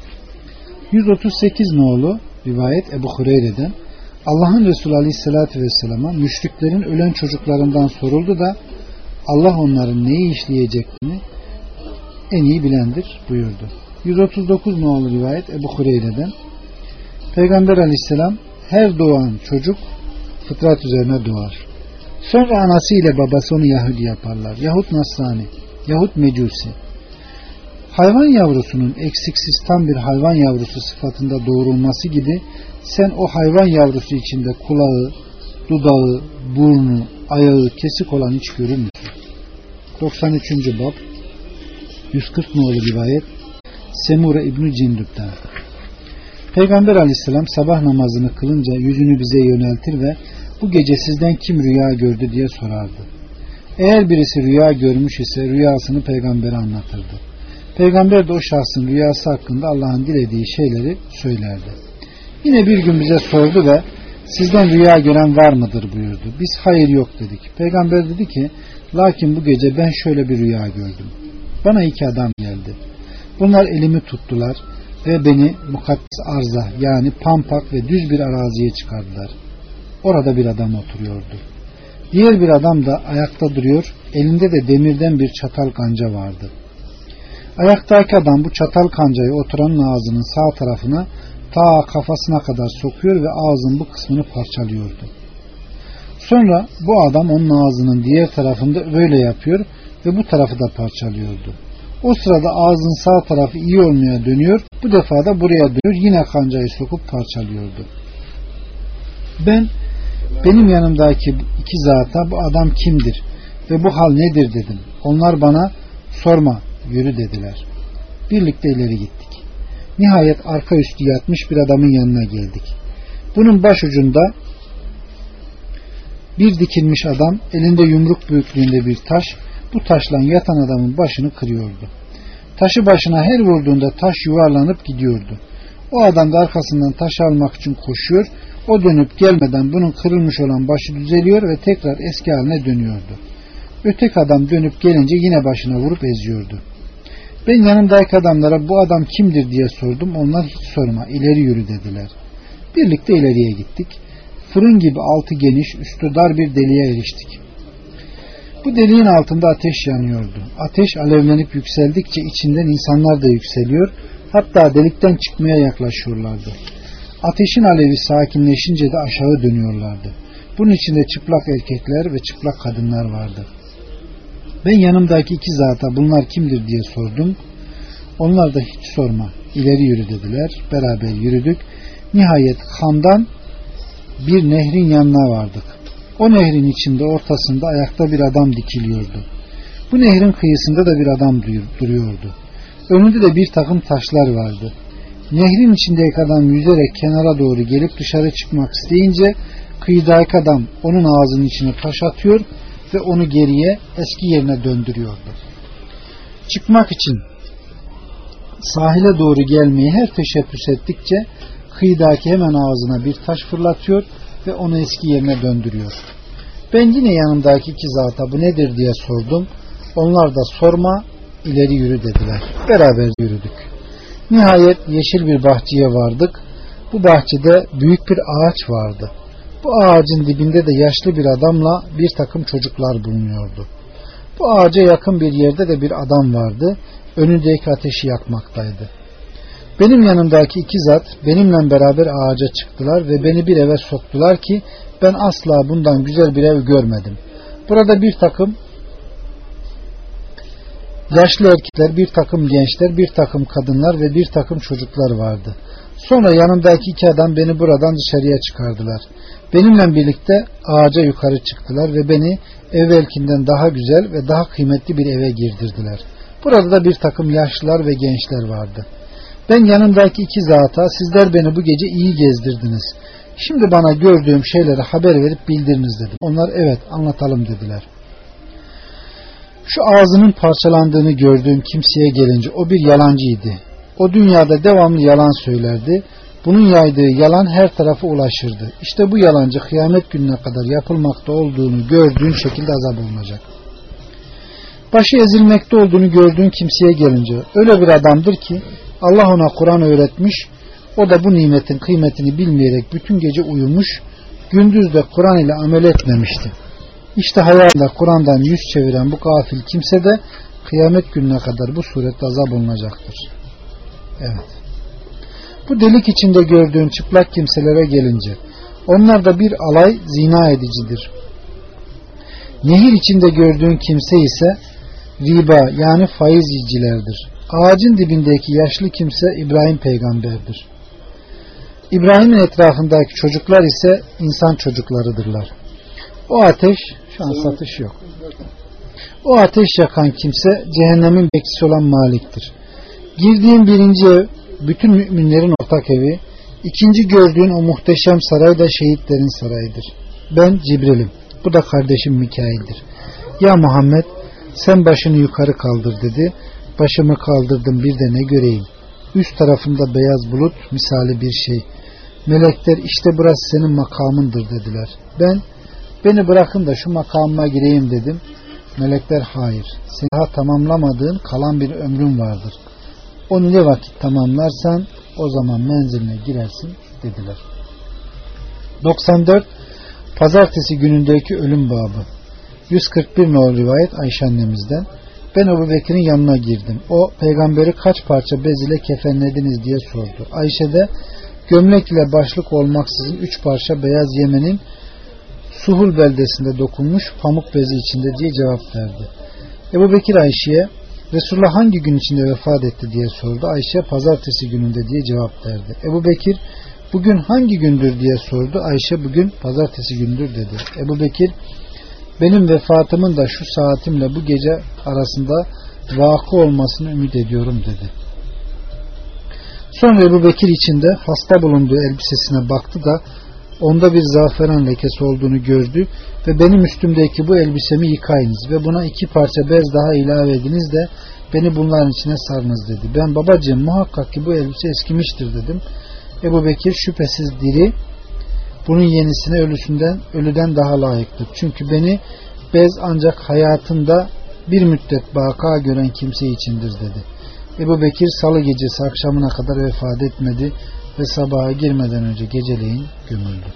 138 nolu rivayet Ebu Hureyre'den Allah'ın Resulü Aleyhisselatü Vesselam'a müşriklerin ölen çocuklarından soruldu da Allah onların neyi işleyeceklerini en iyi bilendir buyurdu. 139 nolu rivayet Ebu Hureyre'den Peygamber Aleyhisselam her doğan çocuk fıtrat üzerine doğar. Sonra anası ile babası onu Yahudi yaparlar. Yahut Nasrani, yahut Mecusi. Hayvan yavrusunun eksiksiz tam bir hayvan yavrusu sıfatında doğurulması gibi sen o hayvan yavrusu içinde kulağı, dudağı, burnu, ayağı kesik olan hiç görür müsün? 93. bab 140 nolu rivayet Semure İbn-i Cindüb'den. Peygamber Aleyhisselam sabah namazını kılınca yüzünü bize yöneltir ve bu gece sizden kim rüya gördü diye sorardı. Eğer birisi rüya görmüş ise rüyasını peygambere anlatırdı. Peygamber de o şahsın rüyası hakkında Allah'ın dilediği şeyleri söylerdi. Yine bir gün bize sordu ve sizden rüya gören var mıdır buyurdu. Biz hayır yok dedik. Peygamber dedi ki lakin bu gece ben şöyle bir rüya gördüm. Bana 2 adam geldi. Bunlar elimi tuttular ve beni mukaddes arza yani pampak ve düz bir araziye çıkardılar. Orada bir adam oturuyordu. Diğer bir adam da ayakta duruyor, elinde de demirden bir çatal kanca vardı. Ayaktaki adam bu çatal kancayı oturanın ağzının sağ tarafına ta kafasına kadar sokuyor ve ağzın bu kısmını parçalıyordu. Sonra bu adam onun ağzının diğer tarafında böyle yapıyor ve bu tarafı da parçalıyordu. O sırada ağzın sağ tarafı iyi olmaya dönüyor, bu defa da buraya dönüyor, yine kancayı sokup parçalıyordu. Benim yanımdaki 2 zata bu adam kimdir ve bu hal nedir dedim. Onlar bana sorma, yürü dediler. Birlikte ileri gittik. Nihayet arka üstü yatmış bir adamın yanına geldik. Bunun başucunda bir dikilmiş adam, elinde yumruk büyüklüğünde bir taş, bu taşla yatan adamın başını kırıyordu. Taşı başına her vurduğunda taş yuvarlanıp gidiyordu. O adam da arkasından taşı almak için koşuyor. O dönüp gelmeden bunun kırılmış olan başı düzeliyor ve tekrar eski haline dönüyordu. Öteki adam dönüp gelince yine başına vurup eziyordu. Ben yanımdaki adamlara bu adam kimdir diye sordum. Onlar hiç sorma, ileri yürü dediler. Birlikte ileriye gittik. Fırın gibi altı geniş, üstü dar bir deliğe eriştik. Bu deliğin altında ateş yanıyordu. Ateş alevlenip yükseldikçe içinden insanlar da yükseliyor. Hatta delikten çıkmaya yaklaşıyorlardı. Ateşin alevi sakinleşince de aşağı dönüyorlardı. Bunun içinde çıplak erkekler ve çıplak kadınlar vardı. Ben yanımdaki 2 zata bunlar kimdir diye sordum. Onlar da hiç sorma, ileri yürü dediler. Beraber yürüdük. Nihayet Han'dan bir nehrin yanına vardık. O nehrin içinde ortasında ayakta bir adam dikiliyordu. Bu nehrin kıyısında da bir adam duruyordu. Önünde de bir takım taşlar vardı. Nehrin içindeki adam yüzerek kenara doğru gelip dışarı çıkmak isteyince kıyıdaki adam onun ağzının içine taş atıyor ve onu geriye eski yerine döndürüyordu. Çıkmak için sahile doğru gelmeyi her teşebbüs ettikçe kıyıdaki hemen ağzına bir taş fırlatıyor ve onu eski yerine döndürüyor. Ben yine yanımdaki iki zata bu nedir diye sordum. Onlar da sorma, ileri yürü dediler. Beraber yürüdük. Nihayet yeşil bir bahçeye vardık. Bu bahçede büyük bir ağaç vardı. Bu ağacın dibinde de yaşlı bir adamla bir takım çocuklar bulunuyordu. Bu ağaca yakın bir yerde de bir adam vardı. Önündeki ateşi yakmaktaydı. Benim yanımdaki iki zat benimle beraber ağaca çıktılar ve beni bir eve soktular ki ben asla bundan güzel bir ev görmedim. Burada bir takım yaşlı erkekler, bir takım gençler, bir takım kadınlar ve bir takım çocuklar vardı. Sonra yanımdaki iki adam beni buradan dışarıya çıkardılar. Benimle birlikte ağaca yukarı çıktılar ve beni evvelkinden daha güzel ve daha kıymetli bir eve girdirdiler. Burada da bir takım yaşlılar ve gençler vardı. Ben yanımdaki iki zata sizler beni bu gece iyi gezdirdiniz. Şimdi bana gördüğüm şeyleri haber verip bildiriniz dedim. Onlar evet anlatalım dediler. Şu ağzının parçalandığını gördüğüm kimseye gelince o bir yalancıydı. O dünyada devamlı yalan söylerdi. Bunun yaydığı yalan her tarafa ulaşırdı. İşte bu yalancı kıyamet gününe kadar yapılmakta olduğunu gördüğün şekilde azap olunacak. Başı ezilmekte olduğunu gördüğün kimseye gelince öyle bir adamdır ki Allah ona Kur'an öğretmiş, o da bu nimetin kıymetini bilmeyerek bütün gece uyumuş, gündüz de Kur'an ile amel etmemişti. İşte hayatında Kur'an'dan yüz çeviren bu gafil kimse de kıyamet gününe kadar bu surette azap olunacaktır. Evet. Bu delik içinde gördüğün çıplak kimselere gelince onlar da bir alay zina edicidir. Nehir içinde gördüğün kimse ise riba yani faiz yiyicilerdir. Ağacın dibindeki yaşlı kimse İbrahim peygamberdir. İbrahim'in etrafındaki çocuklar ise insan çocuklarıdırlar. O ateş, şu an satış yok. O ateş yakan kimse cehennemin bekçisi olan Malik'tir. Girdiğin birinci ev bütün müminlerin ortak evi, ikinci gördüğün o muhteşem saray da şehitlerin sarayıdır. Ben Cibril'im, bu da kardeşim Mikail'dir. Ya Muhammed sen başını yukarı kaldır dedi. Başımı kaldırdım, bir de ne göreyim. Üst tarafında beyaz bulut misali bir şey. Melekler işte burası senin makamındır dediler. Beni bırakın da şu makamıma gireyim dedim. Melekler hayır. Senin daha tamamlamadığın kalan bir ömrün vardır. Onu ne vakit tamamlarsan o zaman menziline girersin dediler. 94. Pazartesi günündeki ölüm babı. 141 nolu rivayet Ayşe annemizden. Ben Ebu Bekir'in yanına girdim. O peygamberi kaç parça bez ile kefenlediniz diye sordu. Ayşe de gömlek ile başlık olmaksızın 3 parça beyaz Yemen'in Suhul beldesinde dokunmuş pamuk bezi içinde diye cevap verdi. Ebu Bekir Ayşe'ye Resulullah hangi gün içinde vefat etti diye sordu. Ayşe pazartesi gününde diye cevap verdi. Ebu Bekir bugün hangi gündür diye sordu. Ayşe bugün pazartesi gündür dedi. Ebu Bekir benim vefatımın da şu saatimle bu gece arasında vakı olmasını ümit ediyorum dedi. Sonra Ebu Bekir içinde hasta bulunduğu elbisesine baktı da onda bir zaferan lekesi olduğunu gördü ve benim üstümdeki bu elbisemi yıkayınız ve buna 2 parça bez daha ilave ediniz de beni bunların içine sarınız dedi. Ben babacığım muhakkak ki bu elbise eskimiştir dedim. Ebu Bekir şüphesiz diri bunun yenisine ölüden daha layıktır. Çünkü beni bez ancak hayatında bir müddet baka gören kimse içindir dedi. Ebu Bekir salı gecesi akşamına kadar vefat etmedi ve sabaha girmeden önce geceleyin gömüldü.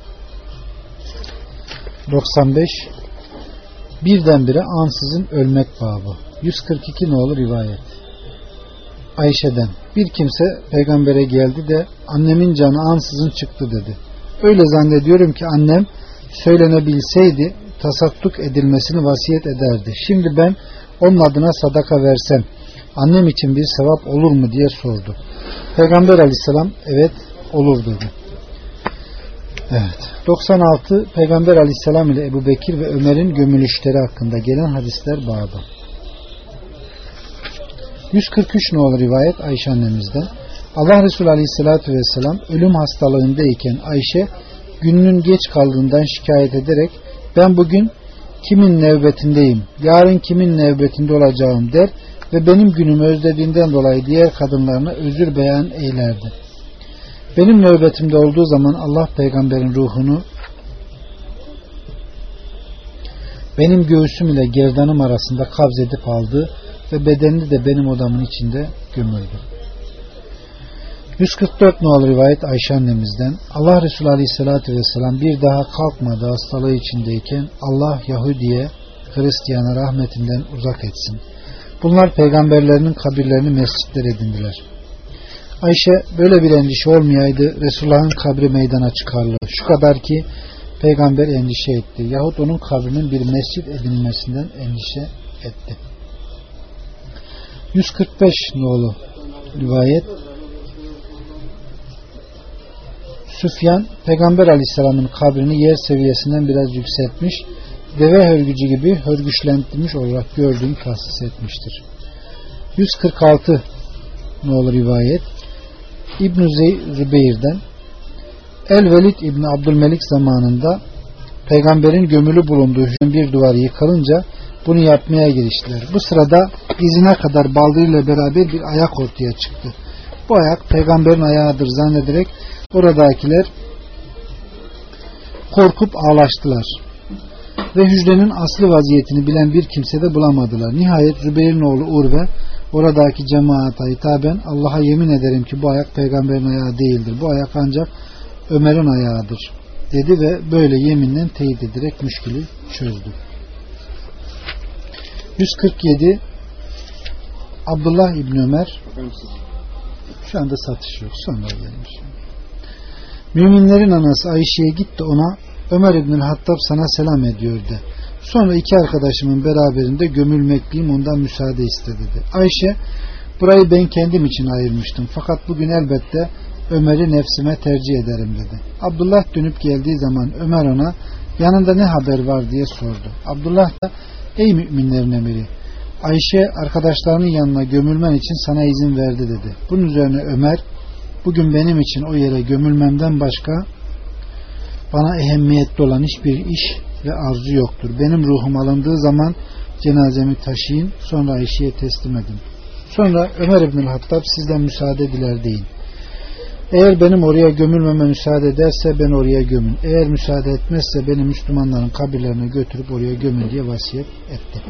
95. Birdenbire ansızın ölmek babı. 142 nolu rivayet. Ayşe'den bir kimse peygambere geldi de annemin canı ansızın çıktı dedi. Öyle zannediyorum ki annem söylenebilseydi tasadduk edilmesini vasiyet ederdi. Şimdi ben onun adına sadaka versem annem için bir sevap olur mu diye sordu. Peygamber aleyhisselam evet olur dedi. Evet. 96 Peygamber aleyhisselam ile Ebu Bekir ve Ömer'in gömülüşleri hakkında gelen hadisler babı. 143 nolu rivayet Ayşe annemizden. Allah Resulü aleyhissalatü vesselam ölüm hastalığındayken Ayşe gününün geç kaldığından şikayet ederek ben bugün kimin nöbetindeyim, yarın kimin nöbetinde olacağım der ve benim günümü özlediğinden dolayı diğer kadınlarına özür beyan eylerdi. Benim nöbetimde olduğu zaman Allah peygamberin ruhunu benim göğsüm ile gerdanım arasında kabz edip aldı ve bedenini de benim odamın içinde gömüldü. 144 nolu rivayet Ayşe annemizden. Allah Resulü Aleyhisselatü Vesselam bir daha kalkmadı hastalığı içindeyken Allah Yahudi'ye, Hristiyan'a rahmetinden uzak etsin. Bunlar peygamberlerinin kabirlerini mescitler edindiler. Ayşe böyle bir endişe olmayaydı Resulullah'ın kabri meydana çıkarlı. Şu kadar ki peygamber endişe etti. Yahut onun kabrinin bir mescit edinmesinden endişe etti. 145 nolu rivayet Süfyan Peygamber Aleyhisselam'ın kabrini yer seviyesinden biraz yükseltmiş, deve hörgücü gibi hörgüçlendirmiş olarak gördüğünü tahsis etmiştir. 146 nolu rivayet İbn-i Zübeyir'den El-Velid İbni Abdülmelik zamanında peygamberin gömülü bulunduğu bir duvarı yıkılınca bunu yapmaya giriştiler. Bu sırada dizine kadar baldırıyla beraber bir ayak ortaya çıktı. Bu ayak peygamberin ayağıdır zannederek oradakiler korkup ağlaştılar. Ve hücrenin asli vaziyetini bilen bir kimse de bulamadılar. Nihayet Zübeyir'in oğlu Urve oradaki cemaata hitaben Allah'a yemin ederim ki bu ayak peygamberin ayağı değildir. Bu ayak ancak Ömer'in ayağıdır dedi ve böyle yeminle teyit ederek müşkülü çözdü. 147 Abdullah İbni Ömer şu anda satış yok. Sonra gelmiş. Müminlerin anası Ayşe'ye gitti ona Ömer İbnül Hattab sana selam ediyor de. Sonra iki arkadaşımın beraberinde gömülmekliyim ondan müsaade iste dedi. Ayşe burayı ben kendim için ayırmıştım. Fakat bugün elbette Ömer'i nefsime tercih ederim dedi. Abdullah dönüp geldiği zaman Ömer ona yanında ne haber var diye sordu. Abdullah da ey müminlerin emiri Ayşe arkadaşlarının yanına gömülmen için sana izin verdi dedi. Bunun üzerine Ömer bugün benim için o yere gömülmemden başka bana ehemmiyetli olan hiçbir iş ve arzu yoktur. Benim ruhum alındığı zaman cenazemi taşıyın sonra Ayşe'ye teslim edin. Sonra Ömer İbnül Hattab sizden müsaade diler deyin. Eğer benim oraya gömülmeme müsaade ederse ben oraya gömün. Eğer müsaade etmezse beni Müslümanların kabirlerine götürüp oraya gömün diye vasiyet etti.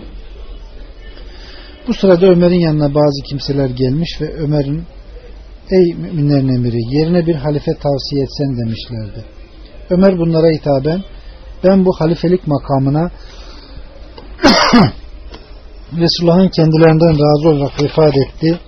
Bu sırada Ömer'in yanına bazı kimseler gelmiş ve Ömer'in ey müminlerin emiri yerine bir halife tavsiye etsen demişlerdi. Ömer bunlara hitaben ben bu halifelik makamına Resulullah'ın kendilerinden razı olarak vefat etti.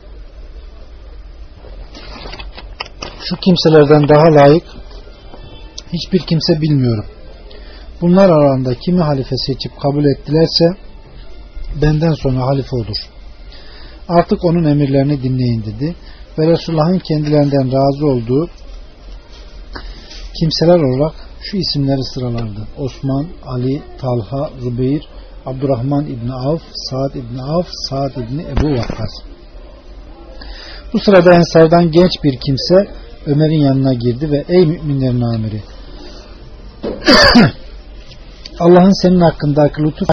Şu kimselerden daha layık hiçbir kimse bilmiyorum. Bunlar arasında kimi halife seçip kabul ettilerse benden sonra halife olur. Artık onun emirlerini dinleyin dedi ve Resulullah'ın kendilerinden razı olduğu kimseler olarak şu isimleri sıralardı. Osman, Ali, Talha, Zübeyir, Abdurrahman İbni Avf, Sa'd İbni Avf, Sa'd İbni Ebu Vakkas. Bu sırada Ensar'dan genç bir kimse Ömer'in yanına girdi ve ey müminlerin amiri Allah'ın senin hakkındaki lütuf